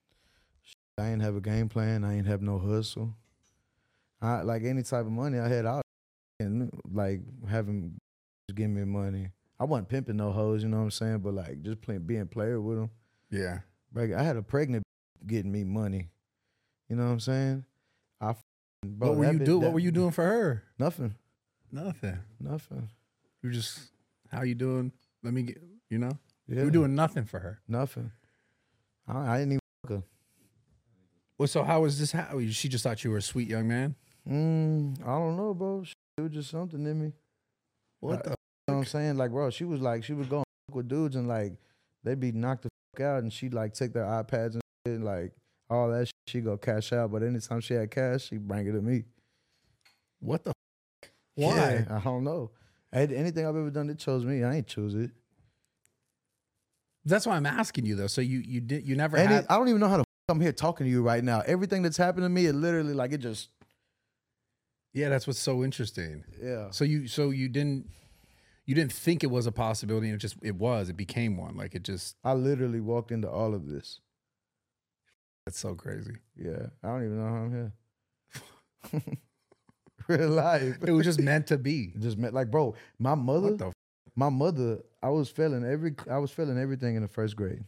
[SPEAKER 2] I ain't have a game plan. I ain't have no hustle. I like any type of money I had. I and like having give me money. I wasn't pimping no hoes. You know what I'm saying? But like just playing, being player with them.
[SPEAKER 1] Yeah.
[SPEAKER 2] Like I had a pregnant getting me money. You know what I'm saying? I. f- Bro,
[SPEAKER 1] what were
[SPEAKER 2] that
[SPEAKER 1] you
[SPEAKER 2] bitch-
[SPEAKER 1] doing?
[SPEAKER 2] that-
[SPEAKER 1] What were you doing for her?
[SPEAKER 2] Nothing.
[SPEAKER 1] Nothing.
[SPEAKER 2] Nothing.
[SPEAKER 1] You just, how you doing? Let me get. You know,
[SPEAKER 2] Yeah.
[SPEAKER 1] you were doing nothing for her.
[SPEAKER 2] nothing. I, I didn't even. fuck her.
[SPEAKER 1] Well, so how was this? How she just thought you were a sweet young man.
[SPEAKER 2] Mm, I don't know, bro. It was just something in me.
[SPEAKER 1] What
[SPEAKER 2] I-
[SPEAKER 1] the?
[SPEAKER 2] You know what I'm saying? Like, bro, she was like, she would go with dudes and like, they'd be knocked the fuck out and she'd like take their iPads and shit, and like all that shit, she go cash out. But anytime she had cash, she'd bring it to me.
[SPEAKER 1] What the? Why?
[SPEAKER 2] Yeah, I don't know. Hey, anything I've ever done, they chose me. I ain't choose it.
[SPEAKER 1] That's why I'm asking you though. So you you did you never
[SPEAKER 2] And
[SPEAKER 1] had?
[SPEAKER 2] it, I don't even know how to I'm here talking to you right now. Everything that's happened to me, it literally like it just,
[SPEAKER 1] Yeah, that's what's so interesting.
[SPEAKER 2] yeah.
[SPEAKER 1] So you so you didn't you didn't think it was a possibility, and it just it was. It became one. Like it just
[SPEAKER 2] I literally walked into all of this.
[SPEAKER 1] that's so crazy.
[SPEAKER 2] Yeah, I don't even know how I'm here. Real life.
[SPEAKER 1] It was just meant to be.
[SPEAKER 2] Just met like, bro, my mother,
[SPEAKER 1] What the? F-
[SPEAKER 2] my mother, I was failing every, I was failing everything in the first grade.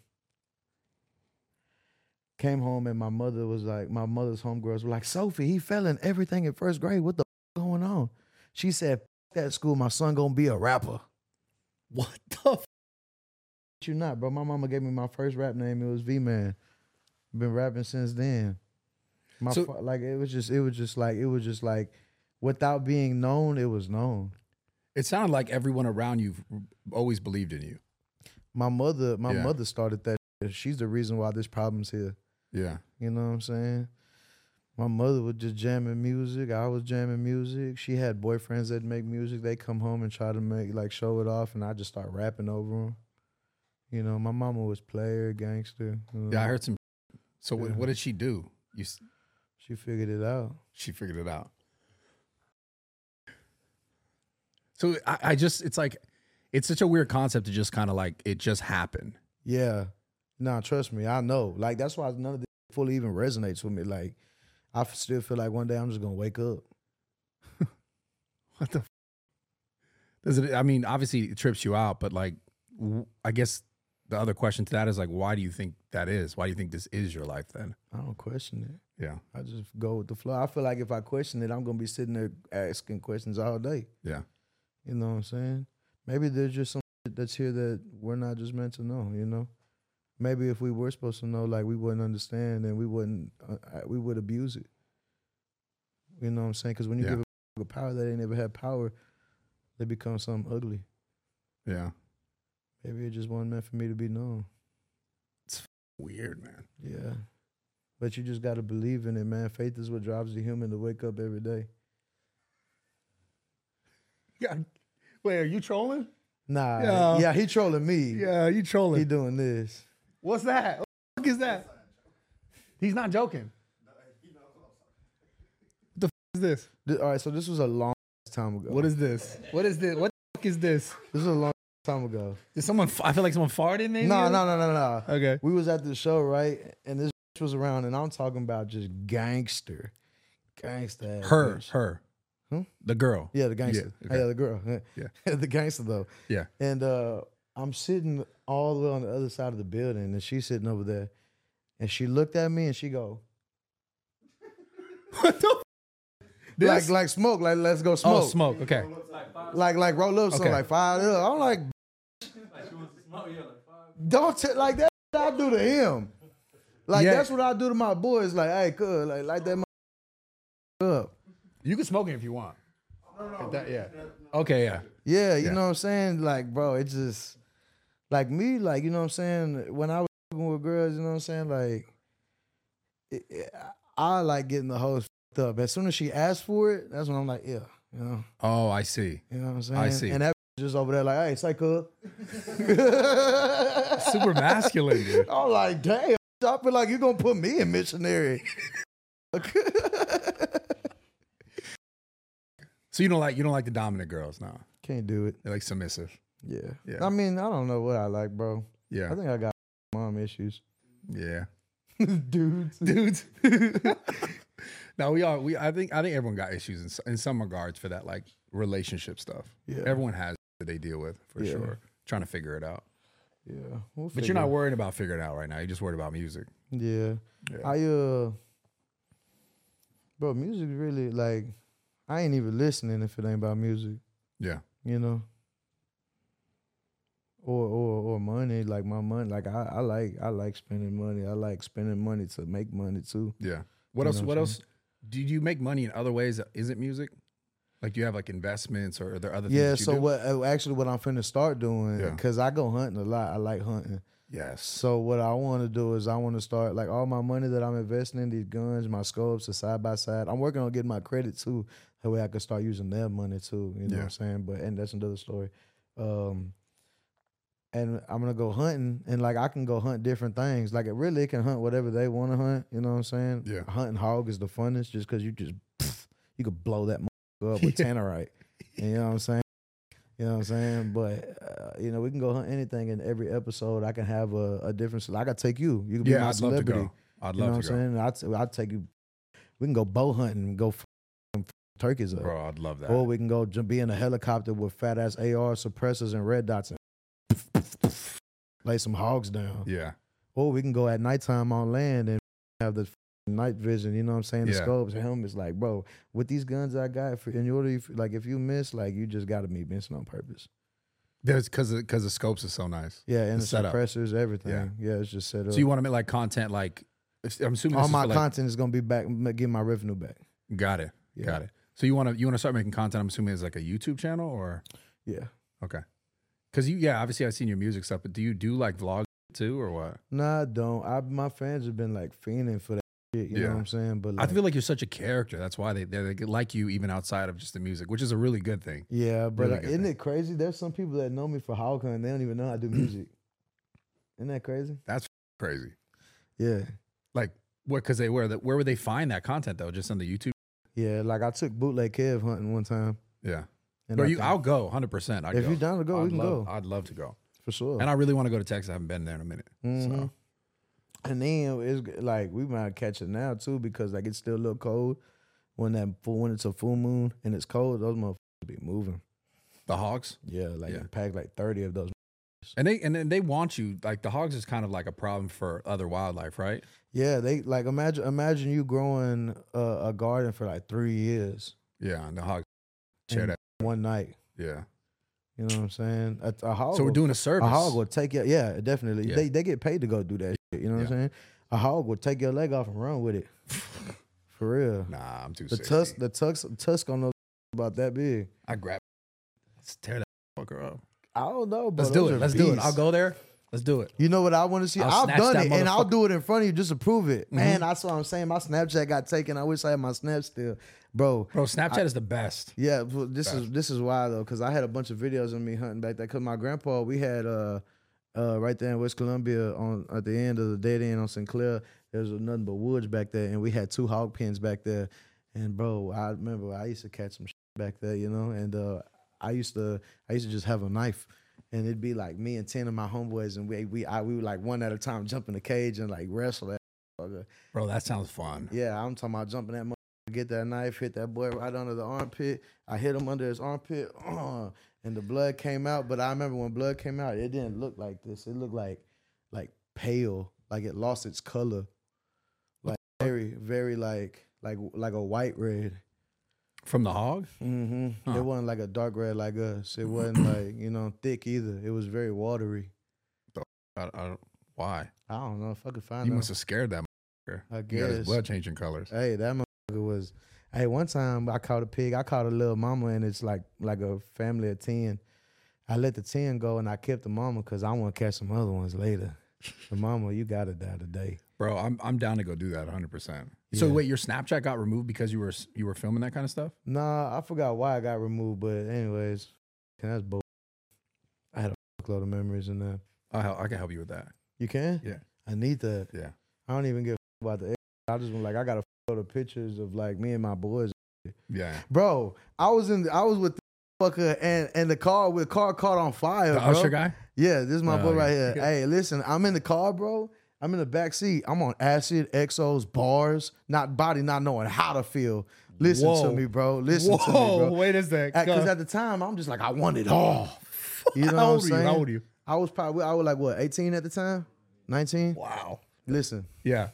[SPEAKER 2] Came home and my mother was like, my mother's homegirls were like, Sophie, he fell in everything in first grade. What the f- going on? She said, F- that school, my son gonna be a rapper.
[SPEAKER 1] What the? F-
[SPEAKER 2] You not, bro. My mama gave me my first rap name. It was V Man. Been rapping since then. My
[SPEAKER 1] So-
[SPEAKER 2] fa- like it was just, it was just like, it was just like, without being known, it was known.
[SPEAKER 1] It sounded like everyone around you always believed in you.
[SPEAKER 2] My mother, my
[SPEAKER 1] Yeah.
[SPEAKER 2] mother started that. Shit. She's the reason why this problem's here.
[SPEAKER 1] Yeah.
[SPEAKER 2] You know what I'm saying? My mother was just jamming music. I was jamming music. She had boyfriends that make music. They come home and try to make like show it off, and I just start rapping over them. You know, my mama was player, gangster. you know.
[SPEAKER 1] Yeah, I heard some. So what,
[SPEAKER 2] Yeah.
[SPEAKER 1] what did she do? You s-
[SPEAKER 2] She figured it out.
[SPEAKER 1] she figured it out. So I, I just it's like it's such a weird concept to just kind of like it just happened.
[SPEAKER 2] Yeah. Nah, trust me, I know. Like that's why none of this fully even resonates with me. Like I f- still feel like one day I'm just gonna wake up.
[SPEAKER 1] What the? F- Does it? I mean, obviously it trips you out, but like, w- I guess the other question to that is like, why do you think that is? Why do you think this is your life then?
[SPEAKER 2] I don't question it.
[SPEAKER 1] Yeah,
[SPEAKER 2] I just go with the flow. I feel like if I question it, I'm gonna be sitting there asking questions all day.
[SPEAKER 1] yeah,
[SPEAKER 2] You know what I'm saying? Maybe there's just some shit that's here that we're not just meant to know. You know, maybe if we were supposed to know, like we wouldn't understand and we wouldn't, uh, we would abuse it. You know what I'm saying? Because when you
[SPEAKER 1] Yeah.
[SPEAKER 2] give a power that ain't never had power, they become something ugly.
[SPEAKER 1] yeah.
[SPEAKER 2] Maybe it just wasn't meant for me to be known.
[SPEAKER 1] Weird, man.
[SPEAKER 2] Yeah, but you just got to believe in it, man. Faith is what drives the human to wake up every day.
[SPEAKER 1] Yeah. Wait, are you trolling?
[SPEAKER 2] Nah,
[SPEAKER 1] Yeah.
[SPEAKER 2] yeah, he trolling me.
[SPEAKER 1] Yeah, you trolling.
[SPEAKER 2] He doing this.
[SPEAKER 1] What's that? What the fuck is that? He's not joking. What the fuck is this?
[SPEAKER 2] Th- All right, so this was a long time ago.
[SPEAKER 1] What is this? What is this? What the fuck is this?
[SPEAKER 2] This was a long time ago.
[SPEAKER 1] Did someone? f- I feel like someone farted. Maybe.
[SPEAKER 2] No, no, no, no, no.
[SPEAKER 1] Okay.
[SPEAKER 2] We was at the show, right? And this bitch was around, and I'm talking about just gangster. Gangster. ass
[SPEAKER 1] Her,
[SPEAKER 2] bitch.
[SPEAKER 1] her,
[SPEAKER 2] Hmm?
[SPEAKER 1] the girl.
[SPEAKER 2] Yeah, the gangster.
[SPEAKER 1] Yeah,
[SPEAKER 2] Yeah,
[SPEAKER 1] okay.
[SPEAKER 2] the girl.
[SPEAKER 1] Yeah.
[SPEAKER 2] the gangster, though.
[SPEAKER 1] Yeah.
[SPEAKER 2] And uh, I'm sitting all the way on the other side of the building, and she's sitting over there. And she looked at me, and she go,
[SPEAKER 1] What the? f- This?
[SPEAKER 2] like like smoke, like let's go smoke.
[SPEAKER 1] Oh, smoke. Okay.
[SPEAKER 2] Like like roll up something
[SPEAKER 1] Okay.
[SPEAKER 2] like five up. I'm like, don't t- like that. I do to him. Like
[SPEAKER 1] Yeah.
[SPEAKER 2] that's what I do to my boys. Like, hey, cuz, like like that up.
[SPEAKER 1] You can smoke it if you want. If that- yeah. Okay. Yeah.
[SPEAKER 2] Yeah, you
[SPEAKER 1] Yeah.
[SPEAKER 2] know what I'm saying? Like, bro, it just like me, like, you know what I'm saying? When I was fucking with girls, you know what I'm saying? Like, it, it, I like getting the hoes fucked up. As soon as she asks for it, that's when I'm like, yeah, you know,
[SPEAKER 1] Oh, I see.
[SPEAKER 2] you know what I'm saying?
[SPEAKER 1] I see.
[SPEAKER 2] And that just over there, like, hey, say, cuz.
[SPEAKER 1] Super masculine, dude.
[SPEAKER 2] I'm like, damn, I feel like you're gonna put me in missionary.
[SPEAKER 1] So you don't like you don't like the dominant girls, no?
[SPEAKER 2] Can't do it.
[SPEAKER 1] They're like submissive.
[SPEAKER 2] Yeah.
[SPEAKER 1] Yeah.
[SPEAKER 2] I mean, I don't know what I like, bro.
[SPEAKER 1] Yeah.
[SPEAKER 2] I think I got mom issues.
[SPEAKER 1] Yeah.
[SPEAKER 2] Dudes.
[SPEAKER 1] Dudes. No, we all we I think I think everyone got issues in, s- in some regards for that like relationship stuff.
[SPEAKER 2] Yeah.
[SPEAKER 1] Everyone has that they deal with for
[SPEAKER 2] Yeah.
[SPEAKER 1] sure. Trying to figure it out.
[SPEAKER 2] Yeah. We'll
[SPEAKER 1] But you're
[SPEAKER 2] figure
[SPEAKER 1] not
[SPEAKER 2] it-
[SPEAKER 1] worried about figuring it out right now. You're just worried about music.
[SPEAKER 2] Yeah.
[SPEAKER 1] Yeah.
[SPEAKER 2] I uh bro, music really like I ain't even listening if it ain't about music,
[SPEAKER 1] Yeah.
[SPEAKER 2] you know. Or or or money, like my money. Like I, I like I like spending money. I like spending money to make money too.
[SPEAKER 1] Yeah. What
[SPEAKER 2] You
[SPEAKER 1] else?
[SPEAKER 2] know
[SPEAKER 1] What
[SPEAKER 2] what I'm
[SPEAKER 1] else? Do you make money in other ways? that isn't music? Like, do you have like investments or are there other things?
[SPEAKER 2] Yeah,
[SPEAKER 1] that you
[SPEAKER 2] so
[SPEAKER 1] do?
[SPEAKER 2] what uh, actually what I'm finna start doing,
[SPEAKER 1] Yeah.
[SPEAKER 2] because I go hunting a lot. I like hunting.
[SPEAKER 1] Yes.
[SPEAKER 2] So what I want to do is I want to start like all my money that I'm investing in these guns, my scopes, the side by side. I'm working on getting my credit too, that way I can start using their money too. You know
[SPEAKER 1] Yeah.
[SPEAKER 2] what I'm saying? But and that's another story. Um, and I'm gonna go hunting, and like I can go hunt different things. Like it really it can hunt whatever they want to hunt. You know what I'm saying?
[SPEAKER 1] Yeah.
[SPEAKER 2] Hunting hog is the funnest, just because you just you could blow that motherfucker up with
[SPEAKER 1] Yeah.
[SPEAKER 2] tannerite. And you know what I'm saying? You know what I'm saying? But, uh, you know, we can go hunt anything in every episode. I can have a, a different, like I take you. You can be
[SPEAKER 1] Yeah,
[SPEAKER 2] my
[SPEAKER 1] I'd love to
[SPEAKER 2] celebrity.
[SPEAKER 1] go. I'd
[SPEAKER 2] You know
[SPEAKER 1] love
[SPEAKER 2] what
[SPEAKER 1] to
[SPEAKER 2] I'm
[SPEAKER 1] go.
[SPEAKER 2] saying? I'd, t- I'd take you. We can go bow hunting and go f- f- turkeys up.
[SPEAKER 1] Bro, I'd love that.
[SPEAKER 2] Or we can go j- be in a helicopter with fat ass A R suppressors and red dots and lay some hogs down.
[SPEAKER 1] Yeah.
[SPEAKER 2] Or we can go at nighttime on land and have the f- night vision. You know what I'm saying? The
[SPEAKER 1] Yeah.
[SPEAKER 2] scopes, helmets. Like, bro, with these guns I got, for, in order, if, like, if you miss, like, you just got to be missing on purpose.
[SPEAKER 1] There's because because the scopes is so nice.
[SPEAKER 2] Yeah, and
[SPEAKER 1] The
[SPEAKER 2] the,
[SPEAKER 1] setup.
[SPEAKER 2] suppressors, everything.
[SPEAKER 1] Yeah.
[SPEAKER 2] Yeah. it's just set up.
[SPEAKER 1] So you want to make like content like I'm assuming
[SPEAKER 2] all
[SPEAKER 1] this is
[SPEAKER 2] my
[SPEAKER 1] for, like,
[SPEAKER 2] content is gonna be back, m- get my revenue back.
[SPEAKER 1] Got it.
[SPEAKER 2] Yeah.
[SPEAKER 1] Got it. So you want to you want to start making content? I'm assuming it's like a YouTube channel or
[SPEAKER 2] Yeah.
[SPEAKER 1] okay. Because you yeah obviously I've seen your music stuff, but do you do like vlogs too or what?
[SPEAKER 2] Nah, I don't. I my fans have been like fiending for that shit. You
[SPEAKER 1] Yeah.
[SPEAKER 2] know what I'm saying? But
[SPEAKER 1] I
[SPEAKER 2] like,
[SPEAKER 1] feel like you're such a character. That's why they they they like you even outside of just the music, which is a really good thing.
[SPEAKER 2] yeah, but
[SPEAKER 1] really
[SPEAKER 2] uh,
[SPEAKER 1] good
[SPEAKER 2] isn't
[SPEAKER 1] thing.
[SPEAKER 2] it crazy? There's some people that know me for hog hunting. They don't even know I do music. Isn't that crazy?
[SPEAKER 1] Crazy.
[SPEAKER 2] Yeah.
[SPEAKER 1] Like what? Because they where the, where would they find that content though? Just on the YouTube?
[SPEAKER 2] Yeah. Like I took bootleg Kev hunting one time.
[SPEAKER 1] Yeah.
[SPEAKER 2] And
[SPEAKER 1] Bro,
[SPEAKER 2] I
[SPEAKER 1] you,
[SPEAKER 2] think-
[SPEAKER 1] I'll go one hundred percent. I'd
[SPEAKER 2] if
[SPEAKER 1] go.
[SPEAKER 2] you're down to go, we
[SPEAKER 1] I'd
[SPEAKER 2] can
[SPEAKER 1] love,
[SPEAKER 2] go
[SPEAKER 1] I'd love to go.
[SPEAKER 2] for sure.
[SPEAKER 1] And I really want to go to Texas. I haven't been there in a minute.
[SPEAKER 2] Mhm.
[SPEAKER 1] So
[SPEAKER 2] And then it's g- like we might catch it now too because like it's still a little cold when that full when it's a full moon and it's cold. Those motherfuckers be moving.
[SPEAKER 1] the hogs.
[SPEAKER 2] Yeah, like
[SPEAKER 1] Yeah.
[SPEAKER 2] you pack like thirty of those.
[SPEAKER 1] And they and then they want you like the hogs is kind of like a problem for other wildlife, right?
[SPEAKER 2] Yeah, they like imagine imagine you growing a, a garden for like three years
[SPEAKER 1] Yeah, and the hogs share
[SPEAKER 2] in
[SPEAKER 1] that.
[SPEAKER 2] one night.
[SPEAKER 1] Yeah.
[SPEAKER 2] You know what I'm saying? A, a hog.
[SPEAKER 1] So we're
[SPEAKER 2] will-
[SPEAKER 1] doing a
[SPEAKER 2] a
[SPEAKER 1] service.
[SPEAKER 2] hog will take your yeah definitely.
[SPEAKER 1] Yeah.
[SPEAKER 2] They they get paid to go do that shit. You know what I'm
[SPEAKER 1] Yeah.
[SPEAKER 2] saying? A hog will take your leg off and run with it. For real.
[SPEAKER 1] Nah, I'm too
[SPEAKER 2] The
[SPEAKER 1] sick.
[SPEAKER 2] tusk the tusk tusk on those about that big.
[SPEAKER 1] I grab. Let's tear that fucker up.
[SPEAKER 2] I don't know, but
[SPEAKER 1] Let's do
[SPEAKER 2] those
[SPEAKER 1] it.
[SPEAKER 2] are
[SPEAKER 1] Let's do it.
[SPEAKER 2] beasts.
[SPEAKER 1] I'll go there. Let's do it.
[SPEAKER 2] You know what I want to see?
[SPEAKER 1] I'll
[SPEAKER 2] I've
[SPEAKER 1] snatch
[SPEAKER 2] done
[SPEAKER 1] that
[SPEAKER 2] it, and I'll
[SPEAKER 1] motherfucker. Mm-hmm.
[SPEAKER 2] do it in front of you just to prove it. Man, that's what I'm saying. My Snapchat got taken. I wish I had my Snap still, bro.
[SPEAKER 1] Bro, Snapchat is the best.
[SPEAKER 2] Yeah, well, this is this is why though, because I had a bunch of videos of me hunting back there. Because my grandpa, we had uh, uh, right there in West Columbia on at the end of the dead end on Sinclair. There was nothing but woods back there, and we had two hog pens back there. And bro, I remember I used to catch some shit back there, you know. And uh, I used to I used to just have a knife. And it'd be like me and ten of my homeboys, and we we I, we would like one at a time jump in the cage and like wrestle that motherfucker.
[SPEAKER 1] Bro, that sounds fun.
[SPEAKER 2] Yeah, I'm talking about jumping that motherfucker, get that knife, hit that boy right under the armpit. I hit him under his armpit, uh, and the blood came out. But I remember when blood came out, it didn't look like this. It looked like like pale, like it lost its color, like very very like like like a white red.
[SPEAKER 1] From the hog?
[SPEAKER 2] Mm-hmm.
[SPEAKER 1] Huh.
[SPEAKER 2] It wasn't like a dark red like us. It wasn't like, you know, thick either. It was very watery.
[SPEAKER 1] I, I don't, why?
[SPEAKER 2] I don't know if I could find
[SPEAKER 1] You
[SPEAKER 2] out.
[SPEAKER 1] must have scared that motherfucker.
[SPEAKER 2] I
[SPEAKER 1] You got his
[SPEAKER 2] guess.
[SPEAKER 1] blood changing colors.
[SPEAKER 2] Hey, that motherfucker was. Hey, one time I caught a pig. I caught a little mama, and it's like like a family of ten. I let the ten go, and I kept the mama because I want to catch some other ones later. The mama, you gotta die today.
[SPEAKER 1] Bro, I'm I'm down to go do that one hundred percent. So
[SPEAKER 2] Yeah.
[SPEAKER 1] wait, your Snapchat got removed because you were you were filming that kind of stuff?
[SPEAKER 2] Nah, I forgot why I got removed, but anyways, that's bull. I had a fuckload of memories in there.
[SPEAKER 1] I hel- I can help you with that.
[SPEAKER 2] You can?
[SPEAKER 1] Yeah.
[SPEAKER 2] I need that.
[SPEAKER 1] Yeah.
[SPEAKER 2] I don't even give a fuck about the. I just want like I got a photo of pictures of like me and my boys.
[SPEAKER 1] Yeah.
[SPEAKER 2] Bro, I was in. I was with the fucker and and the car with car caught on fire.
[SPEAKER 1] The
[SPEAKER 2] bro.
[SPEAKER 1] Usher guy?
[SPEAKER 2] Yeah, this is my
[SPEAKER 1] Oh,
[SPEAKER 2] boy right
[SPEAKER 1] yeah.
[SPEAKER 2] here. Hey, listen, I'm in the car, bro. I'm in the back seat. I'm on acid, Exos, bars, not body, not knowing how to feel. Listen
[SPEAKER 1] Whoa.
[SPEAKER 2] to me, bro. Listen
[SPEAKER 1] Whoa,
[SPEAKER 2] to me, bro.
[SPEAKER 1] wait a sec.
[SPEAKER 2] Because
[SPEAKER 1] Go.
[SPEAKER 2] at the time, I'm just like, I want it all. You know
[SPEAKER 1] How
[SPEAKER 2] what I'm
[SPEAKER 1] old are you?
[SPEAKER 2] saying?
[SPEAKER 1] How old are you?
[SPEAKER 2] I was probably, I was like, what, eighteen at the time? nineteen?
[SPEAKER 1] Wow.
[SPEAKER 2] Listen,
[SPEAKER 1] Yeah.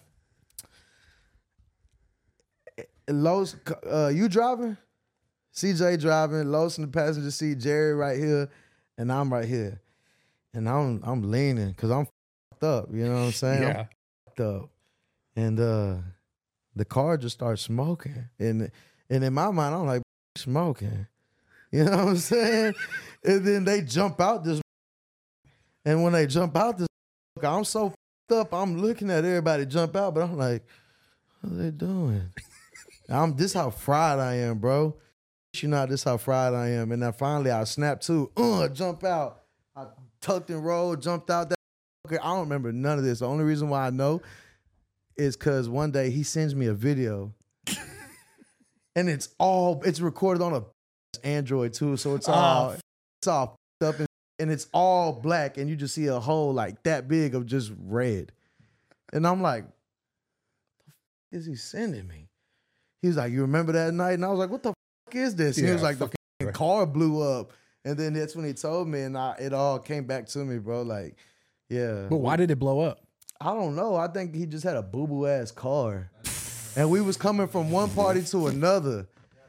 [SPEAKER 2] Los, uh, you driving? C J driving, Los in the passenger seat, Jerry right here, and I'm right here. And I'm I'm leaning because I'm fucked up. You know what I'm saying? I'm
[SPEAKER 1] Yeah.
[SPEAKER 2] fucked up. And uh, the car just starts smoking. And and in my mind, I'm like, smoking. You know what I'm saying? And then they jump out this. And when they jump out this, I'm so fucked up. I'm looking at everybody jump out, but I'm like, what are they doing? I'm this how fried I am, bro. You know, this how fried I am. And then finally I snapped too. Uh, jump out. I tucked and rolled, jumped out that. Okay, I don't remember none of this. The only reason why I know is because one day he sends me a video. And it's all, it's recorded on a Android too. So it's all,
[SPEAKER 1] Oh.
[SPEAKER 2] it's all up and, and it's all black. And you just see a hole like that big of just red. And I'm like, what the f- is he sending me? He was like, you remember that night? And I was like, what the fuck is this? And he
[SPEAKER 1] Yeah,
[SPEAKER 2] was like, the
[SPEAKER 1] fucking
[SPEAKER 2] fucking car blew up. And then that's when he told me, and I, it all came back to me, bro. Like, yeah.
[SPEAKER 1] But why did it blow up?
[SPEAKER 2] I don't know. I think he just had a boo-boo ass car. And we was coming from one party to another.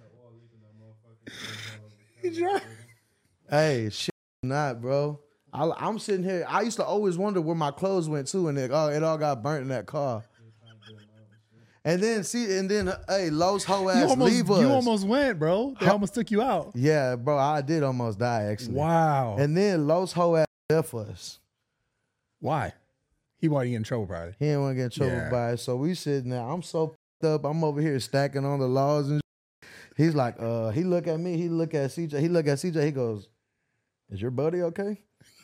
[SPEAKER 2] Hey, shit not, bro. I, I'm sitting here. I used to always wonder where my clothes went to, and it, oh, it all got burnt in that car. And then see, and then hey, Los hoe ass
[SPEAKER 1] You almost,
[SPEAKER 2] leave us.
[SPEAKER 1] you almost went, bro. They almost took you out.
[SPEAKER 2] Yeah, bro, I did almost die actually.
[SPEAKER 1] Wow.
[SPEAKER 2] And then Los hoe ass left us.
[SPEAKER 1] Why? He wanted to get in trouble, probably.
[SPEAKER 2] He didn't want to get in trouble
[SPEAKER 1] Yeah.
[SPEAKER 2] by it. So we sitting there. I'm so f***ed up. I'm over here stacking on the laws and shit. He's like, uh, he look at me, he look at C J, he look at C J, he goes, is your buddy okay?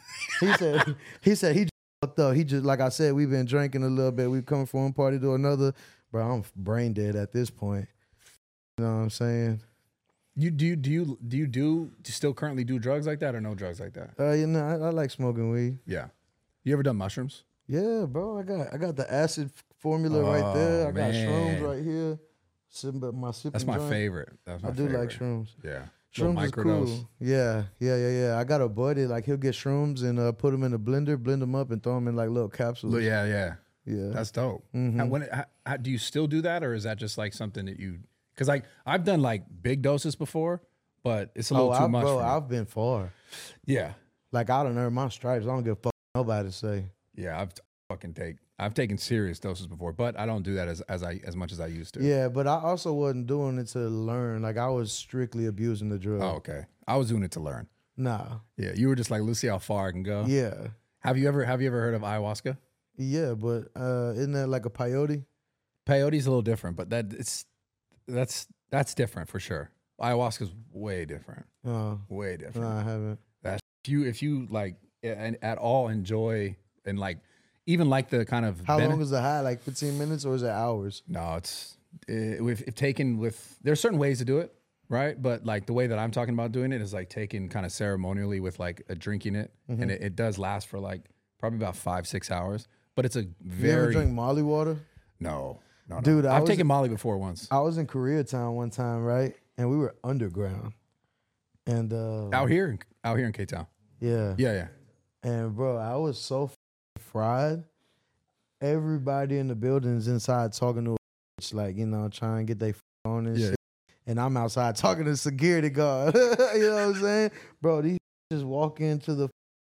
[SPEAKER 2] He said, he said he just fucked up. He just, like I said, we've been drinking a little bit. We coming from one party to another. Bro, I'm brain dead at this point. You know what I'm saying?
[SPEAKER 1] You do you do you do you do, do you still currently do drugs like that or no drugs like that?
[SPEAKER 2] Uh, you know, I, I like smoking weed.
[SPEAKER 1] Yeah. You ever done mushrooms?
[SPEAKER 2] Yeah, bro. I got I got the acid formula right there. I
[SPEAKER 1] Oh,
[SPEAKER 2] got
[SPEAKER 1] man.
[SPEAKER 2] shrooms right here. Sipping, but my sipping
[SPEAKER 1] That's my
[SPEAKER 2] joint.
[SPEAKER 1] favorite. That's my
[SPEAKER 2] I do
[SPEAKER 1] favorite.
[SPEAKER 2] like shrooms.
[SPEAKER 1] Yeah.
[SPEAKER 2] Shrooms
[SPEAKER 1] Little
[SPEAKER 2] is
[SPEAKER 1] microdose.
[SPEAKER 2] cool. Yeah, yeah, yeah, yeah. I got a buddy like he'll get shrooms and uh, put them in a blender, blend them up, and throw them in like little capsules.
[SPEAKER 1] Look, yeah, yeah.
[SPEAKER 2] yeah.
[SPEAKER 1] That's dope.
[SPEAKER 2] Mhm.
[SPEAKER 1] How, when, how, how, do you still do that, or is that just like something that you? Because like I've done like big doses before, but it's a little
[SPEAKER 2] oh,
[SPEAKER 1] too
[SPEAKER 2] I,
[SPEAKER 1] much.
[SPEAKER 2] bro,
[SPEAKER 1] for me.
[SPEAKER 2] I've been far.
[SPEAKER 1] yeah,
[SPEAKER 2] Like I done earned my stripes. I don't give a fuck what nobody say.
[SPEAKER 1] yeah. I've fucking take. I've taken serious doses before, but I don't do that as as I as much as I used to.
[SPEAKER 2] Yeah, but I also wasn't doing it to learn. Like I was strictly abusing the drug.
[SPEAKER 1] Oh, okay. I was doing it to learn.
[SPEAKER 2] Nah.
[SPEAKER 1] Yeah, you were just like, let's see how far I can go.
[SPEAKER 2] Yeah.
[SPEAKER 1] Have you ever Have you ever heard of ayahuasca?
[SPEAKER 2] Yeah, but uh, isn't that like a peyote?
[SPEAKER 1] Peyote's a little different, but that it's that's that's different for sure. Ayahuasca's way different.
[SPEAKER 2] Uh,
[SPEAKER 1] Way different.
[SPEAKER 2] no, I haven't.
[SPEAKER 1] That's if you if you like and at all enjoy and like even like the kind of
[SPEAKER 2] How
[SPEAKER 1] bene-
[SPEAKER 2] long is the high? Like fifteen minutes or is it hours?
[SPEAKER 1] no it's uh, if, if taken with there's certain ways to do it, right? But like the way that I'm talking about doing it is like taken kind of ceremonially with like a drinking it,
[SPEAKER 2] Mm-hmm.
[SPEAKER 1] and it, it does last for like probably about five six hours. But it's a
[SPEAKER 2] You ever
[SPEAKER 1] very
[SPEAKER 2] drink Molly water?
[SPEAKER 1] no no no.
[SPEAKER 2] Dude, I
[SPEAKER 1] I've
[SPEAKER 2] was-
[SPEAKER 1] taken Molly before once
[SPEAKER 2] I was in Koreatown one time, right? And we were underground. And uh
[SPEAKER 1] out here in- out here in K Town.
[SPEAKER 2] yeah.
[SPEAKER 1] Yeah yeah.
[SPEAKER 2] And bro, I was so f- fried. Everybody in the building is inside talking to a bitch, like, you know, trying to get their f- on and
[SPEAKER 1] Yeah.
[SPEAKER 2] shit. and I'm outside talking to the security guard. You know what I'm saying? Bro, these just walk into the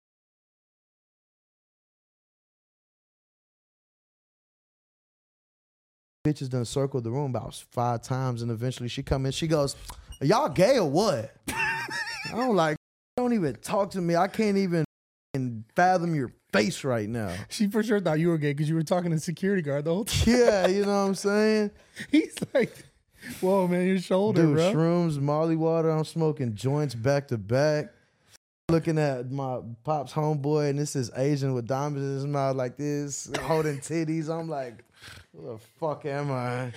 [SPEAKER 2] bitches done circled the room about five times, and eventually she come in, she goes, "Are y'all gay or what?" I'm like, don't even talk to me. I can't even fathom your face right now.
[SPEAKER 1] She for sure thought you were gay because you were talking to the security guard the whole time.
[SPEAKER 2] Yeah, you know what I'm saying?
[SPEAKER 1] He's like, whoa, man, your shoulder,
[SPEAKER 2] Dude,
[SPEAKER 1] bro.
[SPEAKER 2] shrooms, Molly water, I'm smoking joints back to back. Looking at my pop's homeboy, and this is Asian with diamonds in his mouth like this, holding titties. I'm like, who the fuck am I?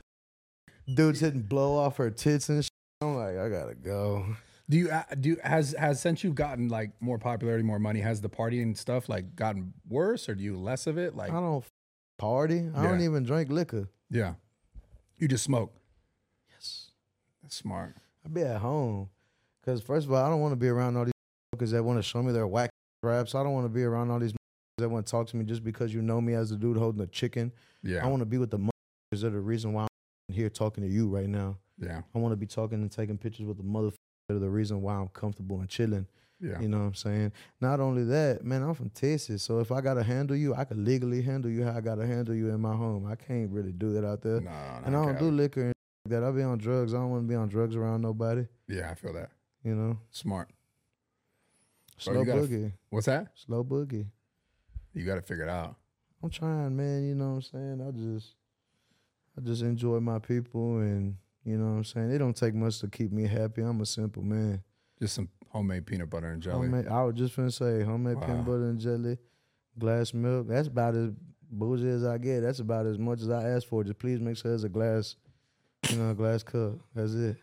[SPEAKER 2] Dude's hitting blow off her tits and shit. I'm like, I gotta go.
[SPEAKER 1] Do you uh, do has has since you've gotten like more popularity, more money, has the party and stuff like gotten worse, or do you less of it? Like,
[SPEAKER 2] I don't party. I
[SPEAKER 1] Yeah.
[SPEAKER 2] don't even drink liquor.
[SPEAKER 1] yeah, you just smoke.
[SPEAKER 2] Yes.
[SPEAKER 1] That's smart.
[SPEAKER 2] I be at home. Because first of all, I don't want to be around all these because that want to show me their whack raps. I don't want to be around all these that want to talk to me just because you know me as the dude holding a chicken.
[SPEAKER 1] Yeah,
[SPEAKER 2] I want to be with the motherfuckers that are the reason why I'm here talking to you right now.
[SPEAKER 1] yeah,
[SPEAKER 2] I want to be talking and taking pictures with the motherfuckers that are the reason why I'm comfortable and chilling.
[SPEAKER 1] yeah.
[SPEAKER 2] You know what I'm saying? Not only that, man, I'm from Texas. So if I got to handle you, I could legally handle you how I got to handle you in my home. I can't really do that out there.
[SPEAKER 1] No,
[SPEAKER 2] and I don't do liquor and like that. I be on drugs. I don't want to be on drugs around nobody.
[SPEAKER 1] Yeah, I feel that.
[SPEAKER 2] You know?
[SPEAKER 1] Smart. Bro,
[SPEAKER 2] Slow
[SPEAKER 1] you gotta-
[SPEAKER 2] boogie.
[SPEAKER 1] What's that?
[SPEAKER 2] Slow boogie.
[SPEAKER 1] You got to figure it out.
[SPEAKER 2] I'm trying, man. You know what I'm saying? I just, I just enjoy my people, and you know what I'm saying. It don't take much to keep me happy. I'm a simple man.
[SPEAKER 1] Just some homemade peanut butter and jelly.
[SPEAKER 2] Homemade, I was just finna say homemade
[SPEAKER 1] Wow.
[SPEAKER 2] peanut butter and jelly, glass milk. That's about as bougie as I get. That's about as much as I ask for. Just please make sure there's a glass, you know, a glass cup. That's it.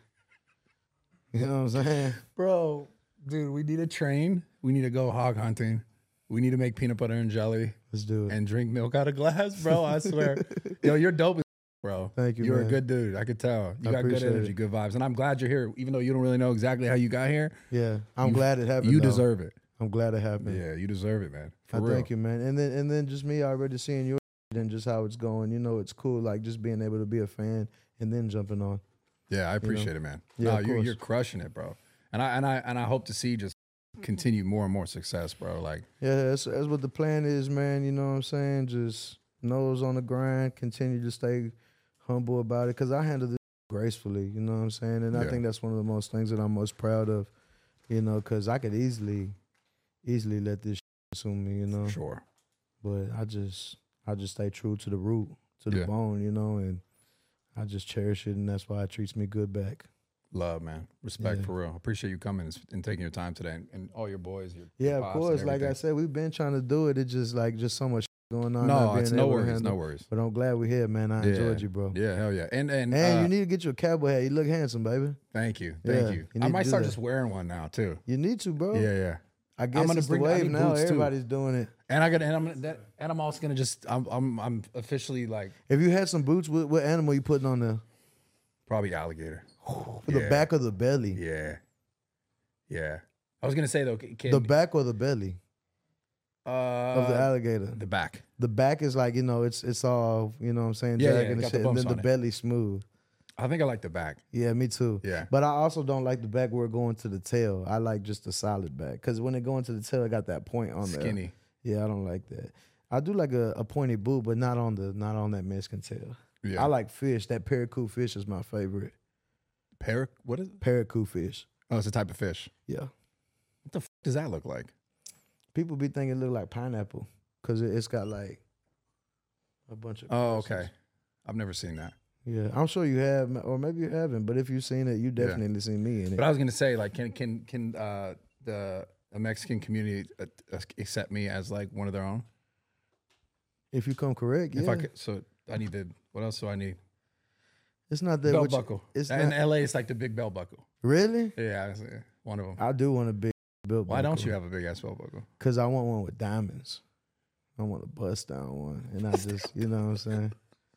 [SPEAKER 2] You know what I'm saying?
[SPEAKER 1] Bro, dude, we need a train. We need to go hog hunting. We need to make peanut butter and jelly
[SPEAKER 2] Let's do it.
[SPEAKER 1] and drink milk out of glass, bro. I swear. Yo, you're dope as bro.
[SPEAKER 2] Thank you,
[SPEAKER 1] You're
[SPEAKER 2] man.
[SPEAKER 1] a good dude. I could tell. You
[SPEAKER 2] I
[SPEAKER 1] got good
[SPEAKER 2] appreciate
[SPEAKER 1] energy,
[SPEAKER 2] it.
[SPEAKER 1] good vibes. And I'm glad you're here. Even though you don't really know exactly how you got here,
[SPEAKER 2] Yeah, I'm
[SPEAKER 1] You-
[SPEAKER 2] glad it happened.
[SPEAKER 1] you
[SPEAKER 2] though.
[SPEAKER 1] deserve it.
[SPEAKER 2] I'm glad it happened.
[SPEAKER 1] Yeah, you deserve it, man. For
[SPEAKER 2] I
[SPEAKER 1] real.
[SPEAKER 2] thank you, man. And then and then just me already seeing you and just how it's going. You know, it's cool. Like just being able to be a fan and then jumping on.
[SPEAKER 1] Yeah, I appreciate it, man.
[SPEAKER 2] Yeah,
[SPEAKER 1] no,
[SPEAKER 2] of
[SPEAKER 1] you're
[SPEAKER 2] course.
[SPEAKER 1] you're crushing it, bro. And I and I and I hope to see just continue more and more success, bro. Like,
[SPEAKER 2] Yeah, that's, that's what the plan is, man. You know what I'm saying? Just nose on the grind, continue to stay humble about it. Because I handle this gracefully, you know what I'm saying? And I
[SPEAKER 1] Yeah.
[SPEAKER 2] think that's one of the most things that I'm most proud of, you know, because I could easily, easily let this consume me, you know?
[SPEAKER 1] sure.
[SPEAKER 2] But I just, I just stay true to the root, to the
[SPEAKER 1] Yeah.
[SPEAKER 2] bone, you know? And I just cherish it, and that's why it treats me good back.
[SPEAKER 1] Love, man. Respect
[SPEAKER 2] Yeah.
[SPEAKER 1] for real. Appreciate you coming and, and taking your time today, and, and all your boys. Your,
[SPEAKER 2] Yeah,
[SPEAKER 1] your
[SPEAKER 2] of
[SPEAKER 1] pops and
[SPEAKER 2] course. Like I
[SPEAKER 1] everything.
[SPEAKER 2] said, we've been trying to do it. It's just like, just so much going on.
[SPEAKER 1] No,
[SPEAKER 2] not
[SPEAKER 1] it's
[SPEAKER 2] being
[SPEAKER 1] no
[SPEAKER 2] able to
[SPEAKER 1] worries.
[SPEAKER 2] handle.
[SPEAKER 1] No worries.
[SPEAKER 2] But I'm glad we're here, man. I
[SPEAKER 1] Yeah.
[SPEAKER 2] enjoyed you, bro.
[SPEAKER 1] Yeah, hell yeah. And and,
[SPEAKER 2] And
[SPEAKER 1] uh,
[SPEAKER 2] you need to get your cowboy hat. You look handsome, baby.
[SPEAKER 1] thank you, thank
[SPEAKER 2] Yeah,
[SPEAKER 1] you.
[SPEAKER 2] you
[SPEAKER 1] I
[SPEAKER 2] need
[SPEAKER 1] might
[SPEAKER 2] to do
[SPEAKER 1] start
[SPEAKER 2] that.
[SPEAKER 1] just wearing one now too.
[SPEAKER 2] You need to, bro.
[SPEAKER 1] Yeah, yeah.
[SPEAKER 2] I guess
[SPEAKER 1] gonna
[SPEAKER 2] it's
[SPEAKER 1] bring-
[SPEAKER 2] the
[SPEAKER 1] I
[SPEAKER 2] wave
[SPEAKER 1] need
[SPEAKER 2] now.
[SPEAKER 1] boots, too.
[SPEAKER 2] Everybody's doing it.
[SPEAKER 1] And I got and I'm gonna that, and I'm also gonna just I'm I'm I'm officially like
[SPEAKER 2] If you had some boots, what, what animal you putting on there?
[SPEAKER 1] probably alligator.
[SPEAKER 2] For
[SPEAKER 1] Yeah.
[SPEAKER 2] the back or the belly?
[SPEAKER 1] Yeah, yeah. I was gonna say though, can,
[SPEAKER 2] The back or the belly
[SPEAKER 1] uh,
[SPEAKER 2] of the alligator?
[SPEAKER 1] the back.
[SPEAKER 2] The back is like, you know, it's it's all, you know what I'm saying,
[SPEAKER 1] Yeah, yeah,
[SPEAKER 2] dragging and
[SPEAKER 1] got the
[SPEAKER 2] shit. And
[SPEAKER 1] bumps
[SPEAKER 2] then the
[SPEAKER 1] on it.
[SPEAKER 2] belly smooth.
[SPEAKER 1] I think I like the back.
[SPEAKER 2] Yeah, me too.
[SPEAKER 1] Yeah.
[SPEAKER 2] But I also don't like the back where it going to the tail. I like just the solid back. Because when it go into the tail, it got that point on there.
[SPEAKER 1] Skinny.
[SPEAKER 2] Yeah, I don't like that. I do like a, a pointy boot, but not on the not on that Mexican tail.
[SPEAKER 1] Yeah.
[SPEAKER 2] I like fish. That paracoup fish is my favorite.
[SPEAKER 1] Parrot. What is it?
[SPEAKER 2] Paracoup fish.
[SPEAKER 1] Oh, it's a type of fish.
[SPEAKER 2] Yeah.
[SPEAKER 1] What the f- does that look like?
[SPEAKER 2] People be thinking it look like pineapple because it, it's got like a bunch of.
[SPEAKER 1] Oh,
[SPEAKER 2] crystals.
[SPEAKER 1] okay. I've never seen that.
[SPEAKER 2] Yeah, I'm sure you have, or maybe you haven't. But if you've seen it, you definitely seen me in it.
[SPEAKER 1] But I was gonna say, like, can can can uh, the a Mexican community uh, uh, accept me as like one of their own?
[SPEAKER 2] If you come correct, yeah.
[SPEAKER 1] If I could, so I need to. What else do I need?
[SPEAKER 2] It's not that
[SPEAKER 1] Belt
[SPEAKER 2] what you-
[SPEAKER 1] buckle.
[SPEAKER 2] It's
[SPEAKER 1] In
[SPEAKER 2] not
[SPEAKER 1] L A, it's like the big belt buckle.
[SPEAKER 2] really.
[SPEAKER 1] Yeah, it's, uh, one of them.
[SPEAKER 2] I do want a big built.
[SPEAKER 1] Why don't you have a big ass belt buckle?
[SPEAKER 2] Because I want one with diamonds. I want a bust down one, and I just, you know what I'm saying.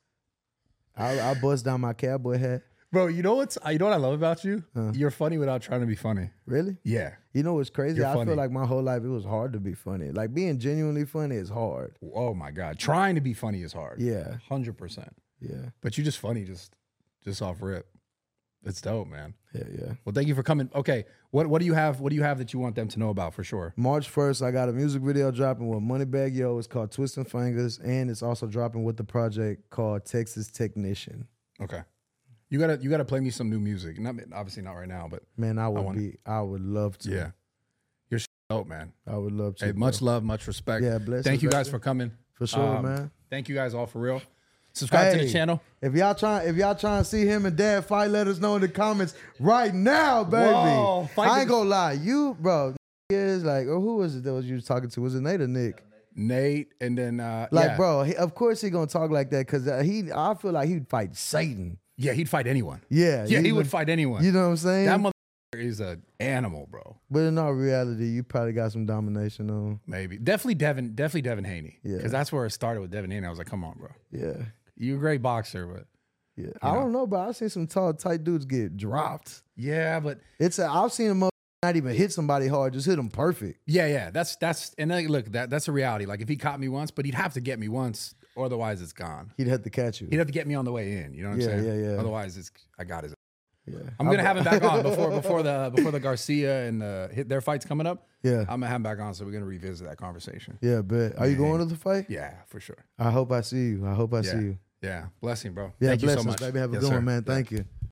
[SPEAKER 2] I I bust down my cowboy hat.
[SPEAKER 1] Bro, you know what's you know what I love about you?
[SPEAKER 2] Huh.
[SPEAKER 1] You're funny without trying to be funny.
[SPEAKER 2] Really?
[SPEAKER 1] Yeah.
[SPEAKER 2] You know what's crazy?
[SPEAKER 1] You're
[SPEAKER 2] I
[SPEAKER 1] funny.
[SPEAKER 2] feel like my whole life it was hard to be funny. Like being genuinely funny is hard.
[SPEAKER 1] Oh my God. Trying to be funny is hard.
[SPEAKER 2] Yeah,
[SPEAKER 1] Hundred percent.
[SPEAKER 2] yeah.
[SPEAKER 1] But you just funny, just just off rip. It's dope, man.
[SPEAKER 2] Yeah, yeah.
[SPEAKER 1] Well, thank you for coming. Okay, what what do you have? What do you have that you want them to know about for sure?
[SPEAKER 2] March first, I got a music video dropping with Moneybag Yo. It's called Twisting Fingers, and it's also dropping with the project called Texas Technician.
[SPEAKER 1] Okay, you gotta you gotta play me some new music. Not obviously not right now, but
[SPEAKER 2] Man, I would
[SPEAKER 1] wanna-
[SPEAKER 2] be. I would love to.
[SPEAKER 1] yeah, you're dope, man.
[SPEAKER 2] I would love to.
[SPEAKER 1] Hey,
[SPEAKER 2] bro.
[SPEAKER 1] much love, much respect.
[SPEAKER 2] Yeah, blessings,
[SPEAKER 1] Thank you guys
[SPEAKER 2] brother.
[SPEAKER 1] for coming.
[SPEAKER 2] For sure,
[SPEAKER 1] Um,
[SPEAKER 2] man.
[SPEAKER 1] Thank you guys all for real. Subscribe to the
[SPEAKER 2] Hey,
[SPEAKER 1] channel.
[SPEAKER 2] If y'all trying, if y'all trying to see him and Dad fight, let us know in the comments right now, baby.
[SPEAKER 1] Whoa, fight
[SPEAKER 2] I ain't
[SPEAKER 1] the-
[SPEAKER 2] gonna lie, you, bro, is like, oh, who was it that was you was talking to? Was it Nate or Nick?
[SPEAKER 1] Nate, and then uh,
[SPEAKER 2] Like,
[SPEAKER 1] yeah.
[SPEAKER 2] bro, he, of course he gonna talk like that because uh, he, I feel like he'd fight Satan.
[SPEAKER 1] yeah, he'd fight anyone.
[SPEAKER 2] Yeah,
[SPEAKER 1] Yeah,
[SPEAKER 2] you
[SPEAKER 1] he
[SPEAKER 2] know-
[SPEAKER 1] would fight anyone.
[SPEAKER 2] You know what I'm saying?
[SPEAKER 1] That mother is an animal, bro.
[SPEAKER 2] But in all reality, you probably got some domination on.
[SPEAKER 1] Maybe, definitely Devin, definitely Devin Haney.
[SPEAKER 2] Yeah.
[SPEAKER 1] because that's where it started with Devin Haney. I was like, come on, bro.
[SPEAKER 2] Yeah,
[SPEAKER 1] You're a great boxer, but
[SPEAKER 2] yeah. I don't know, but I've seen some tall, tight dudes get dropped.
[SPEAKER 1] yeah, but
[SPEAKER 2] It's a, I've seen him not even hit somebody hard, just hit him perfect.
[SPEAKER 1] yeah, yeah. That's that's and then, look, that that's a reality. Like if he caught me once, but he'd have to get me once, or otherwise it's gone.
[SPEAKER 2] He'd have to catch you.
[SPEAKER 1] He'd have to get me on the way in. You know what
[SPEAKER 2] Yeah,
[SPEAKER 1] I'm saying?
[SPEAKER 2] yeah, yeah.
[SPEAKER 1] Otherwise, it's I got his.
[SPEAKER 2] Yeah,
[SPEAKER 1] I'm gonna have him back on before before the before the Garcia and uh, hit their fights coming up.
[SPEAKER 2] Yeah,
[SPEAKER 1] I'm gonna have him back on, so we're gonna revisit that conversation.
[SPEAKER 2] yeah. But are you going to the fight?
[SPEAKER 1] Yeah, for sure.
[SPEAKER 2] I hope I see you. I hope I
[SPEAKER 1] Yeah.
[SPEAKER 2] see you.
[SPEAKER 1] Yeah, blessing, bro.
[SPEAKER 2] Yeah,
[SPEAKER 1] Thank you so
[SPEAKER 2] blessings,
[SPEAKER 1] much,
[SPEAKER 2] baby. Have a
[SPEAKER 1] Yes,
[SPEAKER 2] good
[SPEAKER 1] sir.
[SPEAKER 2] one, man.
[SPEAKER 1] Yeah.
[SPEAKER 2] Thank you.